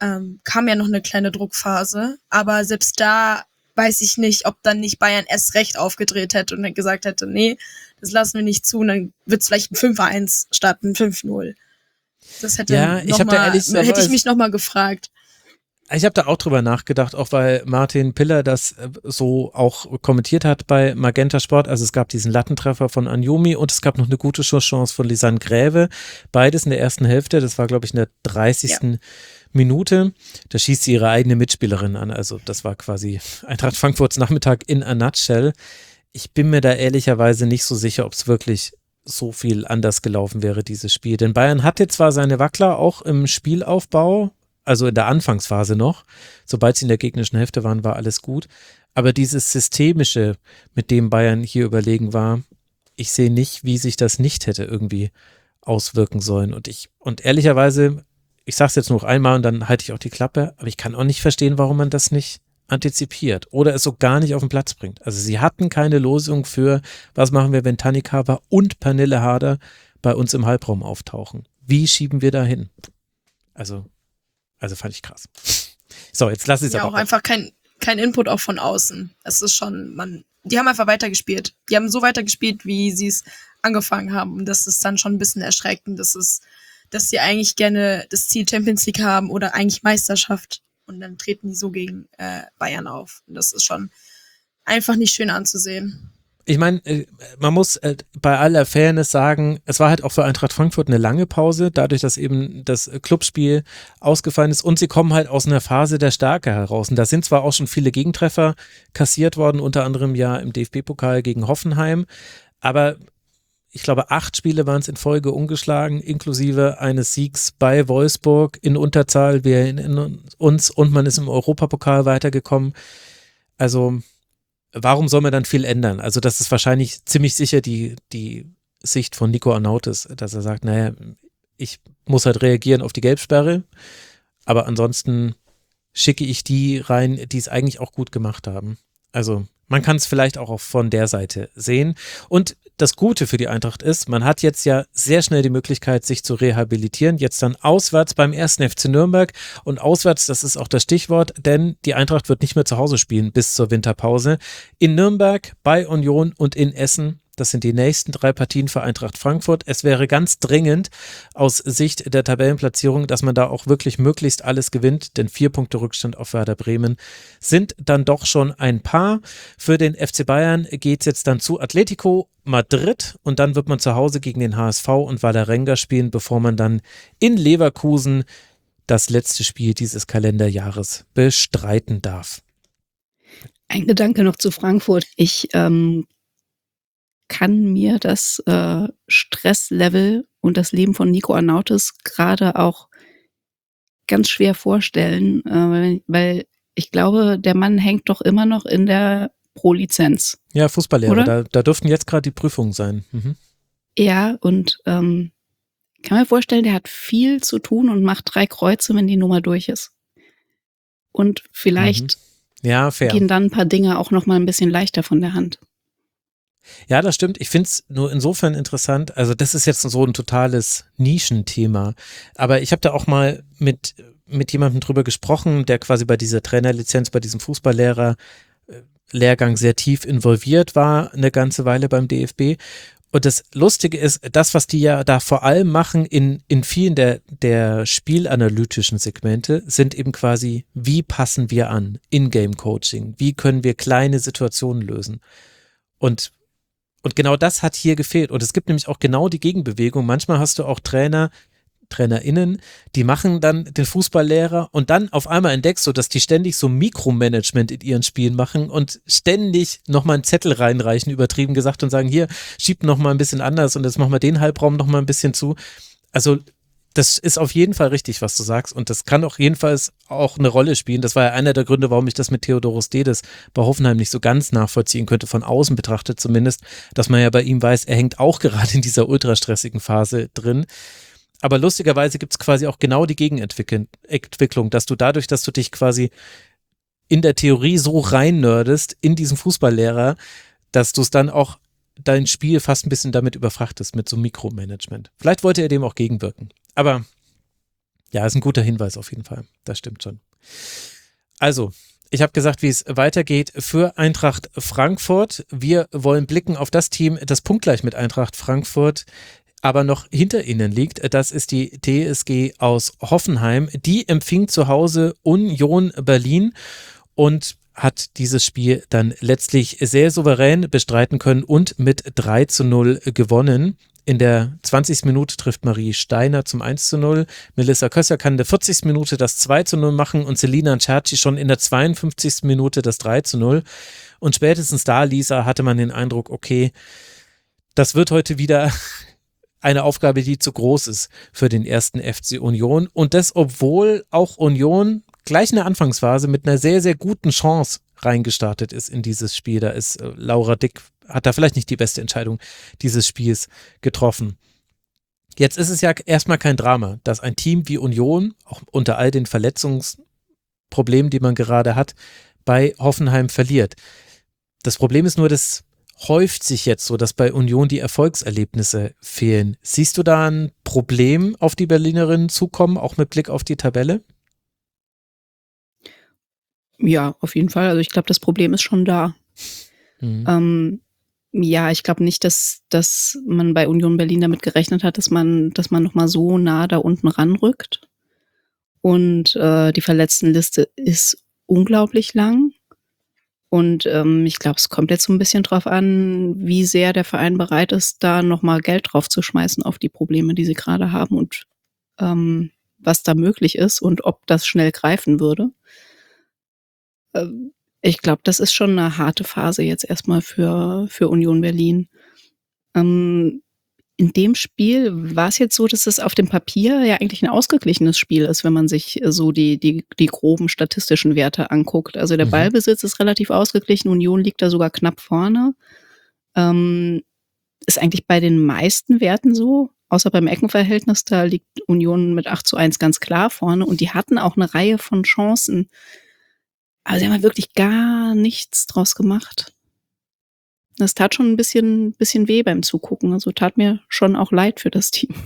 [SPEAKER 4] Kam ja noch eine kleine Druckphase, aber selbst da weiß ich nicht, ob dann nicht Bayern erst recht aufgedreht hätte und dann gesagt hätte, nee, das lassen wir nicht zu und dann wird es vielleicht ein 5:1 statt ein 5:0. Das hätte, hätte ich mich nochmal gefragt.
[SPEAKER 1] Ich habe da auch drüber nachgedacht, auch weil Martin Piller das so auch kommentiert hat bei Magenta Sport. Also es gab diesen Lattentreffer von Anjomi und es gab noch eine gute Schusschance von Lisanne Gräve. Beides in der ersten Hälfte, das war glaube ich in der 30. Minute. Da schießt sie ihre eigene Mitspielerin an. Also das war quasi Eintracht Frankfurts Nachmittag in a nutshell. Ich bin mir da ehrlicherweise nicht so sicher, ob es wirklich so viel anders gelaufen wäre, dieses Spiel. Denn Bayern hatte zwar seine Wackler auch im Spielaufbau, also in der Anfangsphase noch. Sobald sie in der gegnerischen Hälfte waren, war alles gut. Aber dieses Systemische, mit dem Bayern hier überlegen war, ich sehe nicht, wie sich das nicht hätte irgendwie auswirken sollen. Und ehrlicherweise, ich sage es jetzt noch einmal und dann halte ich auch die Klappe, aber ich kann auch nicht verstehen, warum man das nicht antizipiert oder es so gar nicht auf den Platz bringt. Also sie hatten keine Losung für, was machen wir, wenn Tanni Kaba und Pernille Harder bei uns im Halbraum auftauchen. Wie schieben wir da hin? Also fand ich krass. So, jetzt lass es
[SPEAKER 4] ja,
[SPEAKER 1] aber
[SPEAKER 4] auch einfach kein Input auch von außen. Es ist schon, die haben einfach weitergespielt. Die haben so weitergespielt, wie sie es angefangen haben. Und das ist dann schon ein bisschen erschreckend. Das ist, dass sie eigentlich gerne das Ziel Champions League haben oder eigentlich Meisterschaft. Und dann treten die so gegen Bayern auf. Und das ist schon einfach nicht schön anzusehen.
[SPEAKER 1] Ich meine, man muss bei aller Fairness sagen, es war halt auch für Eintracht Frankfurt eine lange Pause, dadurch, dass eben das Clubspiel ausgefallen ist und sie kommen halt aus einer Phase der Stärke heraus. Und da sind zwar auch schon viele Gegentreffer kassiert worden, unter anderem ja im DFB-Pokal gegen Hoffenheim, aber ich glaube 8 Spiele waren es in Folge ungeschlagen, inklusive eines Siegs bei Wolfsburg in Unterzahl, wir erinnern uns, und man ist im Europapokal weitergekommen. Also warum soll man dann viel ändern? Also das ist wahrscheinlich ziemlich sicher die Sicht von Nico Arnautis, dass er sagt, naja, ich muss halt reagieren auf die Gelbsperre, aber ansonsten schicke ich die rein, die es eigentlich auch gut gemacht haben. Also man kann es vielleicht auch von der Seite sehen. Und das Gute für die Eintracht ist, man hat jetzt ja sehr schnell die Möglichkeit, sich zu rehabilitieren. Jetzt dann auswärts beim 1. FC Nürnberg. Und auswärts, das ist auch das Stichwort, denn die Eintracht wird nicht mehr zu Hause spielen bis zur Winterpause. In Nürnberg, bei Union und in Essen. Das sind die nächsten 3 Partien für Eintracht Frankfurt. Es wäre ganz dringend aus Sicht der Tabellenplatzierung, dass man da auch wirklich möglichst alles gewinnt, denn 4 Punkte Rückstand auf Werder Bremen sind dann doch schon ein paar. Für den FC Bayern geht es jetzt dann zu Atletico Madrid und dann wird man zu Hause gegen den HSV und Vålerenga spielen, bevor man dann in Leverkusen das letzte Spiel dieses Kalenderjahres bestreiten darf.
[SPEAKER 5] Ein Gedanke noch zu Frankfurt. Ich kann mir das Stresslevel und das Leben von Nico Arnautis gerade auch ganz schwer vorstellen, weil ich glaube, der Mann hängt doch immer noch in der Pro-Lizenz.
[SPEAKER 1] Ja, Fußballlehrer,
[SPEAKER 5] Oder?
[SPEAKER 1] da dürften jetzt gerade die Prüfungen sein. Mhm.
[SPEAKER 5] Ja, und kann mir vorstellen, der hat viel zu tun und macht 3 Kreuze, wenn die Nummer durch ist. Und vielleicht
[SPEAKER 1] Ja, fair.
[SPEAKER 5] gehen dann ein paar Dinge auch noch mal ein bisschen leichter von der Hand.
[SPEAKER 1] Ja, das stimmt. Ich finde es nur insofern interessant. Also das ist jetzt so ein totales Nischenthema. Aber ich habe da auch mal mit jemandem drüber gesprochen, der quasi bei dieser Trainerlizenz, bei diesem Fußballlehrer-Lehrgang sehr tief involviert war, eine ganze Weile beim DFB. Und das Lustige ist, das, was die ja da vor allem machen in vielen der spielanalytischen Segmente, sind eben quasi, wie passen wir an? In-Game-Coaching. Wie können wir kleine Situationen lösen? Und genau das hat hier gefehlt. Und es gibt nämlich auch genau die Gegenbewegung. Manchmal hast du auch TrainerInnen, die machen dann den Fußballlehrer und dann auf einmal entdeckst du, dass die ständig so Mikromanagement in ihren Spielen machen und ständig nochmal einen Zettel reinreichen, übertrieben gesagt, und sagen, hier, schieb nochmal ein bisschen anders und jetzt machen wir den Halbraum nochmal ein bisschen zu. Also das ist auf jeden Fall richtig, was du sagst, und das kann auch jedenfalls auch eine Rolle spielen. Das war ja einer der Gründe, warum ich das mit Theodoros Dedes bei Hoffenheim nicht so ganz nachvollziehen könnte, von außen betrachtet zumindest, dass man ja bei ihm weiß, er hängt auch gerade in dieser ultrastressigen Phase drin. Aber lustigerweise gibt es quasi auch genau die Gegenentwicklung, dass du dadurch, dass du dich quasi in der Theorie so rein nerdest in diesen Fußballlehrer, dass du es dann auch dein Spiel fast ein bisschen damit überfrachtest, mit so Mikromanagement. Vielleicht wollte er dem auch gegenwirken. Aber ja, ist ein guter Hinweis auf jeden Fall. Das stimmt schon. Also, ich habe gesagt, wie es weitergeht für Eintracht Frankfurt. Wir wollen blicken auf das Team, das punktgleich mit Eintracht Frankfurt aber noch hinter ihnen liegt. Das ist die TSG aus Hoffenheim. Die empfing zu Hause Union Berlin und hat dieses Spiel dann letztlich sehr souverän bestreiten können und mit 3:0 gewonnen. In der 20. Minute trifft Marie Steiner zum 1:0. Melissa Kösser kann in der 40. Minute das 2:0 machen und Selina Nciacci schon in der 52. Minute das 3:0. Und spätestens da, Lisa, hatte man den Eindruck, okay, das wird heute wieder eine Aufgabe, die zu groß ist für den ersten FC Union. Und das, obwohl auch Union gleich in der Anfangsphase mit einer sehr, sehr guten Chance reingestartet ist in dieses Spiel. Da ist Laura Dick, hat da vielleicht nicht die beste Entscheidung dieses Spiels getroffen. Jetzt ist es ja erstmal kein Drama, dass ein Team wie Union, auch unter all den Verletzungsproblemen, die man gerade hat, bei Hoffenheim verliert. Das Problem ist nur, dass häuft sich jetzt so, dass bei Union die Erfolgserlebnisse fehlen. Siehst du da ein Problem auf die Berlinerinnen zukommen, auch mit Blick auf die Tabelle?
[SPEAKER 5] Ja, auf jeden Fall. Also ich glaube, das Problem ist schon da. Ja, ich glaube nicht, dass man bei Union Berlin damit gerechnet hat, dass man nochmal so nah da unten ranrückt. Und die Verletztenliste ist unglaublich lang. Und ich glaube, es kommt jetzt so ein bisschen drauf an, wie sehr der Verein bereit ist, da nochmal Geld drauf zu schmeißen auf die Probleme, die sie gerade haben und was da möglich ist und ob das schnell greifen würde. Ich glaube, das ist schon eine harte Phase jetzt erstmal für Union Berlin. In dem Spiel war es jetzt so, dass es auf dem Papier ja eigentlich ein ausgeglichenes Spiel ist, wenn man sich so die groben statistischen Werte anguckt. Also der Ballbesitz ist relativ ausgeglichen, Union liegt da sogar knapp vorne. Ist eigentlich bei den meisten Werten so, außer beim Eckenverhältnis, da liegt Union mit 8:1 ganz klar vorne und die hatten auch eine Reihe von Chancen. Aber sie haben halt wirklich gar nichts draus gemacht. Das tat schon ein bisschen weh beim Zugucken. Also tat mir schon auch leid für das Team.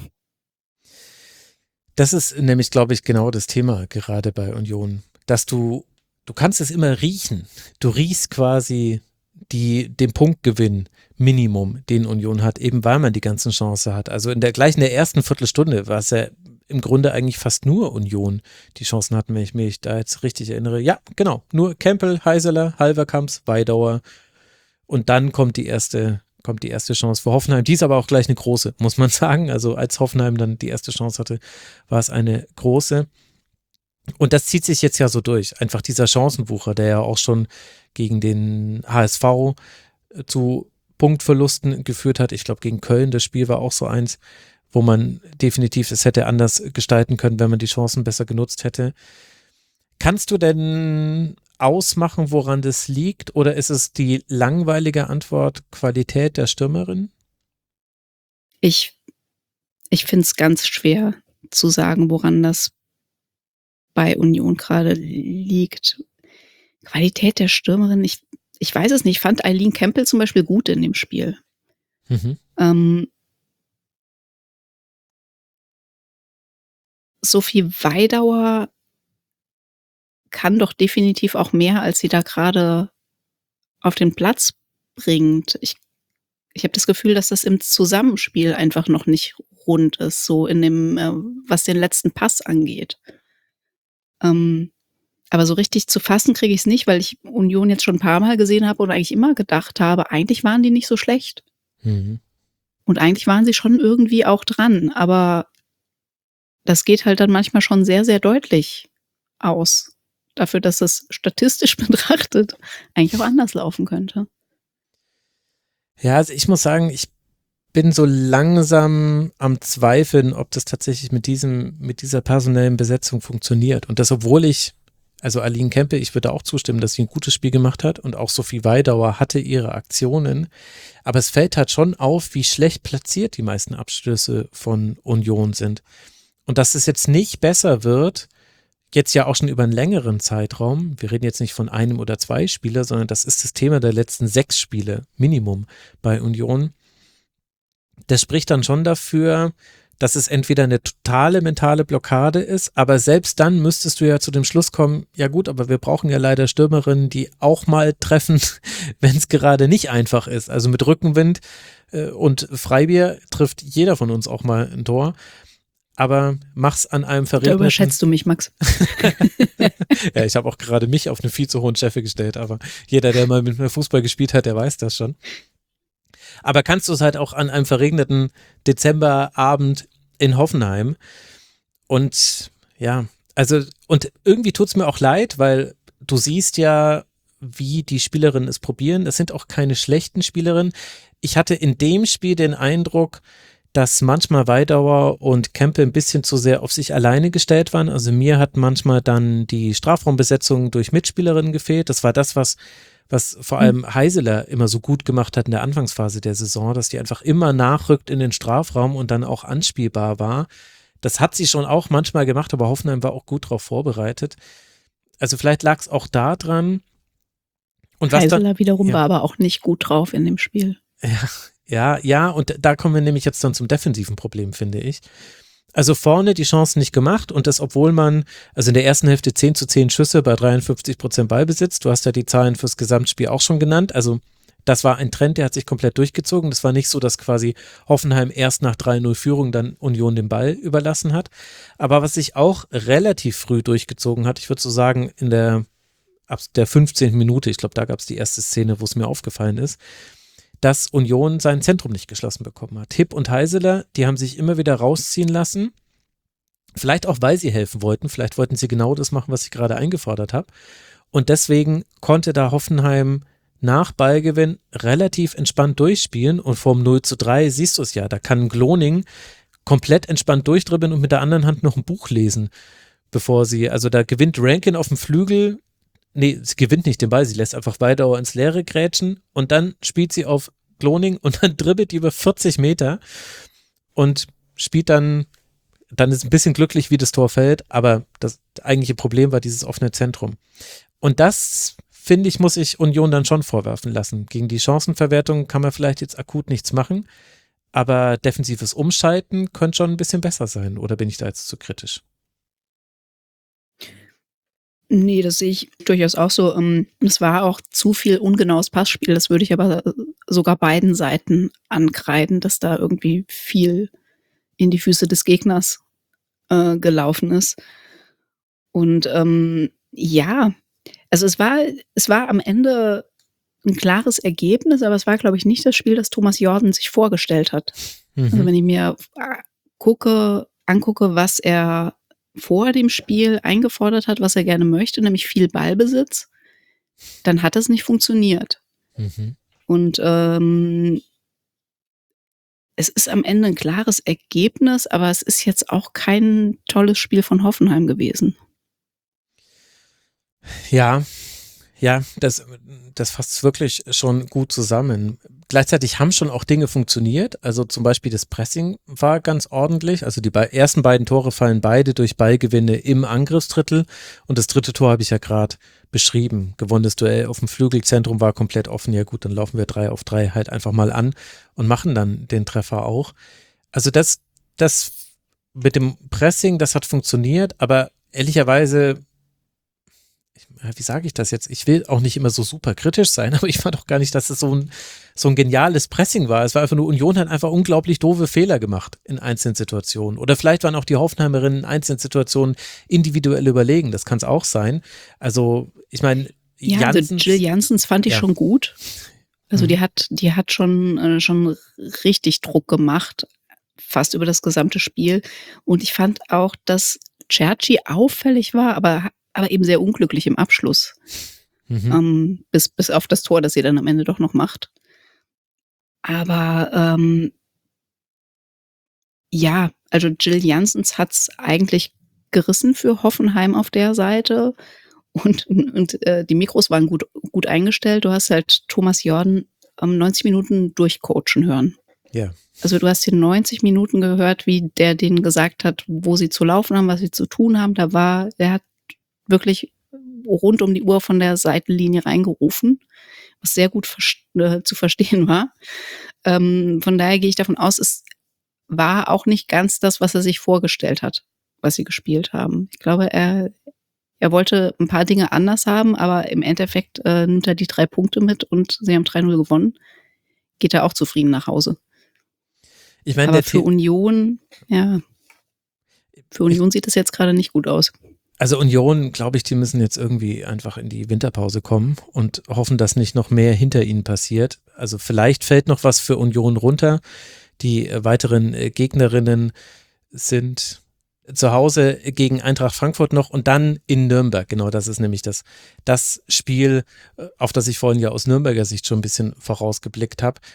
[SPEAKER 1] Das ist nämlich, glaube ich, genau das Thema gerade bei Union, dass du kannst es immer riechen. Du riechst quasi den Punktgewinn Minimum, den Union hat, eben weil man die ganzen Chancen hat. Also gleich in der ersten Viertelstunde war es ja im Grunde eigentlich fast nur Union die Chancen hatten, wenn ich mich da jetzt richtig erinnere. Ja, genau, nur Kempel, Heiseler, Halverkamps, Weidauer. Und dann kommt die erste Chance für Hoffenheim. Die ist aber auch gleich eine große, muss man sagen. Also als Hoffenheim dann die erste Chance hatte, war es eine große. Und das zieht sich jetzt ja so durch. Einfach dieser Chancenwucher, der ja auch schon gegen den HSV zu Punktverlusten geführt hat. Ich glaube, gegen Köln, das Spiel war auch so eins, wo man definitiv es hätte anders gestalten können, wenn man die Chancen besser genutzt hätte. Kannst du denn ausmachen, woran das liegt? Oder ist es die langweilige Antwort Qualität der Stürmerin?
[SPEAKER 5] Ich finde es ganz schwer zu sagen, woran das bei Union gerade liegt. Qualität der Stürmerin, ich weiß es nicht. Ich fand Eileen Campbell zum Beispiel gut in dem Spiel. Sophie Weidauer kann doch definitiv auch mehr, als sie da gerade auf den Platz bringt. Ich habe das Gefühl, dass das im Zusammenspiel einfach noch nicht rund ist, so in dem, was den letzten Pass angeht. Aber so richtig zu fassen kriege ich es nicht, weil ich Union jetzt schon ein paar Mal gesehen habe und eigentlich immer gedacht habe, eigentlich waren die nicht so schlecht. Und eigentlich waren sie schon irgendwie auch dran, aber das geht halt dann manchmal schon sehr, sehr deutlich aus. Dafür, dass es statistisch betrachtet eigentlich auch anders laufen könnte.
[SPEAKER 1] Ja, also ich muss sagen, ich bin so langsam am Zweifeln, ob das tatsächlich mit dieser personellen Besetzung funktioniert. Und das, obwohl also Aline Campbell, ich würde auch zustimmen, dass sie ein gutes Spiel gemacht hat und auch Sophie Weidauer hatte ihre Aktionen. Aber es fällt halt schon auf, wie schlecht platziert die meisten Abschlüsse von Union sind. Und dass es jetzt nicht besser wird, jetzt ja auch schon über einen längeren Zeitraum, wir reden jetzt nicht von einem oder zwei Spieler, sondern das ist das Thema der letzten 6 Spiele, Minimum bei Union. Das spricht dann schon dafür, dass es entweder eine totale mentale Blockade ist, aber selbst dann müsstest du ja zu dem Schluss kommen, ja gut, aber wir brauchen ja leider Stürmerinnen, die auch mal treffen, wenn es gerade nicht einfach ist. Also mit Rückenwind und Freibier trifft jeder von uns auch mal ein Tor. Aber mach's an einem verregneten...
[SPEAKER 5] Da überschätzt du mich, Max.
[SPEAKER 1] Ja, ich habe auch gerade mich auf einen viel zu hohen Scheffel gestellt, aber jeder, der mal mit mir Fußball gespielt hat, der weiß das schon. Aber kannst du es halt auch an einem verregneten Dezemberabend in Hoffenheim und ja, also und irgendwie tut's mir auch leid, weil du siehst ja, wie die Spielerinnen es probieren. Es sind auch keine schlechten Spielerinnen. Ich hatte in dem Spiel den Eindruck, dass manchmal Weidauer und Campbell ein bisschen zu sehr auf sich alleine gestellt waren. Also mir hat manchmal dann die Strafraumbesetzung durch Mitspielerinnen gefehlt. Das war das, was vor allem Heiseler immer so gut gemacht hat in der Anfangsphase der Saison, dass die einfach immer nachrückt in den Strafraum und dann auch anspielbar war. Das hat sie schon auch manchmal gemacht, aber Hoffenheim war auch gut darauf vorbereitet. Also vielleicht lag es auch da dran. Und
[SPEAKER 5] Heiseler wiederum war aber auch nicht gut drauf in dem Spiel.
[SPEAKER 1] Ja, und da kommen wir nämlich jetzt dann zum defensiven Problem, finde ich. Also vorne die Chancen nicht gemacht und das, obwohl man, also in der ersten Hälfte 10:10 Schüsse bei 53% Ballbesitz, du hast ja die Zahlen fürs Gesamtspiel auch schon genannt, also das war ein Trend, der hat sich komplett durchgezogen. Das war nicht so, dass quasi Hoffenheim erst nach 3:0 Führung dann Union den Ball überlassen hat. Aber was sich auch relativ früh durchgezogen hat, ich würde so sagen ab der 15. Minute, ich glaube, da gab es die erste Szene, wo es mir aufgefallen ist, dass Union sein Zentrum nicht geschlossen bekommen hat. Hipp und Heiseler, die haben sich immer wieder rausziehen lassen. Vielleicht auch, weil sie helfen wollten. Vielleicht wollten sie genau das machen, was ich gerade eingefordert habe. Und deswegen konnte da Hoffenheim nach Ballgewinn relativ entspannt durchspielen. Und vorm 0:3 siehst du es ja. Da kann Gloning komplett entspannt durchdribbeln und mit der anderen Hand noch ein Buch lesen, also da gewinnt Rankin auf dem Flügel. Nee, sie gewinnt nicht den Ball, sie lässt einfach Weidauer ins Leere grätschen und dann spielt sie auf Gloning und dann dribbelt die über 40 Meter und spielt dann ist ein bisschen glücklich, wie das Tor fällt, aber das eigentliche Problem war dieses offene Zentrum. Und das, finde ich, muss ich Union dann schon vorwerfen lassen. Gegen die Chancenverwertung kann man vielleicht jetzt akut nichts machen, aber defensives Umschalten könnte schon ein bisschen besser sein, oder bin ich da jetzt zu kritisch?
[SPEAKER 5] Nee, das sehe ich durchaus auch so. Es war auch zu viel ungenaues Passspiel. Das würde ich aber sogar beiden Seiten ankreiden, dass da irgendwie viel in die Füße des Gegners gelaufen ist. Und ja, also es war am Ende ein klares Ergebnis, aber es war, glaube ich, nicht das Spiel, das Thomas Jordan sich vorgestellt hat. Also wenn ich mir angucke, was er vor dem Spiel eingefordert hat, was er gerne möchte, nämlich viel Ballbesitz, dann hat das nicht funktioniert. Und es ist am Ende ein klares Ergebnis, aber es ist jetzt auch kein tolles Spiel von Hoffenheim gewesen.
[SPEAKER 1] Ja, Ja, das fasst wirklich schon gut zusammen. Gleichzeitig haben schon auch Dinge funktioniert. Also zum Beispiel das Pressing war ganz ordentlich. Also die ersten beiden Tore fallen beide durch Ballgewinne im Angriffsdrittel. Und das dritte Tor habe ich ja gerade beschrieben. Gewonnenes Duell auf dem Flügelzentrum war komplett offen. Ja gut, dann laufen wir 3-auf-3 halt einfach mal an und machen dann den Treffer auch. Also das mit dem Pressing, das hat funktioniert. Aber ehrlicherweise, wie sage ich das jetzt? Ich will auch nicht immer so super kritisch sein, aber ich fand auch gar nicht, dass es so ein geniales Pressing war. Es war einfach nur, Union hat einfach unglaublich doofe Fehler gemacht in einzelnen Situationen. Oder vielleicht waren auch die Hoffenheimerinnen in einzelnen Situationen individuell überlegen. Das kann es auch sein. Also, ich meine,
[SPEAKER 5] ja, also Jill Janssens fand ich schon gut. Also die hat schon richtig Druck gemacht, fast über das gesamte Spiel. Und ich fand auch, dass Cerci auffällig war, aber eben sehr unglücklich im Abschluss. Bis auf das Tor, das sie dann am Ende doch noch macht. Aber ja, also Jill Janssens hat es eigentlich gerissen für Hoffenheim auf der Seite. Und die Mikros waren gut eingestellt. Du hast halt Thomas Jordan 90 Minuten durchcoachen hören.
[SPEAKER 1] Ja.
[SPEAKER 5] Also du hast hier 90 Minuten gehört, wie der denen gesagt hat, wo sie zu laufen haben, was sie zu tun haben. Er hat wirklich rund um die Uhr von der Seitenlinie reingerufen, was sehr gut zu verstehen war. Von daher gehe ich davon aus, es war auch nicht ganz das, was er sich vorgestellt hat, was sie gespielt haben. Ich glaube, er wollte ein paar Dinge anders haben, aber im Endeffekt nimmt er die 3 Punkte mit und sie haben 3-0 gewonnen. Geht er auch zufrieden nach Hause.
[SPEAKER 1] Ich meine,
[SPEAKER 5] aber für Union sieht es jetzt gerade nicht gut aus.
[SPEAKER 1] Also Union, glaube ich, die müssen jetzt irgendwie einfach in die Winterpause kommen und hoffen, dass nicht noch mehr hinter ihnen passiert. Also vielleicht fällt noch was für Union runter. Die weiteren Gegnerinnen sind zu Hause gegen Eintracht Frankfurt noch und dann in Nürnberg. Genau, das ist nämlich das Spiel, auf das ich vorhin ja aus Nürnberger Sicht schon ein bisschen vorausgeblickt habe.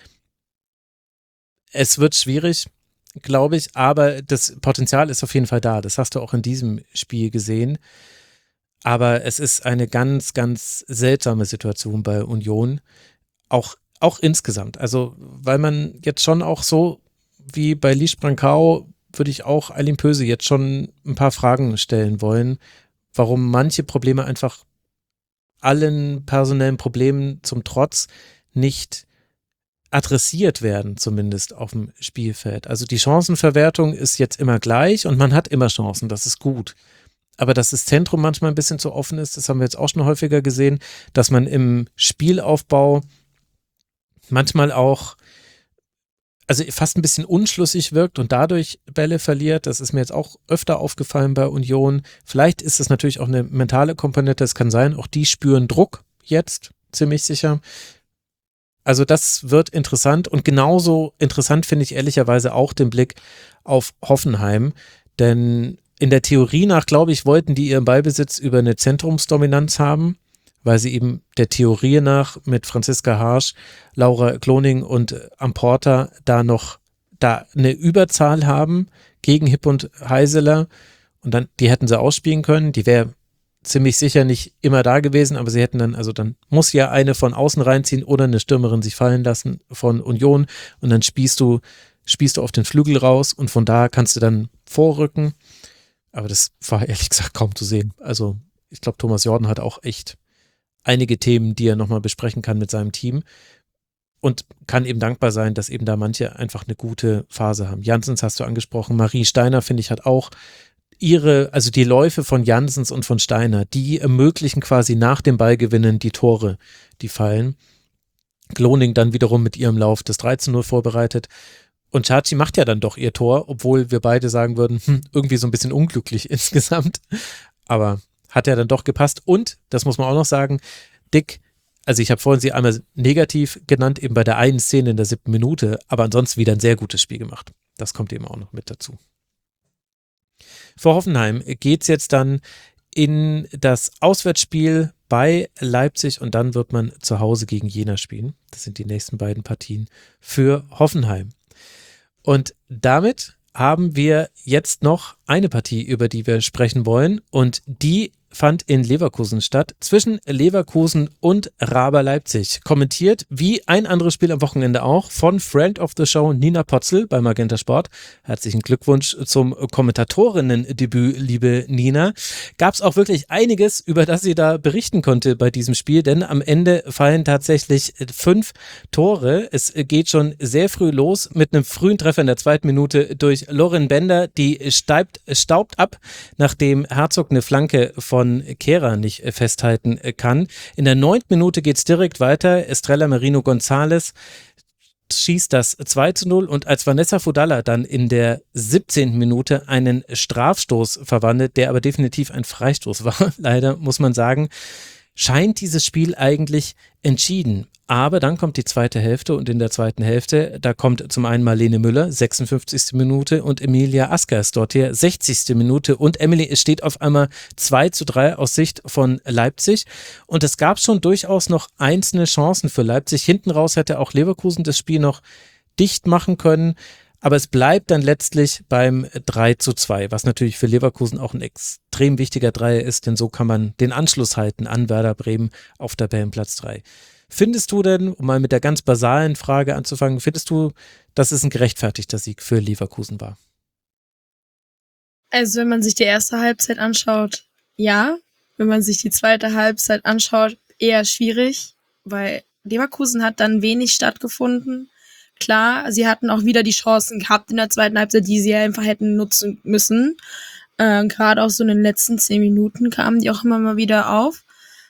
[SPEAKER 1] Es wird schwierig, glaube ich, aber das Potenzial ist auf jeden Fall da. Das hast du auch in diesem Spiel gesehen. Aber es ist eine ganz, ganz seltsame Situation bei Union. Auch insgesamt. Also, weil man jetzt schon auch so wie bei Lis Brancau würde ich auch Aylin Pöse jetzt schon ein paar Fragen stellen wollen, warum manche Probleme einfach allen personellen Problemen zum Trotz nicht adressiert werden, zumindest auf dem Spielfeld. Also die Chancenverwertung ist jetzt immer gleich und man hat immer Chancen, das ist gut. Aber dass das Zentrum manchmal ein bisschen zu offen ist, das haben wir jetzt auch schon häufiger gesehen, dass man im Spielaufbau manchmal auch fast ein bisschen unschlüssig wirkt und dadurch Bälle verliert. Das ist mir jetzt auch öfter aufgefallen bei Union. Vielleicht ist es natürlich auch eine mentale Komponente, es kann sein, auch die spüren Druck jetzt, ziemlich sicher. Also das wird interessant und genauso interessant finde ich ehrlicherweise auch den Blick auf Hoffenheim, denn in der Theorie nach, glaube ich, wollten die ihren Ballbesitz über eine Zentrumsdominanz haben, weil sie eben der Theorie nach mit Franziska Harsch, Laura Kloning und Amporta da eine Überzahl haben gegen Hipp und Heiseler und dann, die hätten sie ausspielen können, die wäre ziemlich sicher nicht immer da gewesen, aber sie hätten dann muss ja eine von außen reinziehen oder eine Stürmerin sich fallen lassen von Union und dann spielst du auf den Flügel raus und von da kannst du dann vorrücken, aber das war ehrlich gesagt kaum zu sehen. Also ich glaube, Thomas Jordan hat auch echt einige Themen, die er nochmal besprechen kann mit seinem Team und kann eben dankbar sein, dass eben da manche einfach eine gute Phase haben. Janssens hast du angesprochen, Marie Steiner, finde ich, hat auch die Läufe von Janssens und von Steiner, die ermöglichen quasi nach dem Ballgewinnen die Tore, die fallen. Kloning dann wiederum mit ihrem Lauf das 13-0 vorbereitet. Und Cerci macht ja dann doch ihr Tor, obwohl wir beide sagen würden, irgendwie so ein bisschen unglücklich insgesamt. Aber hat ja dann doch gepasst. Und, das muss man auch noch sagen, Dick, also ich habe vorhin sie einmal negativ genannt, eben bei der einen Szene in der 7. Minute, aber ansonsten wieder ein sehr gutes Spiel gemacht. Das kommt eben auch noch mit dazu. Für Hoffenheim geht es jetzt dann in das Auswärtsspiel bei Leipzig und dann wird man zu Hause gegen Jena spielen. Das sind die nächsten beiden Partien für Hoffenheim. Und damit haben wir jetzt noch eine Partie, über die wir sprechen wollen und die fand in Leverkusen statt, zwischen Leverkusen und RB Leipzig. Kommentiert, wie ein anderes Spiel am Wochenende auch, von Friend of the Show Nina Potzel bei Magenta Sport. Herzlichen Glückwunsch zum Kommentatorinnen-Debüt, liebe Nina. Gab es auch wirklich einiges, über das sie da berichten konnte bei diesem Spiel, denn am Ende fallen tatsächlich 5 Tore. Es geht schon sehr früh los mit einem frühen Treffer in der 2. Minute durch Lauren Bender, die staubt ab, nachdem Herzog eine Flanke von Kehrer nicht festhalten kann. In der 9. Minute geht es direkt weiter. Estrella Merino González schießt das 2:0 und als Vanessa Fudalla dann in der 17. Minute einen Strafstoß verwandelt, der aber definitiv ein Freistoß war, leider muss man sagen, scheint dieses Spiel eigentlich entschieden. Aber dann kommt die zweite Hälfte und in der zweiten Hälfte, da kommt zum einen Marlene Müller, 56. Minute und Emilia Askersdottir, 60. Minute und Emily, es steht auf einmal 2:3 aus Sicht von Leipzig und es gab schon durchaus noch einzelne Chancen für Leipzig. Hinten raus hätte auch Leverkusen das Spiel noch dicht machen können, aber es bleibt dann letztlich beim 3:2, was natürlich für Leverkusen auch ein extrem wichtiger Dreier ist, denn so kann man den Anschluss halten an Werder Bremen auf Tabellenplatz 3. Findest du denn, um mal mit der ganz basalen Frage anzufangen, findest du, dass es ein gerechtfertigter Sieg für Leverkusen war?
[SPEAKER 4] Also wenn man sich die erste Halbzeit anschaut, ja. Wenn man sich die zweite Halbzeit anschaut, eher schwierig, weil Leverkusen hat dann wenig stattgefunden. Klar, sie hatten auch wieder die Chancen gehabt in der zweiten Halbzeit, die sie einfach hätten nutzen müssen. Gerade auch so in den letzten 10 Minuten kamen die auch immer mal wieder auf.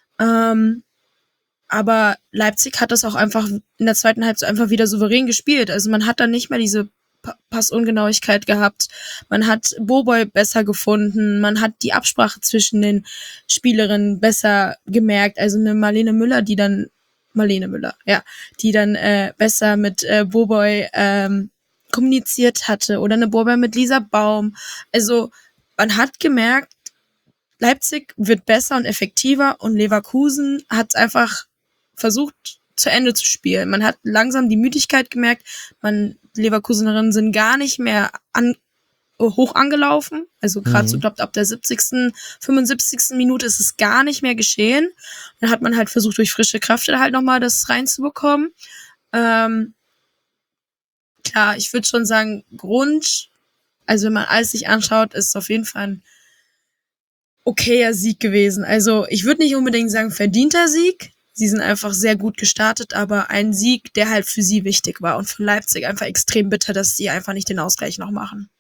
[SPEAKER 4] Aber Leipzig hat das auch einfach in der zweiten Halbzeit einfach wieder souverän gespielt. Also man hat dann nicht mehr diese Passungenauigkeit gehabt. Man hat Boboy besser gefunden. Man hat die Absprache zwischen den Spielerinnen besser gemerkt. Also eine Marlene Müller, die dann besser mit Boboy kommuniziert hatte. Oder eine Boboy mit Lisa Baum. Also man hat gemerkt, Leipzig wird besser und effektiver und Leverkusen hat einfach versucht, zu Ende zu spielen. Man hat langsam die Müdigkeit gemerkt. Leverkusenerinnen sind gar nicht mehr hoch angelaufen. Also gerade so, glaube ab der 70., 75. Minute ist es gar nicht mehr geschehen. Dann hat man halt versucht, durch frische Kraft halt nochmal das reinzubekommen. Klar, ich würde schon sagen, also wenn man alles sich anschaut, ist es auf jeden Fall ein okayer Sieg gewesen. Also ich würde nicht unbedingt sagen verdienter Sieg. Sie sind einfach sehr gut gestartet, aber ein Sieg, der halt für sie wichtig war und für Leipzig einfach extrem bitter, dass sie einfach nicht den Ausgleich noch machen.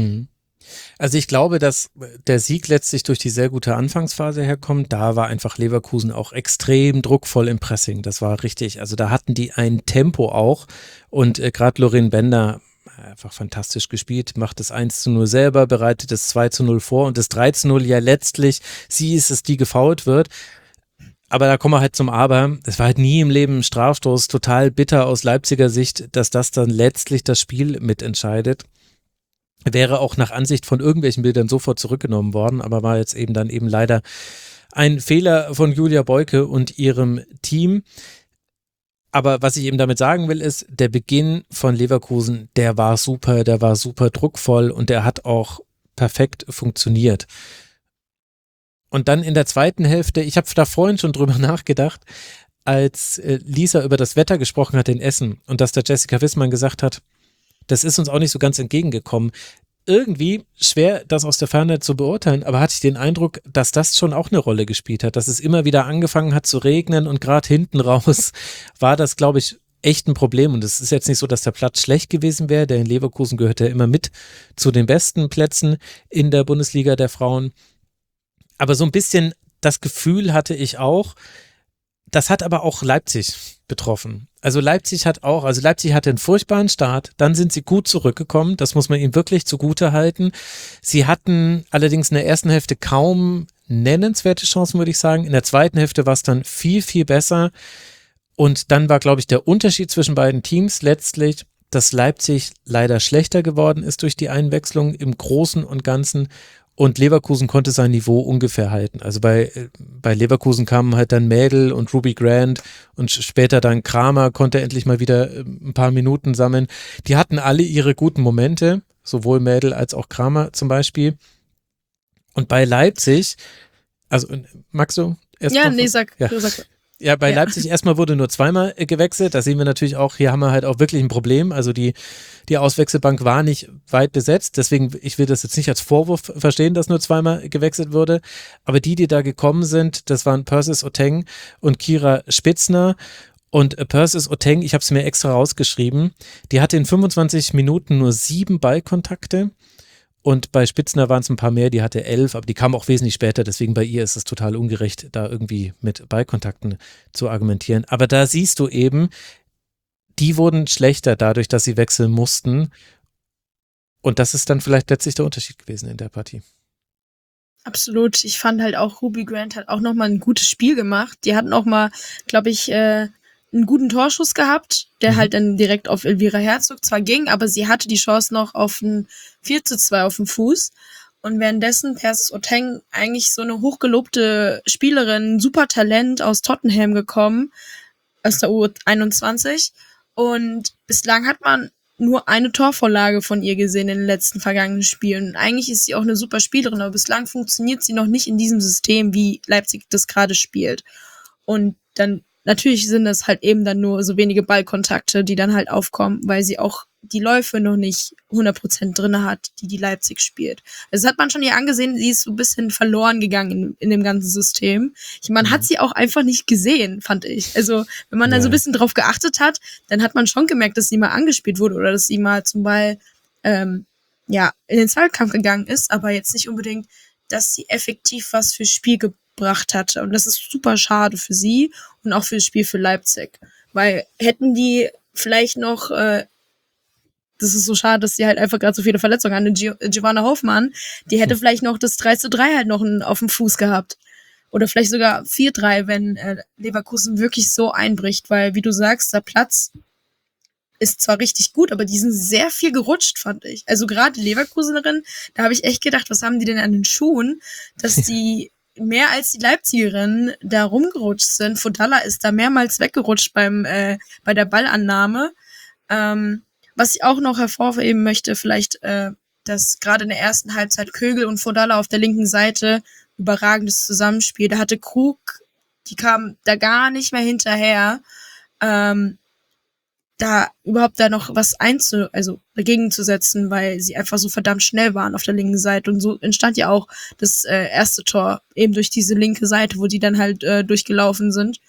[SPEAKER 1] Also ich glaube, dass der Sieg letztlich durch die sehr gute Anfangsphase herkommt. Da war einfach Leverkusen auch extrem druckvoll im Pressing. Das war richtig. Also da hatten die ein Tempo auch und gerade Lauren Bender einfach fantastisch gespielt, macht das 1:0 selber, bereitet das 2:0 vor und das 3:0 ja letztlich, sie ist es, die gefoult wird. Aber da kommen wir halt zum Aber. Es war halt nie im Leben ein Strafstoß, total bitter aus Leipziger Sicht, dass das dann letztlich das Spiel mitentscheidet. Wäre auch nach Ansicht von irgendwelchen Bildern sofort zurückgenommen worden, aber war jetzt eben dann eben leider ein Fehler von Julia Beuke und ihrem Team. Aber was ich eben damit sagen will, ist, der Beginn von Leverkusen, der war super druckvoll und der hat auch perfekt funktioniert. Und dann in der zweiten Hälfte, ich habe da vorhin schon drüber nachgedacht, als Lisa über das Wetter gesprochen hat in Essen und dass da Jessica Wissmann gesagt hat, das ist uns auch nicht so ganz entgegengekommen. Irgendwie schwer, das aus der Ferne zu beurteilen, aber hatte ich den Eindruck, dass das schon auch eine Rolle gespielt hat, dass es immer wieder angefangen hat zu regnen und gerade hinten raus war das, glaube ich, echt ein Problem. Und es ist jetzt nicht so, dass der Platz schlecht gewesen wäre, der in Leverkusen gehört ja immer mit zu den besten Plätzen in der Bundesliga der Frauen. Aber so ein bisschen das Gefühl hatte ich auch, das hat aber auch Leipzig betroffen. Also Leipzig hatte einen furchtbaren Start, dann sind sie gut zurückgekommen, das muss man ihnen wirklich zugute halten. Sie hatten allerdings in der ersten Hälfte kaum nennenswerte Chancen, würde ich sagen. In der zweiten Hälfte war es dann viel, viel besser. Und dann war, glaube ich, der Unterschied zwischen beiden Teams letztlich, dass Leipzig leider schlechter geworden ist durch die Einwechslung im Großen und Ganzen. Und Leverkusen konnte sein Niveau ungefähr halten. Also bei Leverkusen kamen halt dann Mädel und Ruby Grant und später dann Kramer konnte endlich mal wieder ein paar Minuten sammeln. Die hatten alle ihre guten Momente, sowohl Mädel als auch Kramer zum Beispiel. Und bei Leipzig, Also, magst du erst
[SPEAKER 4] Ja,
[SPEAKER 1] noch
[SPEAKER 4] nee,
[SPEAKER 1] was?
[SPEAKER 4] sag.
[SPEAKER 1] Ja.
[SPEAKER 4] Du sag.
[SPEAKER 1] Ja, bei
[SPEAKER 4] Ja.
[SPEAKER 1] Leipzig erstmal wurde nur zweimal gewechselt. Da sehen wir natürlich auch, hier haben wir halt auch wirklich ein Problem. Also die Auswechselbank war nicht weit besetzt. Deswegen, ich will das jetzt nicht als Vorwurf verstehen, dass nur zweimal gewechselt wurde. Aber die da gekommen sind, das waren Persis Oteng und Kira Spitzner. Und Persis Oteng, ich habe es mir extra rausgeschrieben, die hatte in 25 Minuten nur 7 Ballkontakte. Und bei Spitzner waren es ein paar mehr, die hatte 11, aber die kam auch wesentlich später, deswegen bei ihr ist es total ungerecht, da irgendwie mit Ballkontakten zu argumentieren. Aber da siehst du eben, die wurden schlechter dadurch, dass sie wechseln mussten. Und das ist dann vielleicht letztlich der Unterschied gewesen in der Partie.
[SPEAKER 4] Absolut. Ich fand halt auch, Ruby Grant hat auch nochmal ein gutes Spiel gemacht. Die hatten auch mal, glaube ich, einen guten Torschuss gehabt, der halt dann direkt auf Elvira Herzog zwar ging, aber sie hatte die Chance noch auf ein 4:2 auf dem Fuß. Und währenddessen Persis Oteng, eigentlich so eine hochgelobte Spielerin, super Talent aus Tottenham gekommen, aus der U21. Und bislang hat man nur eine Torvorlage von ihr gesehen in den letzten vergangenen Spielen. Und eigentlich ist sie auch eine super Spielerin, aber bislang funktioniert sie noch nicht in diesem System, wie Leipzig das gerade spielt. Und dann natürlich sind es halt eben dann nur so wenige Ballkontakte, die dann halt aufkommen, weil sie auch die Läufe noch nicht 100% drin hat, die Leipzig spielt. Also das hat man schon ihr angesehen, sie ist so ein bisschen verloren gegangen in dem ganzen System. Man hat sie auch einfach nicht gesehen, fand ich. Also wenn man da so ein bisschen drauf geachtet hat, dann hat man schon gemerkt, dass sie mal angespielt wurde oder dass sie mal zum Ball in den Zweikampf gegangen ist, aber jetzt nicht unbedingt, dass sie effektiv was fürs Spiel gebracht hatte. Und das ist super schade für sie und auch für das Spiel für Leipzig. Weil hätten die vielleicht noch, das ist so schade, dass die halt einfach gerade so viele Verletzungen haben, Giovanna Hofmann, die hätte vielleicht noch das 3:3 halt noch auf dem Fuß gehabt. Oder vielleicht sogar 4:3, wenn Leverkusen wirklich so einbricht. Weil, wie du sagst, der Platz ist zwar richtig gut, aber die sind sehr viel gerutscht, fand ich. Also gerade Leverkusenerin, da habe ich echt gedacht, was haben die denn an den Schuhen, dass die mehr als die Leipzigerinnen da rumgerutscht sind. Fodalla ist da mehrmals weggerutscht bei der Ballannahme. Was ich auch noch hervorheben möchte, vielleicht, dass gerade in der ersten Halbzeit Kögel und Fodalla auf der linken Seite überragendes Zusammenspiel. Da hatte Krug, die kam da gar nicht mehr hinterher, da überhaupt da noch was dagegen zu setzen, weil sie einfach so verdammt schnell waren auf der linken Seite. Und so entstand ja auch das erste Tor, eben durch diese linke Seite, wo die dann halt durchgelaufen sind.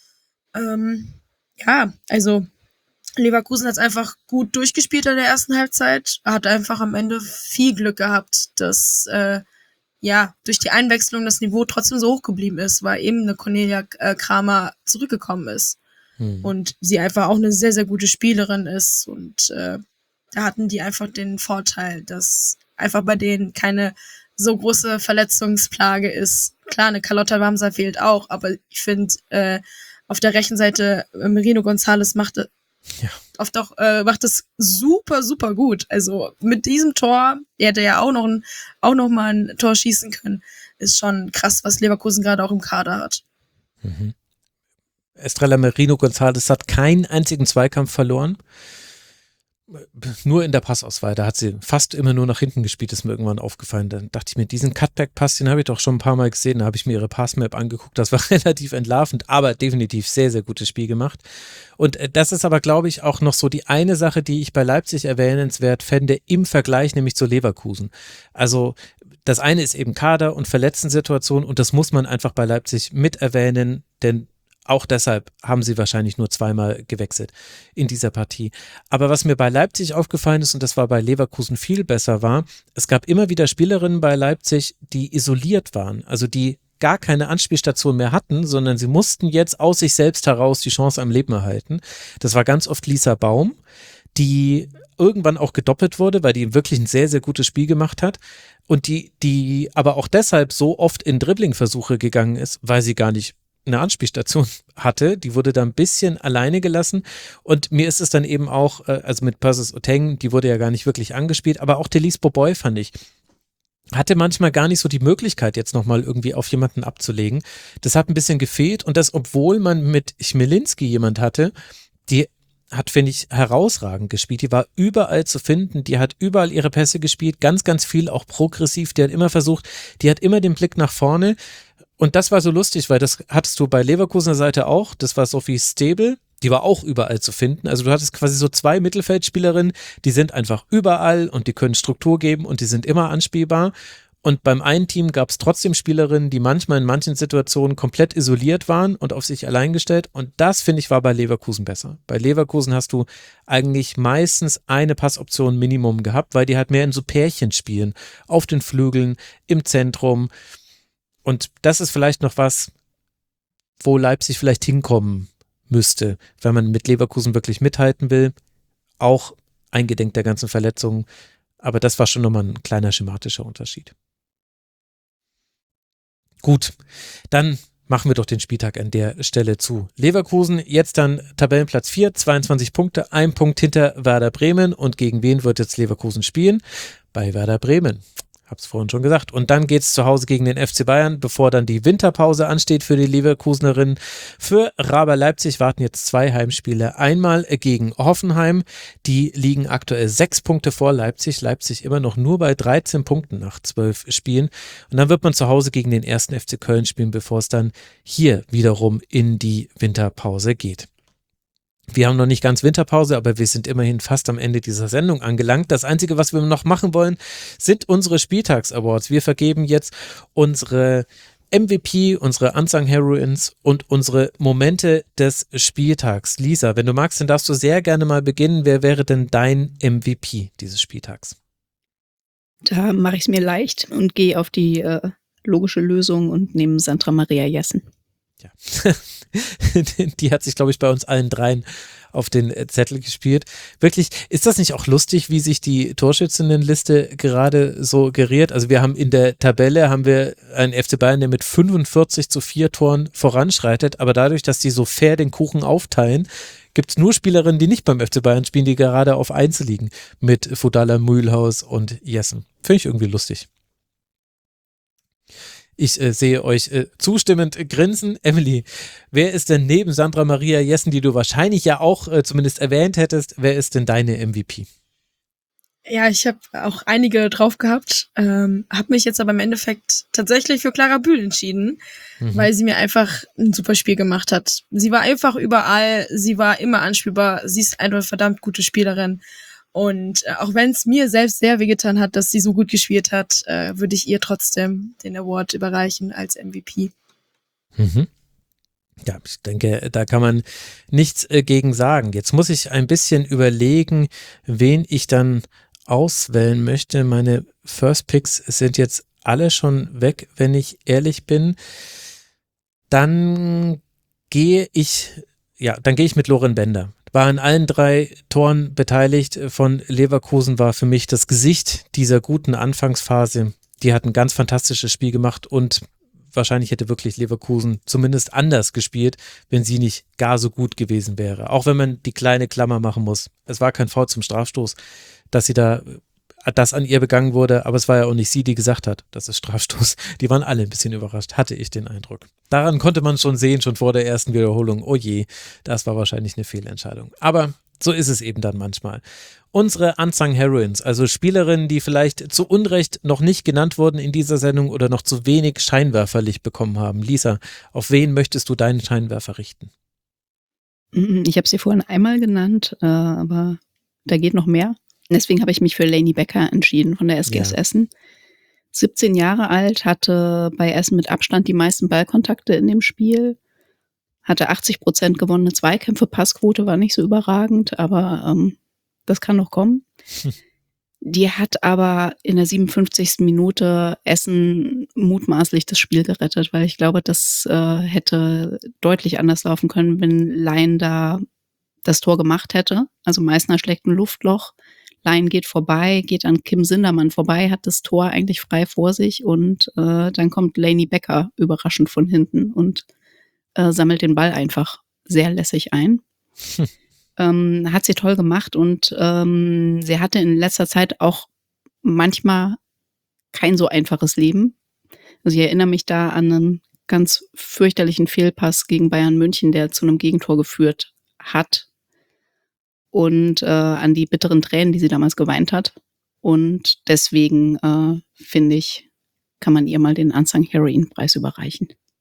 [SPEAKER 4] Also Leverkusen hat es einfach gut durchgespielt in der ersten Halbzeit, hat einfach am Ende viel Glück gehabt, dass durch die Einwechslung das Niveau trotzdem so hoch geblieben ist, weil eben eine Cornelia Kramer zurückgekommen ist. Und sie einfach auch eine sehr, sehr gute Spielerin ist. Und da hatten die einfach den Vorteil, dass einfach bei denen keine so große Verletzungsplage ist. Klar, eine Carlotta Wamser fehlt auch, aber ich finde, auf der rechten Seite Merino González macht es super, super gut. Also mit diesem Tor, er hätte ja auch noch mal ein Tor schießen können, ist schon krass, was Leverkusen gerade auch im Kader hat.
[SPEAKER 1] Estrella Merino González hat keinen einzigen Zweikampf verloren. Nur in der Passauswahl, da hat sie fast immer nur nach hinten gespielt, ist mir irgendwann aufgefallen. Dann dachte ich mir, diesen Cutback-Pass, den habe ich doch schon ein paar Mal gesehen, da habe ich mir ihre Passmap angeguckt, das war relativ entlarvend, aber definitiv sehr, sehr gutes Spiel gemacht. Und das ist aber, glaube ich, auch noch so die eine Sache, die ich bei Leipzig erwähnenswert fände, im Vergleich nämlich zu Leverkusen. Also das eine ist eben Kader und Verletztensituation und das muss man einfach bei Leipzig mit erwähnen, denn auch deshalb haben sie wahrscheinlich nur zweimal gewechselt in dieser Partie. Aber was mir bei Leipzig aufgefallen ist, und das war bei Leverkusen viel besser, war, es gab immer wieder Spielerinnen bei Leipzig, die isoliert waren, also die gar keine Anspielstation mehr hatten, sondern sie mussten jetzt aus sich selbst heraus die Chance am Leben erhalten. Das war ganz oft Lisa Baum, die irgendwann auch gedoppelt wurde, weil die wirklich ein sehr, sehr gutes Spiel gemacht hat und die aber auch deshalb so oft in Dribbling-Versuche gegangen ist, weil sie gar nicht eine Anspielstation hatte, die wurde da ein bisschen alleine gelassen und mir ist es dann eben auch, also mit Persis Oteng, die wurde ja gar nicht wirklich angespielt, aber auch Delis Boboy fand ich, hatte manchmal gar nicht so die Möglichkeit, jetzt nochmal irgendwie auf jemanden abzulegen. Das hat ein bisschen gefehlt und das, obwohl man mit Chmielinski jemand hatte, die hat, finde ich, herausragend gespielt. Die war überall zu finden, die hat überall ihre Pässe gespielt, ganz, ganz viel auch progressiv, die hat immer versucht, die hat immer den Blick nach vorne Und das war so lustig, weil das hattest du bei Leverkusener Seite auch. Das war Sophie Stebel. Die war auch überall zu finden. Also du hattest quasi so 2 Mittelfeldspielerinnen, die sind einfach überall und die können Struktur geben und die sind immer anspielbar. Und beim einen Team gab es trotzdem Spielerinnen, die manchmal in manchen Situationen komplett isoliert waren und auf sich allein gestellt. Und das, finde ich, war bei Leverkusen besser. Bei Leverkusen hast du eigentlich meistens eine Passoption Minimum gehabt, weil die halt mehr in so Pärchen spielen. Auf den Flügeln, im Zentrum. Und das ist vielleicht noch was, wo Leipzig vielleicht hinkommen müsste, wenn man mit Leverkusen wirklich mithalten will. Auch eingedenk der ganzen Verletzungen. Aber das war schon nochmal ein kleiner schematischer Unterschied. Gut, dann machen wir doch den Spieltag an der Stelle zu. Leverkusen jetzt dann Tabellenplatz 4, 22 Punkte, 1 Punkt hinter Werder Bremen. Und gegen wen wird jetzt Leverkusen spielen? Bei Werder Bremen. Hab's vorhin schon gesagt. Und dann geht's zu Hause gegen den FC Bayern, bevor dann die Winterpause ansteht für die Leverkusenerinnen. Für Raber Leipzig warten jetzt 2 Heimspiele. Einmal gegen Hoffenheim. Die liegen aktuell 6 Punkte vor Leipzig. Leipzig immer noch nur bei 13 Punkten nach 12 Spielen. Und dann wird man zu Hause gegen den 1. FC Köln spielen, bevor es dann hier wiederum in die Winterpause geht. Wir haben noch nicht ganz Winterpause, aber wir sind immerhin fast am Ende dieser Sendung angelangt. Das Einzige, was wir noch machen wollen, sind unsere Spieltags-Awards. Wir vergeben jetzt unsere MVP, unsere Unsung Heroines und unsere Momente des Spieltags. Lisa, wenn du magst, dann darfst du sehr gerne mal beginnen. Wer wäre denn dein MVP dieses Spieltags?
[SPEAKER 5] Da mache ich es mir leicht und gehe auf die logische Lösung und nehme Sandra Maria Jessen.
[SPEAKER 1] Ja, die hat sich, glaube ich, bei uns allen dreien auf den Zettel gespielt. Wirklich, ist das nicht auch lustig, wie sich die Torschützinnenliste gerade so geriert? Also wir haben in der Tabelle einen FC Bayern, der mit 45:4 Toren voranschreitet, aber dadurch, dass die so fair den Kuchen aufteilen, gibt es nur Spielerinnen, die nicht beim FC Bayern spielen, die gerade auf 1 liegen, mit Fudala, Mühlhaus und Jessen. Finde ich irgendwie lustig. Ich sehe euch zustimmend grinsen. Emily, wer ist denn neben Sandra Maria Jessen, die du wahrscheinlich ja auch zumindest erwähnt hättest, wer ist denn deine MVP?
[SPEAKER 4] Ja, ich habe auch einige drauf gehabt, habe mich jetzt aber im Endeffekt tatsächlich für Clara Bühl entschieden, weil sie mir einfach ein super Spiel gemacht hat. Sie war einfach überall, sie war immer anspielbar, sie ist eine verdammt gute Spielerin. Und auch wenn es mir selbst sehr wehgetan hat, dass sie so gut gespielt hat, würde ich ihr trotzdem den Award überreichen als MVP.
[SPEAKER 1] Mhm. Ja, ich denke, da kann man nichts gegen sagen. Jetzt muss ich ein bisschen überlegen, wen ich dann auswählen möchte. Meine First Picks sind jetzt alle schon weg, wenn ich ehrlich bin. Dann gehe ich mit Lauren Bender. War an allen 3 Toren beteiligt von Leverkusen, war für mich das Gesicht dieser guten Anfangsphase. Die hat ein ganz fantastisches Spiel gemacht und wahrscheinlich hätte wirklich Leverkusen zumindest anders gespielt, wenn sie nicht gar so gut gewesen wäre. Auch wenn man die kleine Klammer machen muss. Es war kein Foul zum Strafstoß, dass das an ihr begangen wurde, aber es war ja auch nicht sie, die gesagt hat, das ist Strafstoß. Die waren alle ein bisschen überrascht, hatte ich den Eindruck. Daran konnte man schon sehen, schon vor der ersten Wiederholung, oh je, das war wahrscheinlich eine Fehlentscheidung. Aber so ist es eben dann manchmal. Unsere Unsung Heroines, also Spielerinnen, die vielleicht zu Unrecht noch nicht genannt wurden in dieser Sendung oder noch zu wenig Scheinwerferlicht bekommen haben. Lisa, auf wen möchtest du deinen Scheinwerfer richten?
[SPEAKER 5] Ich habe sie vorhin einmal genannt, aber da geht noch mehr. Deswegen habe ich mich für Lainey Becker entschieden von der SGS Essen. 17 Jahre alt, hatte bei Essen mit Abstand die meisten Ballkontakte in dem Spiel, hatte 80% gewonnene Zweikämpfe, Passquote war nicht so überragend, aber das kann noch kommen. Die hat aber in der 57. Minute Essen mutmaßlich das Spiel gerettet, weil ich glaube, das hätte deutlich anders laufen können, wenn Lein da das Tor gemacht hätte. Also Meißner schlägt ein Luftloch, Lein geht vorbei, geht an Kim Sindermann vorbei, hat das Tor eigentlich frei vor sich und dann kommt Lainey Becker überraschend von hinten und sammelt den Ball einfach sehr lässig ein. Hat sie toll gemacht und sie hatte in letzter Zeit auch manchmal kein so einfaches Leben. Also ich erinnere mich da an einen ganz fürchterlichen Fehlpass gegen Bayern München, der zu einem Gegentor geführt hat. Und an die bitteren Tränen, die sie damals geweint hat. Und deswegen, finde ich, kann man ihr mal den Unsung Heroine Preis überreichen.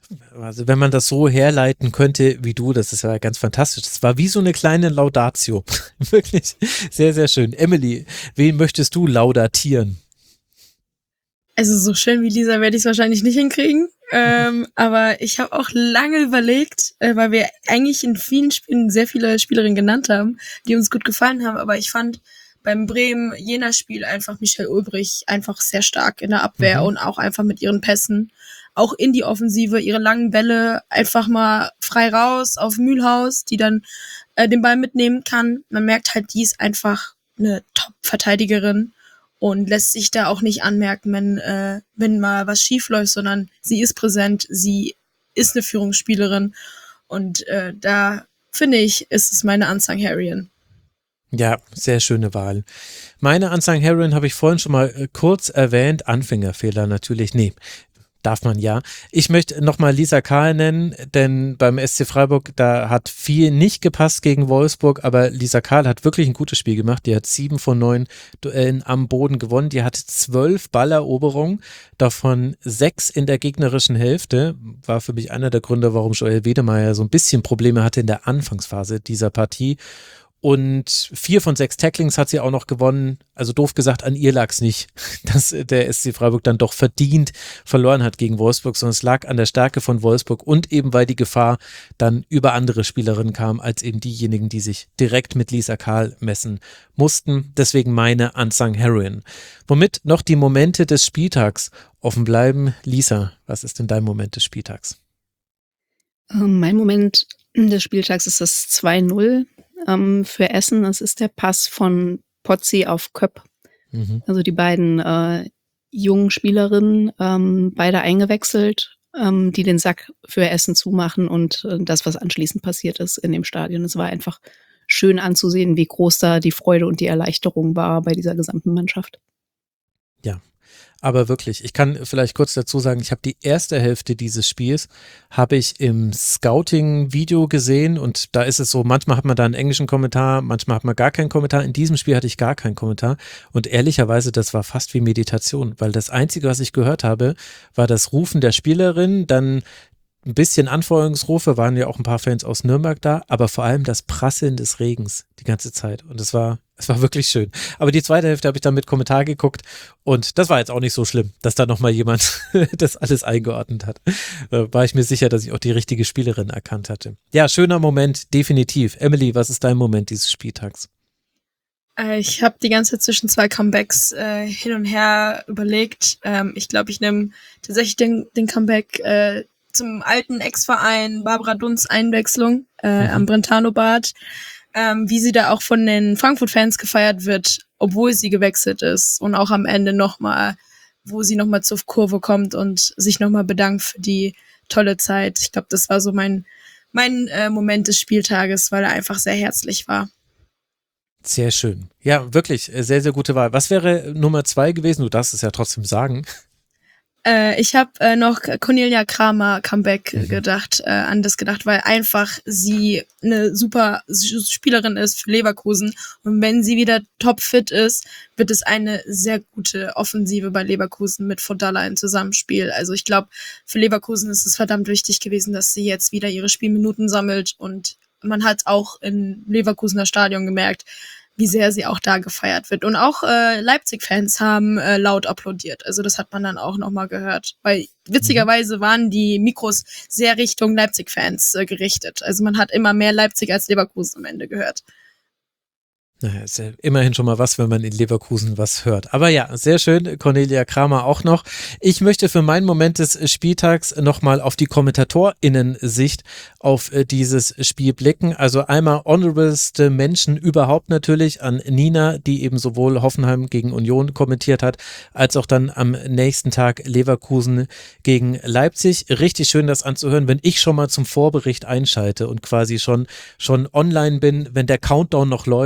[SPEAKER 1] Also wenn man das so herleiten könnte wie du, das ist ja ganz fantastisch. Das war wie so eine kleine Laudatio. Wirklich sehr, sehr schön. Emily, wen möchtest du laudatieren?
[SPEAKER 4] Also so schön wie Lisa werde ich es wahrscheinlich nicht hinkriegen. Aber ich habe auch lange überlegt, weil wir eigentlich in vielen Spielen sehr viele Spielerinnen genannt haben, die uns gut gefallen haben. Aber ich fand beim Bremen-Jena-Spiel einfach Michelle Ulbrich einfach sehr stark in der Abwehr und auch einfach mit ihren Pässen. Auch in die Offensive, ihre langen Bälle einfach mal frei raus auf Mühlhaus, die dann den Ball mitnehmen kann. Man merkt halt, die ist einfach eine Top-Verteidigerin und lässt sich da auch nicht anmerken, wenn mal was schief läuft, sondern sie ist präsent, sie ist eine Führungsspielerin und da finde ich, ist es meine Unsung Heroine.
[SPEAKER 1] Ja, sehr schöne Wahl. Meine Unsung Heroine habe ich vorhin schon mal kurz erwähnt. Anfängerfehler natürlich, nee. Darf man ja. Ich möchte nochmal Lisa Kahl nennen, denn beim SC Freiburg, da hat viel nicht gepasst gegen Wolfsburg, aber Lisa Kahl hat wirklich ein gutes Spiel gemacht. Die hat 7 von 9 Duellen am Boden gewonnen. Die hat 12 Balleroberungen, davon 6 in der gegnerischen Hälfte. War für mich einer der Gründe, warum Joel Wedemeyer so ein bisschen Probleme hatte in der Anfangsphase dieser Partie. Und 4 von 6 Tacklings hat sie auch noch gewonnen. Also doof gesagt, an ihr lag es nicht, dass der SC Freiburg dann doch verdient verloren hat gegen Wolfsburg, sondern es lag an der Stärke von Wolfsburg und eben, weil die Gefahr dann über andere Spielerinnen kam, als eben diejenigen, die sich direkt mit Lisa Kahl messen mussten. Deswegen meine Unsung Heroine. Womit noch die Momente des Spieltags offen bleiben. Lisa, was ist denn dein Moment des Spieltags?
[SPEAKER 5] Mein Moment des Spieltags ist das 2-0 für Essen. Das ist der Pass von Pozzi auf Köpp. Also die beiden jungen Spielerinnen, beide eingewechselt, die den Sack für Essen zumachen und das, was anschließend passiert ist in dem Stadion. Es war einfach schön anzusehen, wie groß da die Freude und die Erleichterung war bei dieser gesamten Mannschaft.
[SPEAKER 1] Ja, aber wirklich, ich kann vielleicht kurz dazu sagen, ich habe die erste Hälfte dieses Spiels, habe ich im Scouting-Video gesehen und da ist es so, manchmal hat man da einen englischen Kommentar, manchmal hat man gar keinen Kommentar. In diesem Spiel hatte ich gar keinen Kommentar und ehrlicherweise, das war fast wie Meditation, weil das Einzige, was ich gehört habe, war das Rufen der Spielerin, dann ein bisschen Anfeuerungsrufe, waren ja auch ein paar Fans aus Nürnberg da, aber vor allem das Prasseln des Regens die ganze Zeit. Und es war wirklich schön. Aber die zweite Hälfte habe ich dann mit Kommentar geguckt und das war jetzt auch nicht so schlimm, dass da nochmal jemand das alles eingeordnet hat. War ich mir sicher, dass ich auch die richtige Spielerin erkannt hatte. Ja, schöner Moment, definitiv. Emily, was ist dein Moment dieses Spieltags?
[SPEAKER 4] Ich habe die ganze Zeit zwischen 2 Comebacks hin und her überlegt. Ich glaube, ich nehme tatsächlich den Comeback zum alten Ex-Verein Barbara Dunns Einwechslung am Brentano-Bad, wie sie da auch von den Frankfurt-Fans gefeiert wird, obwohl sie gewechselt ist und auch am Ende nochmal, wo sie nochmal zur Kurve kommt und sich nochmal bedankt für die tolle Zeit. Ich glaube, das war so mein Moment des Spieltages, weil er einfach sehr herzlich war.
[SPEAKER 1] Sehr schön. Ja, wirklich, sehr, sehr gute Wahl. Was wäre Nummer 2 gewesen? Du darfst es ja trotzdem sagen.
[SPEAKER 4] Ich habe noch Cornelia Kramer Comeback an das gedacht, weil einfach sie eine super Spielerin ist für Leverkusen und wenn sie wieder topfit ist, wird es eine sehr gute Offensive bei Leverkusen mit Fodalla im Zusammenspiel. Also ich glaube, für Leverkusen ist es verdammt wichtig gewesen, dass sie jetzt wieder ihre Spielminuten sammelt und man hat auch im Leverkusener Stadion gemerkt, wie sehr sie auch da gefeiert wird. Und auch Leipzig-Fans haben laut applaudiert. Also das hat man dann auch nochmal gehört. Weil witzigerweise waren die Mikros sehr Richtung Leipzig-Fans gerichtet. Also man hat immer mehr Leipzig als Leverkusen am Ende gehört.
[SPEAKER 1] Naja, ist ja immerhin schon mal was, wenn man in Leverkusen was hört. Aber ja, sehr schön, Cornelia Kramer auch noch. Ich möchte für meinen Moment des Spieltags nochmal auf die KommentatorInnen-Sicht auf dieses Spiel blicken. Also einmal honorableste Menschen überhaupt natürlich an Nina, die eben sowohl Hoffenheim gegen Union kommentiert hat, als auch dann am nächsten Tag Leverkusen gegen Leipzig. Richtig schön, das anzuhören, wenn ich schon mal zum Vorbericht einschalte und quasi schon online bin, wenn der Countdown noch läuft, diese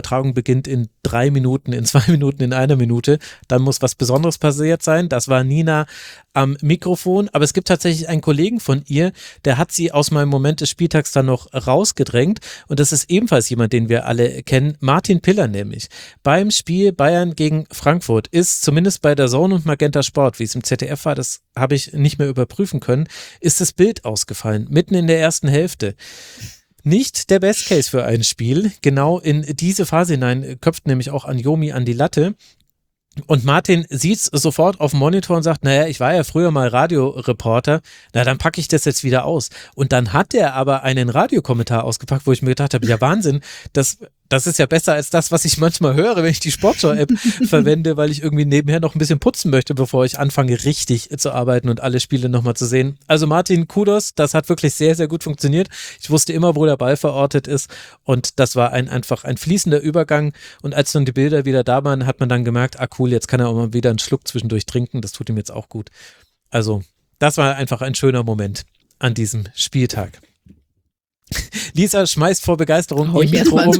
[SPEAKER 1] Übertragung beginnt in 3 Minuten, in 2 Minuten, in 1 Minute. Dann muss was Besonderes passiert sein. Das war Nina am Mikrofon. Aber es gibt tatsächlich einen Kollegen von ihr, der hat sie aus meinem Moment des Spieltags dann noch rausgedrängt. Und das ist ebenfalls jemand, den wir alle kennen. Martin Piller nämlich. Beim Spiel Bayern gegen Frankfurt ist zumindest bei der Zone und Magenta Sport, wie es im ZDF war, das habe ich nicht mehr überprüfen können, ist das Bild ausgefallen, mitten in der ersten Hälfte. Nicht der Best Case für ein Spiel. Genau in diese Phase hinein köpft nämlich auch Anjomi an die Latte. Und Martin sieht es sofort auf dem Monitor und sagt, naja, ich war ja früher mal Radioreporter, na dann packe ich das jetzt wieder aus. Und dann hat er aber einen Radiokommentar ausgepackt, wo ich mir gedacht habe, ja Wahnsinn, das ist ja besser als das, was ich manchmal höre, wenn ich die Sportschau-App verwende, weil ich irgendwie nebenher noch ein bisschen putzen möchte, bevor ich anfange, richtig zu arbeiten und alle Spiele nochmal zu sehen. Also Martin, Kudos, das hat wirklich sehr, sehr gut funktioniert. Ich wusste immer, wo der Ball verortet ist und das war einfach ein fließender Übergang und als dann die Bilder wieder da waren, hat man dann gemerkt, cool, jetzt kann er auch mal wieder einen Schluck zwischendurch trinken, das tut ihm jetzt auch gut. Also das war einfach ein schöner Moment an diesem Spieltag. Lisa schmeißt vor Begeisterung ihr Mikro um.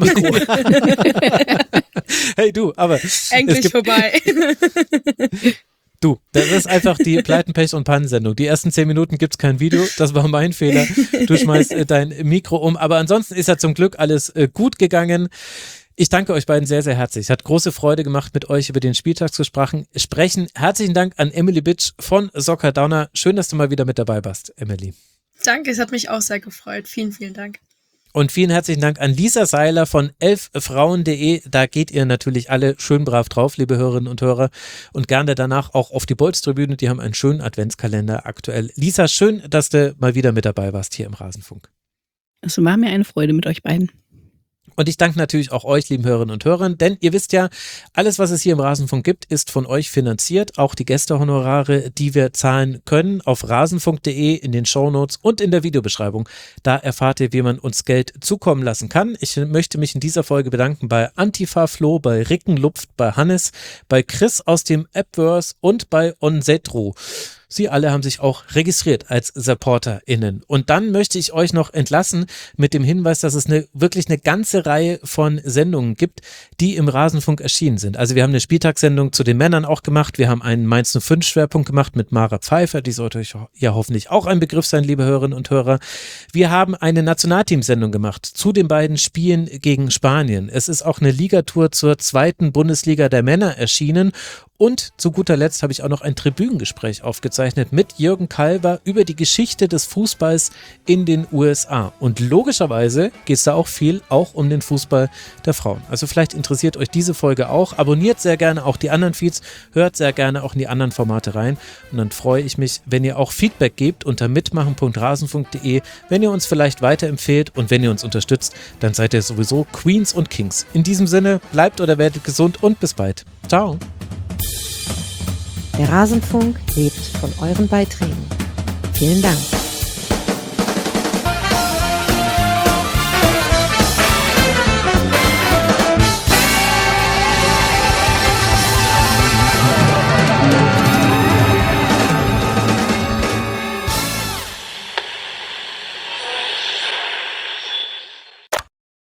[SPEAKER 1] Hey du, aber
[SPEAKER 4] endlich vorbei.
[SPEAKER 1] Du, das ist einfach die Pleiten, Pech und Pannen-Sendung. Die ersten 10 Minuten gibt's kein Video, das war mein Fehler. Du schmeißt dein Mikro um, aber ansonsten ist ja zum Glück alles gut gegangen. Ich danke euch beiden sehr, sehr herzlich. Es hat große Freude gemacht, mit euch über den Spieltag zu sprechen. Herzlichen Dank an Emily Bitsch von Soccer Downer. Schön, dass du mal wieder mit dabei warst, Emily.
[SPEAKER 4] Danke, es hat mich auch sehr gefreut. Vielen, vielen Dank.
[SPEAKER 1] Und vielen herzlichen Dank an Lisa Seiler von 11frauen.de. Da geht ihr natürlich alle schön brav drauf, liebe Hörerinnen und Hörer. Und gerne danach auch auf die Bolz-Tribüne. Die haben einen schönen Adventskalender aktuell. Lisa, schön, dass du mal wieder mit dabei warst hier im Rasenfunk.
[SPEAKER 5] Es war mir eine Freude mit euch beiden.
[SPEAKER 1] Und ich danke natürlich auch euch, lieben Hörerinnen und Hörern, denn ihr wisst ja, alles, was es hier im Rasenfunk gibt, ist von euch finanziert. Auch die Gästehonorare, die wir zahlen können, auf rasenfunk.de, in den Shownotes und in der Videobeschreibung. Da erfahrt ihr, wie man uns Geld zukommen lassen kann. Ich möchte mich in dieser Folge bedanken bei Antifa Flo, bei Ricken Lupft, bei Hannes, bei Chris aus dem Appverse und bei Onzetro. Sie alle haben sich auch registriert als SupporterInnen. Und dann möchte ich euch noch entlassen mit dem Hinweis, dass es wirklich eine ganze Reihe von Sendungen gibt, die im Rasenfunk erschienen sind. Also wir haben eine Spieltagssendung zu den Männern auch gemacht. Wir haben einen Mainz 05 Schwerpunkt gemacht mit Mara Pfeiffer. Die sollte euch ja hoffentlich auch ein Begriff sein, liebe Hörerinnen und Hörer. Wir haben eine Nationalteamsendung gemacht zu den beiden Spielen gegen Spanien. Es ist auch eine Ligatour zur 2. Bundesliga der Männer erschienen. Und zu guter Letzt habe ich auch noch ein Tribünengespräch aufgezeichnet mit Jürgen Kalber über die Geschichte des Fußballs in den USA. Und logischerweise geht es da auch viel auch um den Fußball der Frauen. Also vielleicht interessiert euch diese Folge auch. Abonniert sehr gerne auch die anderen Feeds, hört sehr gerne auch in die anderen Formate rein. Und dann freue ich mich, wenn ihr auch Feedback gebt unter mitmachen.rasenfunk.de, wenn ihr uns vielleicht weiterempfehlt und wenn ihr uns unterstützt, dann seid ihr sowieso Queens und Kings. In diesem Sinne, bleibt oder werdet gesund und bis bald. Ciao.
[SPEAKER 2] Der Rasenfunk lebt von euren Beiträgen. Vielen Dank.